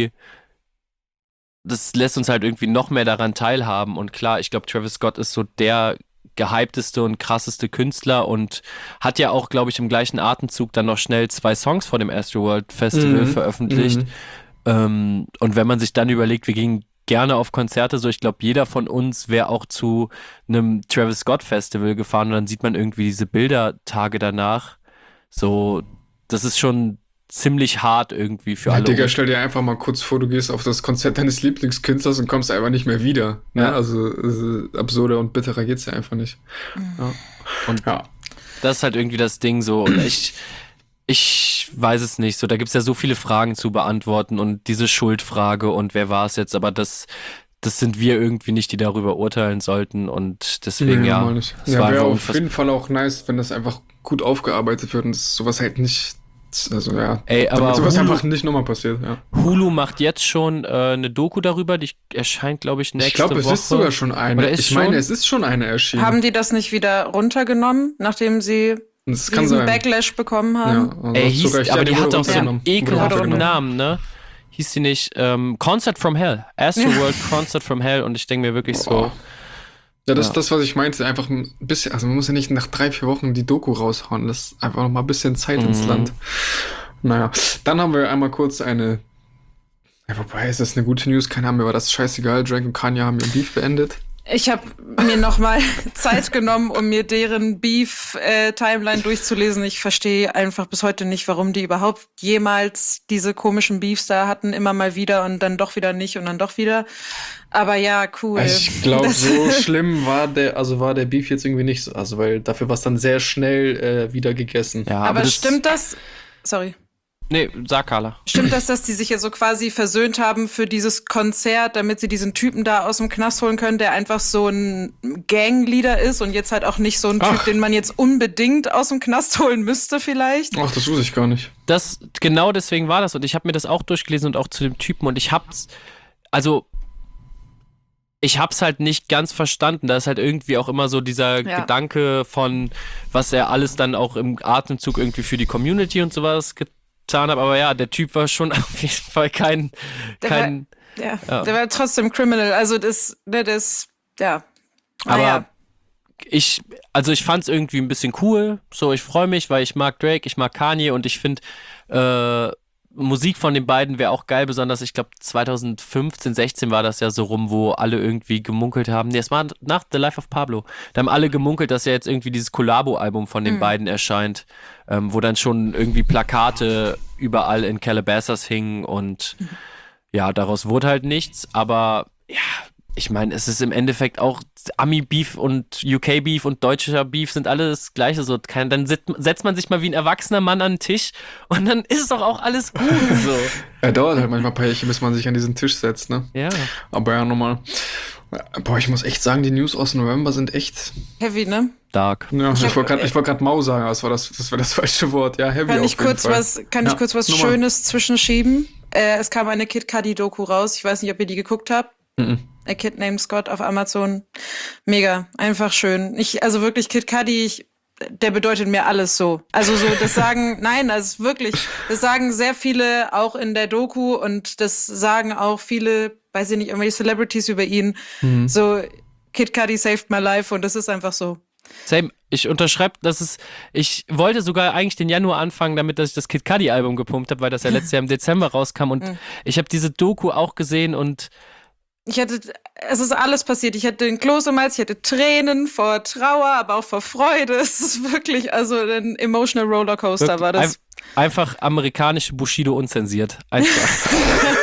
halt irgendwie noch mehr daran teilhaben. Und klar, ich glaube, Travis Scott ist so der gehypteste und krasseste Künstler und hat ja auch, glaube ich, im gleichen Atemzug dann noch schnell 2 Songs vor dem Astroworld Festival veröffentlicht. Und wenn man sich dann überlegt, wir gingen gerne auf Konzerte, so ich glaube, jeder von uns wäre auch zu einem Travis Scott Festival gefahren und dann sieht man irgendwie diese Bilder Tage danach. So, das ist schon ziemlich hart irgendwie für alle. Digga, stell dir einfach mal kurz vor, du gehst auf das Konzert deines Lieblingskünstlers und kommst einfach nicht mehr wieder. Ne? Ja. Also absurder und bitterer geht's ja einfach nicht. Ja. Und das ist halt irgendwie das Ding so. Und ich weiß es nicht. So, da gibt's ja so viele Fragen zu beantworten und diese Schuldfrage und wer war es jetzt, aber das sind wir irgendwie nicht, die darüber urteilen sollten und deswegen mal nicht. es Ja, war wäre einfach auf jeden Fall auch nice, wenn das einfach gut aufgearbeitet wird und sowas halt nicht, also ja, Ey, aber damit sowas Hulu- einfach nicht nochmal passiert, ja. Hulu macht jetzt schon eine Doku darüber, die erscheint, glaube ich, nächste Ich glaube, es Woche. ist sogar schon eine. Oder ist Ich meine, schon? es ist schon eine erschienen. Haben die das nicht wieder runtergenommen, nachdem sie Das kann diesen sein. Backlash bekommen Ja, haben? also Ey, hast du recht. aber Ja, die wurde hat auch so einen runtergenommen. Wurde ekelhaften runtergenommen. Namen, ne? Hieß die nicht Concert from Hell? Astroworld Concert from Hell und ich denke mir wirklich so, Boah. Ja, das Ja. ist das, was ich meinte. Einfach ein bisschen, also man muss ja nicht nach 3-4 Wochen die Doku raushauen. Das ist einfach noch mal ein bisschen Zeit ins Land. Naja, dann haben wir einmal kurz eine. Ja, wobei, ist das eine gute News? Keine Ahnung, mir war das scheißegal. Drake und Kanye haben ihren Beef beendet. Ich habe mir nochmal Zeit genommen, um mir deren Beef-Timeline durchzulesen. Ich verstehe einfach bis heute nicht, warum die überhaupt jemals diese komischen Beefs da hatten. Immer mal wieder und dann doch wieder nicht und dann doch wieder. Aber ja, cool. Ich glaube, Das- so schlimm war der Beef jetzt irgendwie nicht so. Also, weil dafür war es dann sehr schnell wieder gegessen. ja, Aber das, stimmt das? Sorry. Nee, sag Carla. Stimmt das, dass die sich ja so quasi versöhnt haben für dieses Konzert, damit sie diesen Typen da aus dem Knast holen können, der einfach so ein Gangleader ist und jetzt halt auch nicht so ein Typ, Ach. den man jetzt unbedingt aus dem Knast holen müsste vielleicht? Ach, das wusste ich gar nicht. Genau deswegen war das und ich habe mir das auch durchgelesen und auch zu dem Typen und ich hab's halt nicht ganz verstanden. Da ist halt irgendwie auch immer so dieser Ja. Gedanke von, was er alles dann auch im Atemzug irgendwie für die Community und sowas getan hat. Aber ja, der Typ war schon auf jeden Fall kein Ja, Ja. der war trotzdem Criminal. Also ja. Aber Naja. ich fand's irgendwie ein bisschen cool. So, ich freue mich, weil ich mag Drake, ich mag Kanye und ich finde, Musik von den beiden wäre auch geil, besonders, ich glaube, 2015, 16 war das ja so rum, wo alle irgendwie gemunkelt haben. Nee, es war nach The Life of Pablo. Da haben alle gemunkelt, dass ja jetzt irgendwie dieses Collabo-Album von den beiden erscheint, wo dann schon irgendwie Plakate überall in Calabasas hingen und ja, daraus wurde halt nichts, aber ja, ich meine, es ist im Endeffekt auch Ami-Beef und UK-Beef und deutscher Beef sind alle das Gleiche. So, dann setzt man sich mal wie ein erwachsener Mann an den Tisch und dann ist doch auch alles gut. So. Ja, dauert halt manchmal ein paar Jährchen, bis man sich an diesen Tisch setzt, ne? Ja. Aber ja, nochmal. Boah, ich muss echt sagen, die News aus November sind echt. Heavy, ne? Dark. Ja, ich wollte gerade Mau sagen, aber das war das falsche Wort. Ja, heavy. Kann ich kurz was Nummer. Schönes zwischenschieben? Es kam eine Kid Cudi-Doku raus. Ich weiß nicht, ob ihr die geguckt habt. A Kid Named Scott auf Amazon. Mega, einfach schön. Also wirklich, Kid Cudi, der bedeutet mir alles so. Also so, das sagen sehr viele auch in der Doku und das sagen auch viele, weiß ich nicht, irgendwelche Celebrities über ihn. So, Kid Cudi saved my life und das ist einfach so. Same. Ich unterschreibe, ich wollte sogar eigentlich den Januar anfangen, damit dass ich das Kid Cudi Album gepumpt habe, weil das ja letztes Jahr im Dezember rauskam und ich habe diese Doku auch gesehen und es ist alles passiert. Ich hatte den Kloß im Hals, ich hatte Tränen vor Trauer, aber auch vor Freude. Es ist wirklich, also ein emotional Rollercoaster war das. Einfach amerikanische Bushido unzensiert. Einfach.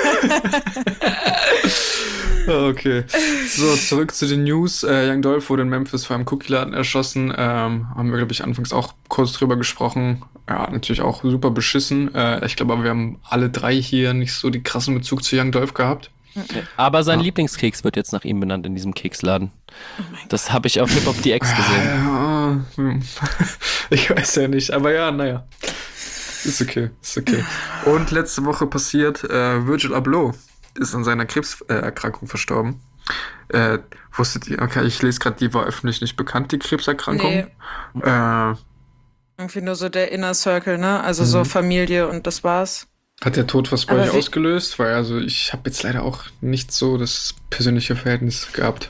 Okay. So, zurück zu den News. Young Dolph wurde in Memphis vor einem Cookie-Laden erschossen. Haben wir, glaube ich, anfangs auch kurz drüber gesprochen. Ja, natürlich auch super beschissen. Ich glaube aber, wir haben alle drei hier nicht so die krassen Bezug zu Young Dolph gehabt. Aber sein Lieblingskeks wird jetzt nach ihm benannt in diesem Keksladen. Das habe ich auf Hip-Hop DX gesehen. Ich weiß ja nicht, aber ja, naja. Ist okay. Und letzte Woche passiert, Virgil Abloh ist an seiner Krebserkrankung verstorben. Wusstet ihr, okay, ich lese gerade, die war öffentlich nicht bekannt, die Krebserkrankung. Nee. Irgendwie nur so der Inner Circle, ne? Also so Familie und das war's. Hat der Tod was bei euch ausgelöst? Weil also ich habe jetzt leider auch nicht so das persönliche Verhältnis gehabt.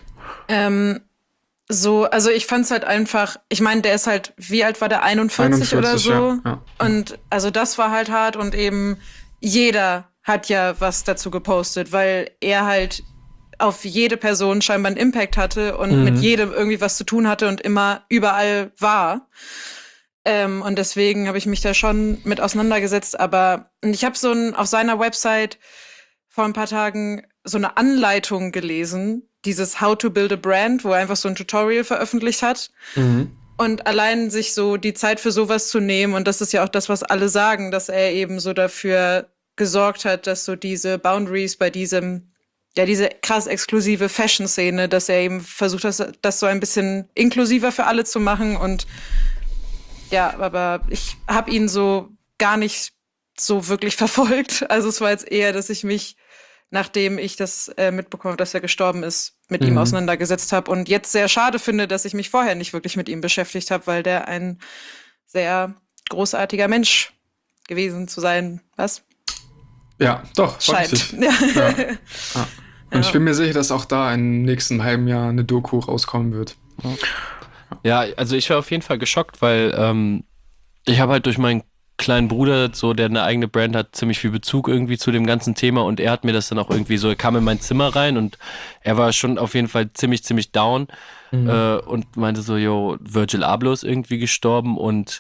Also ich fand's halt einfach, ich meine, der ist halt, wie alt war der? 41 oder so? Ja. Und also das war halt hart und eben jeder hat ja was dazu gepostet, weil er halt auf jede Person scheinbar einen Impact hatte und mit jedem irgendwie was zu tun hatte und immer überall war. Und deswegen habe ich mich da schon mit auseinandergesetzt. Aber ich habe auf seiner Website vor ein paar Tagen so eine Anleitung gelesen, dieses How to Build a Brand, wo er einfach so ein Tutorial veröffentlicht hat. Und allein sich so die Zeit für sowas zu nehmen, und das ist ja auch das, was alle sagen, dass er eben so dafür gesorgt hat, dass so diese Boundaries bei diese krass exklusive Fashion-Szene, dass er eben versucht hat, das so ein bisschen inklusiver für alle zu machen. Und ja, aber ich habe ihn so gar nicht so wirklich verfolgt. Also es war jetzt eher, dass ich mich, nachdem ich das mitbekommen habe, dass er gestorben ist, mit ihm auseinandergesetzt habe. Und jetzt sehr schade finde, dass ich mich vorher nicht wirklich mit ihm beschäftigt habe, weil der ein sehr großartiger Mensch gewesen zu sein. Was? Ja, doch. Scheint. Ja. Und ich bin mir sicher, dass auch da im nächsten halben Jahr eine Doku rauskommen wird. Ja, also ich war auf jeden Fall geschockt, weil ich habe halt durch meinen kleinen Bruder, so der eine eigene Brand hat, ziemlich viel Bezug irgendwie zu dem ganzen Thema und er hat mir das dann auch irgendwie so, er kam in mein Zimmer rein und er war schon auf jeden Fall ziemlich down und meinte so, yo, Virgil Abloh ist irgendwie gestorben und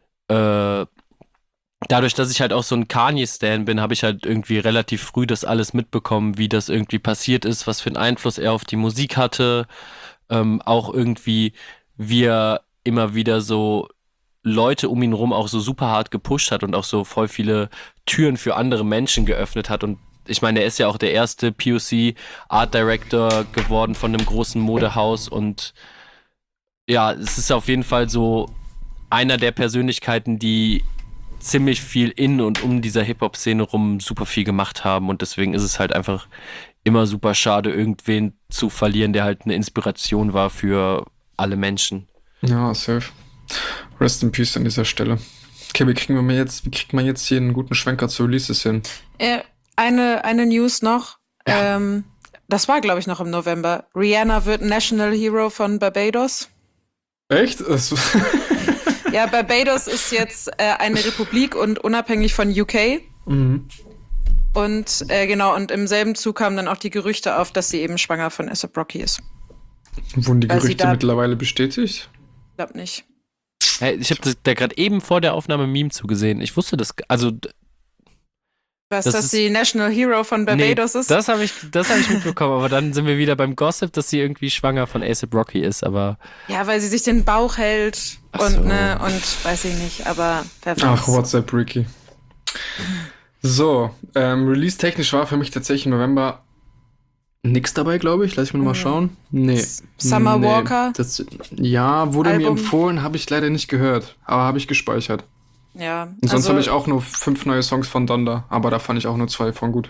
dadurch, dass ich halt auch so ein Kanye-Stan bin, habe ich halt irgendwie relativ früh das alles mitbekommen, wie das irgendwie passiert ist, was für einen Einfluss er auf die Musik hatte, auch irgendwie, wie er immer wieder so Leute um ihn rum auch so super hart gepusht hat und auch so voll viele Türen für andere Menschen geöffnet hat. Und ich meine, er ist ja auch der erste POC Art Director geworden von einem großen Modehaus und ja, es ist auf jeden Fall so einer der Persönlichkeiten, die ziemlich viel in und um dieser Hip-Hop-Szene rum super viel gemacht haben und deswegen ist es halt einfach immer super schade, irgendwen zu verlieren, der halt eine Inspiration war für alle Menschen. Ja, safe. Rest in Peace an dieser Stelle. Okay, wie kriegt man jetzt hier einen guten Schwenker zu Releases hin? Eine News noch. Ja. Das war, glaube ich, noch im November. Rihanna wird National Hero von Barbados. Echt? Ja, Barbados ist jetzt eine Republik und unabhängig von UK. Und genau, und im selben Zug kamen dann auch die Gerüchte auf, dass sie eben schwanger von A$AP Rocky ist. Wurden die Gerüchte mittlerweile bestätigt? Ich glaube nicht. Hey, ich habe da gerade eben vor der Aufnahme Meme zugesehen. Ich wusste das, also Was, Das dass ist- die National Hero von Barbados ist? das habe ich mitbekommen, aber dann sind wir wieder beim Gossip, dass sie irgendwie schwanger von A$AP Rocky ist, aber Ja, weil sie sich den Bauch hält Ach so. und weiß ich nicht, aber wer weiß. Ach, WhatsApp Ricky. So, release-technisch war für mich tatsächlich im November nix dabei, glaube ich. Lass ich mir nochmal schauen. Nee. Summer Walker? Ja, wurde mir Album? empfohlen, habe ich leider nicht gehört, aber habe ich gespeichert. Ja, Und sonst habe ich auch nur 5 neue Songs von Donda, aber da fand ich auch nur 2 von gut.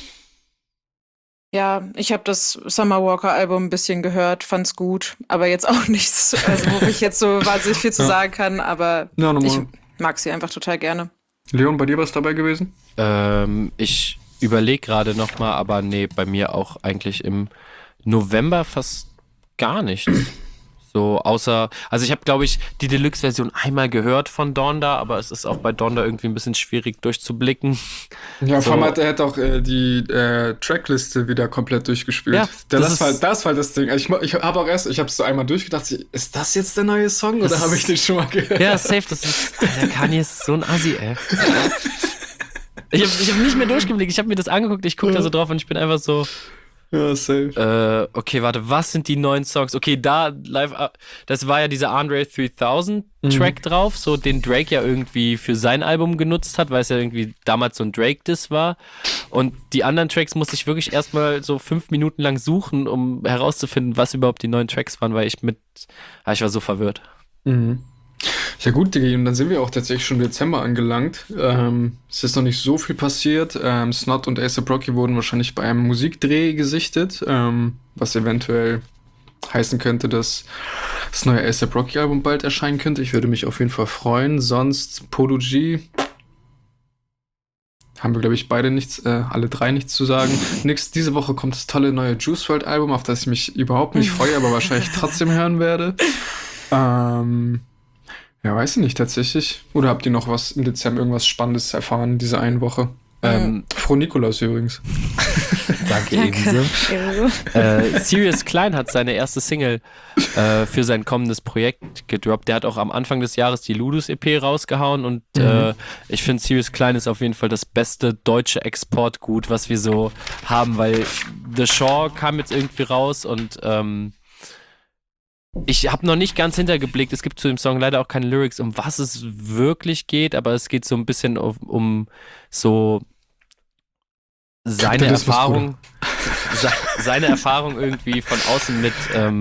Ja, ich habe das Summer Walker Album ein bisschen gehört, fand's gut, aber jetzt auch nichts, also wo ich jetzt so wahnsinnig viel zu Ja. sagen kann, aber Ja, ich normal. mag sie einfach total gerne. Leon, bei dir was dabei gewesen? ich überlege gerade nochmal, aber nee, bei mir auch eigentlich im November fast gar nichts. So, außer, also ich habe, glaube ich, die Deluxe-Version einmal gehört von Donda, aber es ist auch bei Donda irgendwie ein bisschen schwierig durchzublicken. Ja, So. vor allem er hat auch die Trackliste wieder komplett durchgespielt. Ja, das das war das Ding. Also ich habe auch erst, ich habe es so einmal durchgedacht, ist das jetzt der neue Song Das oder habe ist- ich den schon mal gehört? Ja, safe, das ist, Alter, Kanye ist so ein Assi, ey. Ich hab nicht mehr durchgeblickt, ich habe mir das angeguckt, ich gucke da so drauf und ich bin einfach so, Ja, safe. okay, warte, was sind die neuen Songs? Okay, da live, das war ja dieser Andre 3000 Track drauf, so den Drake ja irgendwie für sein Album genutzt hat, weil es ja irgendwie damals so ein Drake-Diss war. Und die anderen Tracks musste ich wirklich erstmal so 5 Minuten lang suchen, um herauszufinden, was überhaupt die neuen Tracks waren, weil ich war so verwirrt. Mhm. Ja gut, Diggi, und dann sind wir auch tatsächlich schon im Dezember angelangt. Es ist noch nicht so viel passiert. Snot und A$AP Rocky wurden wahrscheinlich bei einem Musikdreh gesichtet, was eventuell heißen könnte, dass das neue A$AP Rocky Album bald erscheinen könnte. Ich würde mich auf jeden Fall freuen. Sonst Polo G haben wir, glaube ich, alle drei nichts zu sagen. Diese Woche kommt das tolle neue Juice WRLD Album, auf das ich mich überhaupt nicht freue, aber wahrscheinlich trotzdem hören werde. Ja, weiß ich nicht tatsächlich. Oder habt ihr noch was im Dezember, irgendwas Spannendes erfahren diese eine Woche? Froh Nikolaus übrigens. Danke, ebenso. Ebenso. Sirius Klein hat seine erste Single für sein kommendes Projekt gedroppt. Der hat auch am Anfang des Jahres die Ludus EP rausgehauen und ich finde, Sirius Klein ist auf jeden Fall das beste deutsche Exportgut, was wir so haben, weil The Shore kam jetzt irgendwie raus und ich habe noch nicht ganz hintergeblickt. Es gibt zu dem Song leider auch keine Lyrics, um was es wirklich geht, aber es geht so ein bisschen um so seine Kapitalismus, Erfahrung, seine Erfahrung irgendwie von außen mit,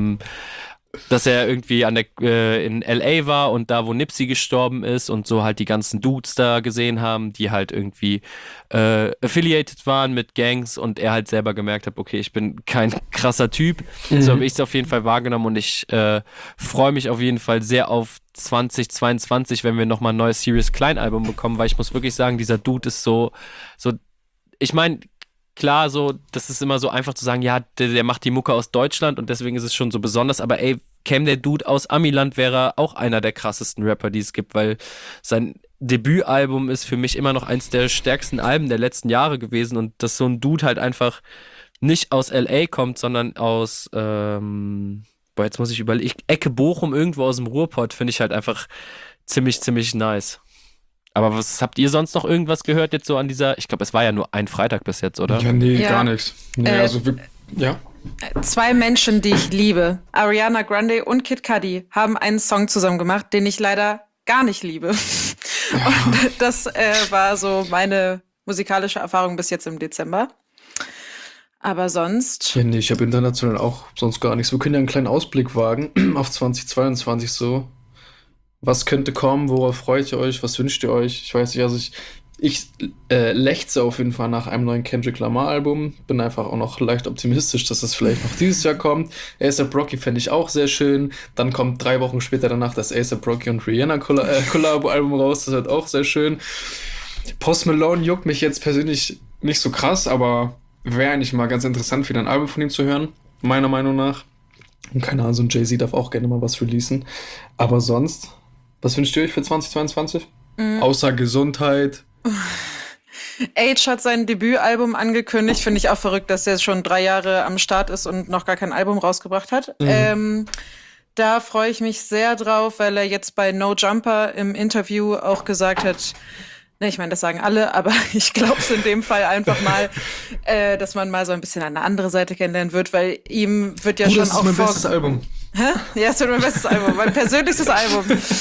dass er irgendwie in LA war und da, wo Nipsey gestorben ist und so halt die ganzen Dudes da gesehen haben, die halt irgendwie affiliated waren mit Gangs und er halt selber gemerkt hat, okay, ich bin kein krasser Typ. So habe ich es auf jeden Fall wahrgenommen und ich freue mich auf jeden Fall sehr auf 2022, wenn wir nochmal ein neues Sirius Klein Album bekommen, weil ich muss wirklich sagen, dieser Dude ist so ich meine, klar, so, das ist immer so einfach zu sagen, ja, der macht die Mucke aus Deutschland und deswegen ist es schon so besonders, aber ey, käme der Dude aus Amiland, wäre er auch einer der krassesten Rapper, die es gibt, weil sein Debütalbum ist für mich immer noch eins der stärksten Alben der letzten Jahre gewesen und dass so ein Dude halt einfach nicht aus L.A. kommt, sondern aus, jetzt muss ich überlegen, Ecke Bochum, irgendwo aus dem Ruhrpott, finde ich halt einfach ziemlich, ziemlich nice. Aber was habt ihr sonst noch irgendwas gehört jetzt so an dieser, ich glaube, es war ja nur ein Freitag bis jetzt, oder? Ja, nee, Ja. gar nichts. Nee, ja. 2 Menschen, die ich liebe, Ariana Grande und Kid Cudi, haben einen Song zusammen gemacht, den ich leider gar nicht liebe. Und das war so meine musikalische Erfahrung bis jetzt im Dezember. Aber sonst, Ja, nee, ich habe international auch sonst gar nichts. Wir können ja einen kleinen Ausblick wagen auf 2022 so. Was könnte kommen? Worauf freut ihr euch? Was wünscht ihr euch? Ich weiß nicht, also ich lechze auf jeden Fall nach einem neuen Kendrick Lamar-Album. Bin einfach auch noch leicht optimistisch, dass das vielleicht noch dieses Jahr kommt. A$AP Rocky fände ich auch sehr schön. Dann kommt 3 Wochen später danach das A$AP Rocky und Rihanna Collabo-Album raus. Das wird auch sehr schön. Post Malone juckt mich jetzt persönlich nicht so krass, aber wäre eigentlich mal ganz interessant, wieder ein Album von ihm zu hören. Meiner Meinung nach. Und keine Ahnung, so ein Jay-Z darf auch gerne mal was releasen. Aber sonst, was wünscht ihr euch für 2022? Außer Gesundheit. Age hat sein Debütalbum angekündigt. Finde ich auch verrückt, dass er schon 3 Jahre am Start ist und noch gar kein Album rausgebracht hat. Da freue ich mich sehr drauf, weil er jetzt bei No Jumper im Interview auch gesagt hat, Ne, ich meine, das sagen alle, aber ich glaube es in dem Fall einfach mal, dass man mal so ein bisschen eine andere Seite kennenlernen wird, weil ihm wird ja schon das ist auch mein bestes Album. Hä? Ja, es wird mein bestes Album, mein persönlichstes Album.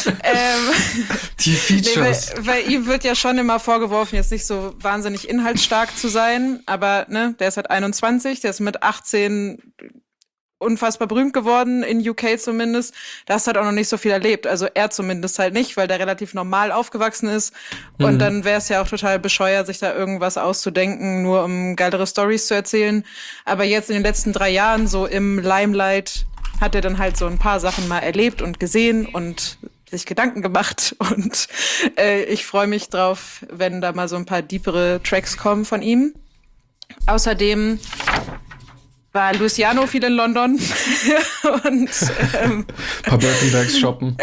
Die Features. Nee, weil ihm wird ja schon immer vorgeworfen, jetzt nicht so wahnsinnig inhaltsstark zu sein, aber ne, der ist halt 21, der ist mit 18 unfassbar berühmt geworden, in UK zumindest. Da hast halt auch noch nicht so viel erlebt. Also er zumindest halt nicht, weil der relativ normal aufgewachsen ist. Und dann wäre es ja auch total bescheuert, sich da irgendwas auszudenken, nur um geilere Storys zu erzählen. Aber jetzt in den letzten 3 Jahren, so im Limelight, hat er dann halt so ein paar Sachen mal erlebt und gesehen und sich Gedanken gemacht. Und ich freue mich drauf, wenn da mal so ein paar deepere Tracks kommen von ihm. Außerdem war Luciano viel in London und paar Birkenbags shoppen.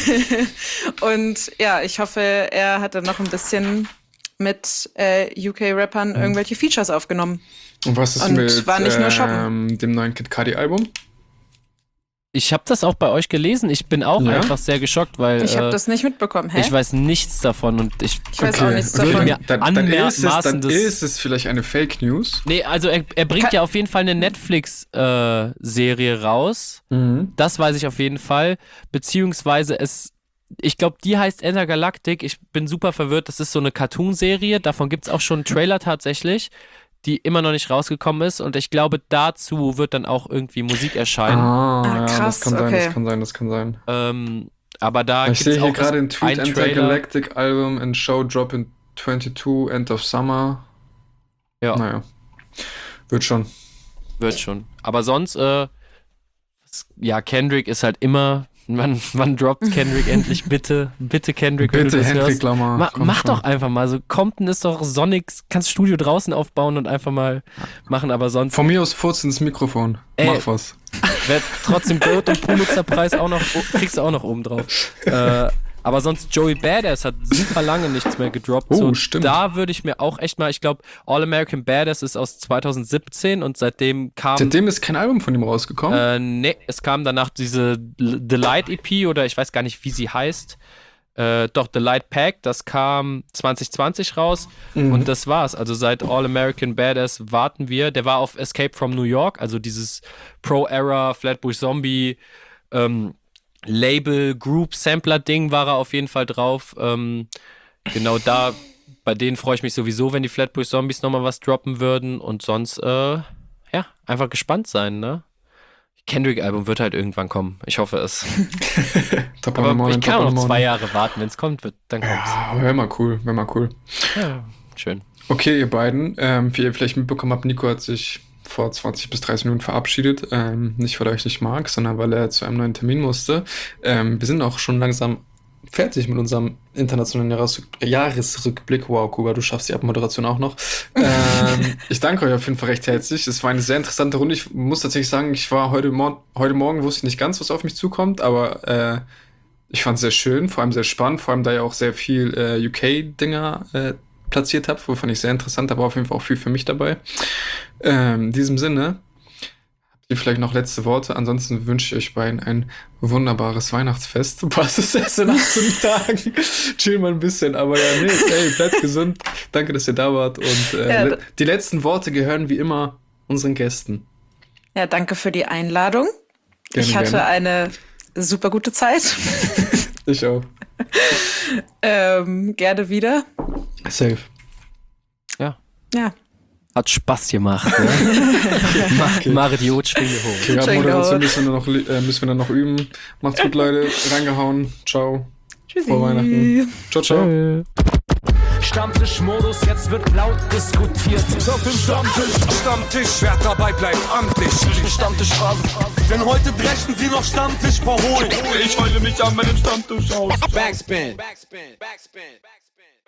und ja, ich hoffe, er hat dann noch ein bisschen mit UK-Rappern irgendwelche Features aufgenommen. Und was ist Und mit war nicht nur shoppen. dem neuen Kid Cudi-Album? Ich habe das auch bei euch gelesen. Ich bin auch einfach sehr geschockt, weil Ich habe das nicht mitbekommen. Hä? ich weiß nichts davon und ich weiß auch nichts würde davon. mir Dann anmaßen, ist es vielleicht eine Fake News. Nee, also er bringt ja auf jeden Fall eine Netflix-Serie raus. Das weiß ich auf jeden Fall. Beziehungsweise ich glaube, die heißt Intergalactic. Ich bin super verwirrt. Das ist so eine Cartoon-Serie. Davon gibt es auch schon einen Trailer tatsächlich, die immer noch nicht rausgekommen ist. Und ich glaube, dazu wird dann auch irgendwie Musik erscheinen. Ja, krass, das kann sein, okay. das kann sein. Aber da Ich gibt sehe es hier auch gerade einen Tweet, einen Trailer. Intergalactic Album and Show Drop in 22, End of Summer. Ja. Naja, wird schon. Wird schon. Aber sonst, ja, Kendrick ist halt immer, wann droppt Kendrick endlich? Bitte Kendrick, wenn Bitte du das Hendrik hörst. Lamar. Mach doch einfach mal so. Compton ist doch sonnig, kannst Studio draußen aufbauen und einfach mal machen, aber sonst Von mir aus furzt ins Mikrofon. Ey. Mach was. wird trotzdem Gold und Pulitzer-Preis auch noch, kriegst du auch noch oben drauf. Aber sonst Joey Badass hat super lange nichts mehr gedroppt. Oh, so, stimmt. Da würde ich mir auch echt mal, ich glaube, All American Badass ist aus 2017 und seitdem ist kein Album von ihm rausgekommen. nee, es kam danach diese The Light EP oder ich weiß gar nicht, wie sie heißt. Doch, The Light Pack, das kam 2020 raus und das war's. Also seit All American Badass warten wir. Der war auf Escape from New York, also dieses Pro-Era, Flatbush Zombie, Label, Group, Sampler-Ding war er auf jeden Fall drauf. Genau da, bei denen freue ich mich sowieso, wenn die Flatbush Zombies nochmal was droppen würden und sonst, ja, einfach gespannt sein, ne? Kendrick-Album wird halt irgendwann kommen. Ich hoffe es. Top Aber of the morning, ich kann top auch of the noch 2 morning. Jahre warten. Wenn es kommt, dann kommt's. Ja, wäre mal cool. Ja, schön. Okay, ihr beiden. Wie ihr vielleicht mitbekommen habt, Nico hat sich vor 20 bis 30 Minuten verabschiedet. Nicht, weil er euch nicht mag, sondern weil er zu einem neuen Termin musste. Wir sind auch schon langsam fertig mit unserem internationalen Jahresrückblick. Wow, Kuba, du schaffst die Abmoderation auch noch. Ich danke euch auf jeden Fall recht herzlich. Es war eine sehr interessante Runde. Ich muss tatsächlich sagen, ich war heute Morgen wusste ich nicht ganz, was auf mich zukommt, aber ich fand es sehr schön, vor allem sehr spannend, vor allem da ihr auch sehr viel UK-Dinger platziert habt, wovon ich sehr interessant, aber auf jeden Fall auch viel für mich dabei. In diesem Sinne, habt ihr vielleicht noch letzte Worte? Ansonsten wünsche ich euch beiden ein wunderbares Weihnachtsfest. Was ist das in 18 Tagen? Chill mal ein bisschen, aber ja, nee, ey, bleibt gesund. Danke, dass ihr da wart und die letzten Worte gehören wie immer unseren Gästen. Ja, danke für die Einladung. Gerne, ich hatte gerne. eine super gute Zeit. Ich auch. Gerne wieder. Safe. Ja. Ja. Hat Spaß gemacht, ne? Mariot, schwinge hoch. Okay, Abmoderation müssen wir dann noch üben. Macht's gut, Leute. Reingehauen. Ciao. Tschüssi. Frohe Weihnachten. Ciao, ciao. Stammtischmodus, jetzt wird laut diskutiert. Auf dem Stammtisch, wer dabei bleibt, amtlich. Stammtischphase, denn heute brechen sie noch Stammtisch verholen. Ich heule mich an meinem Stammtisch aus. Backspin. Backspin. Backspin. Backspin.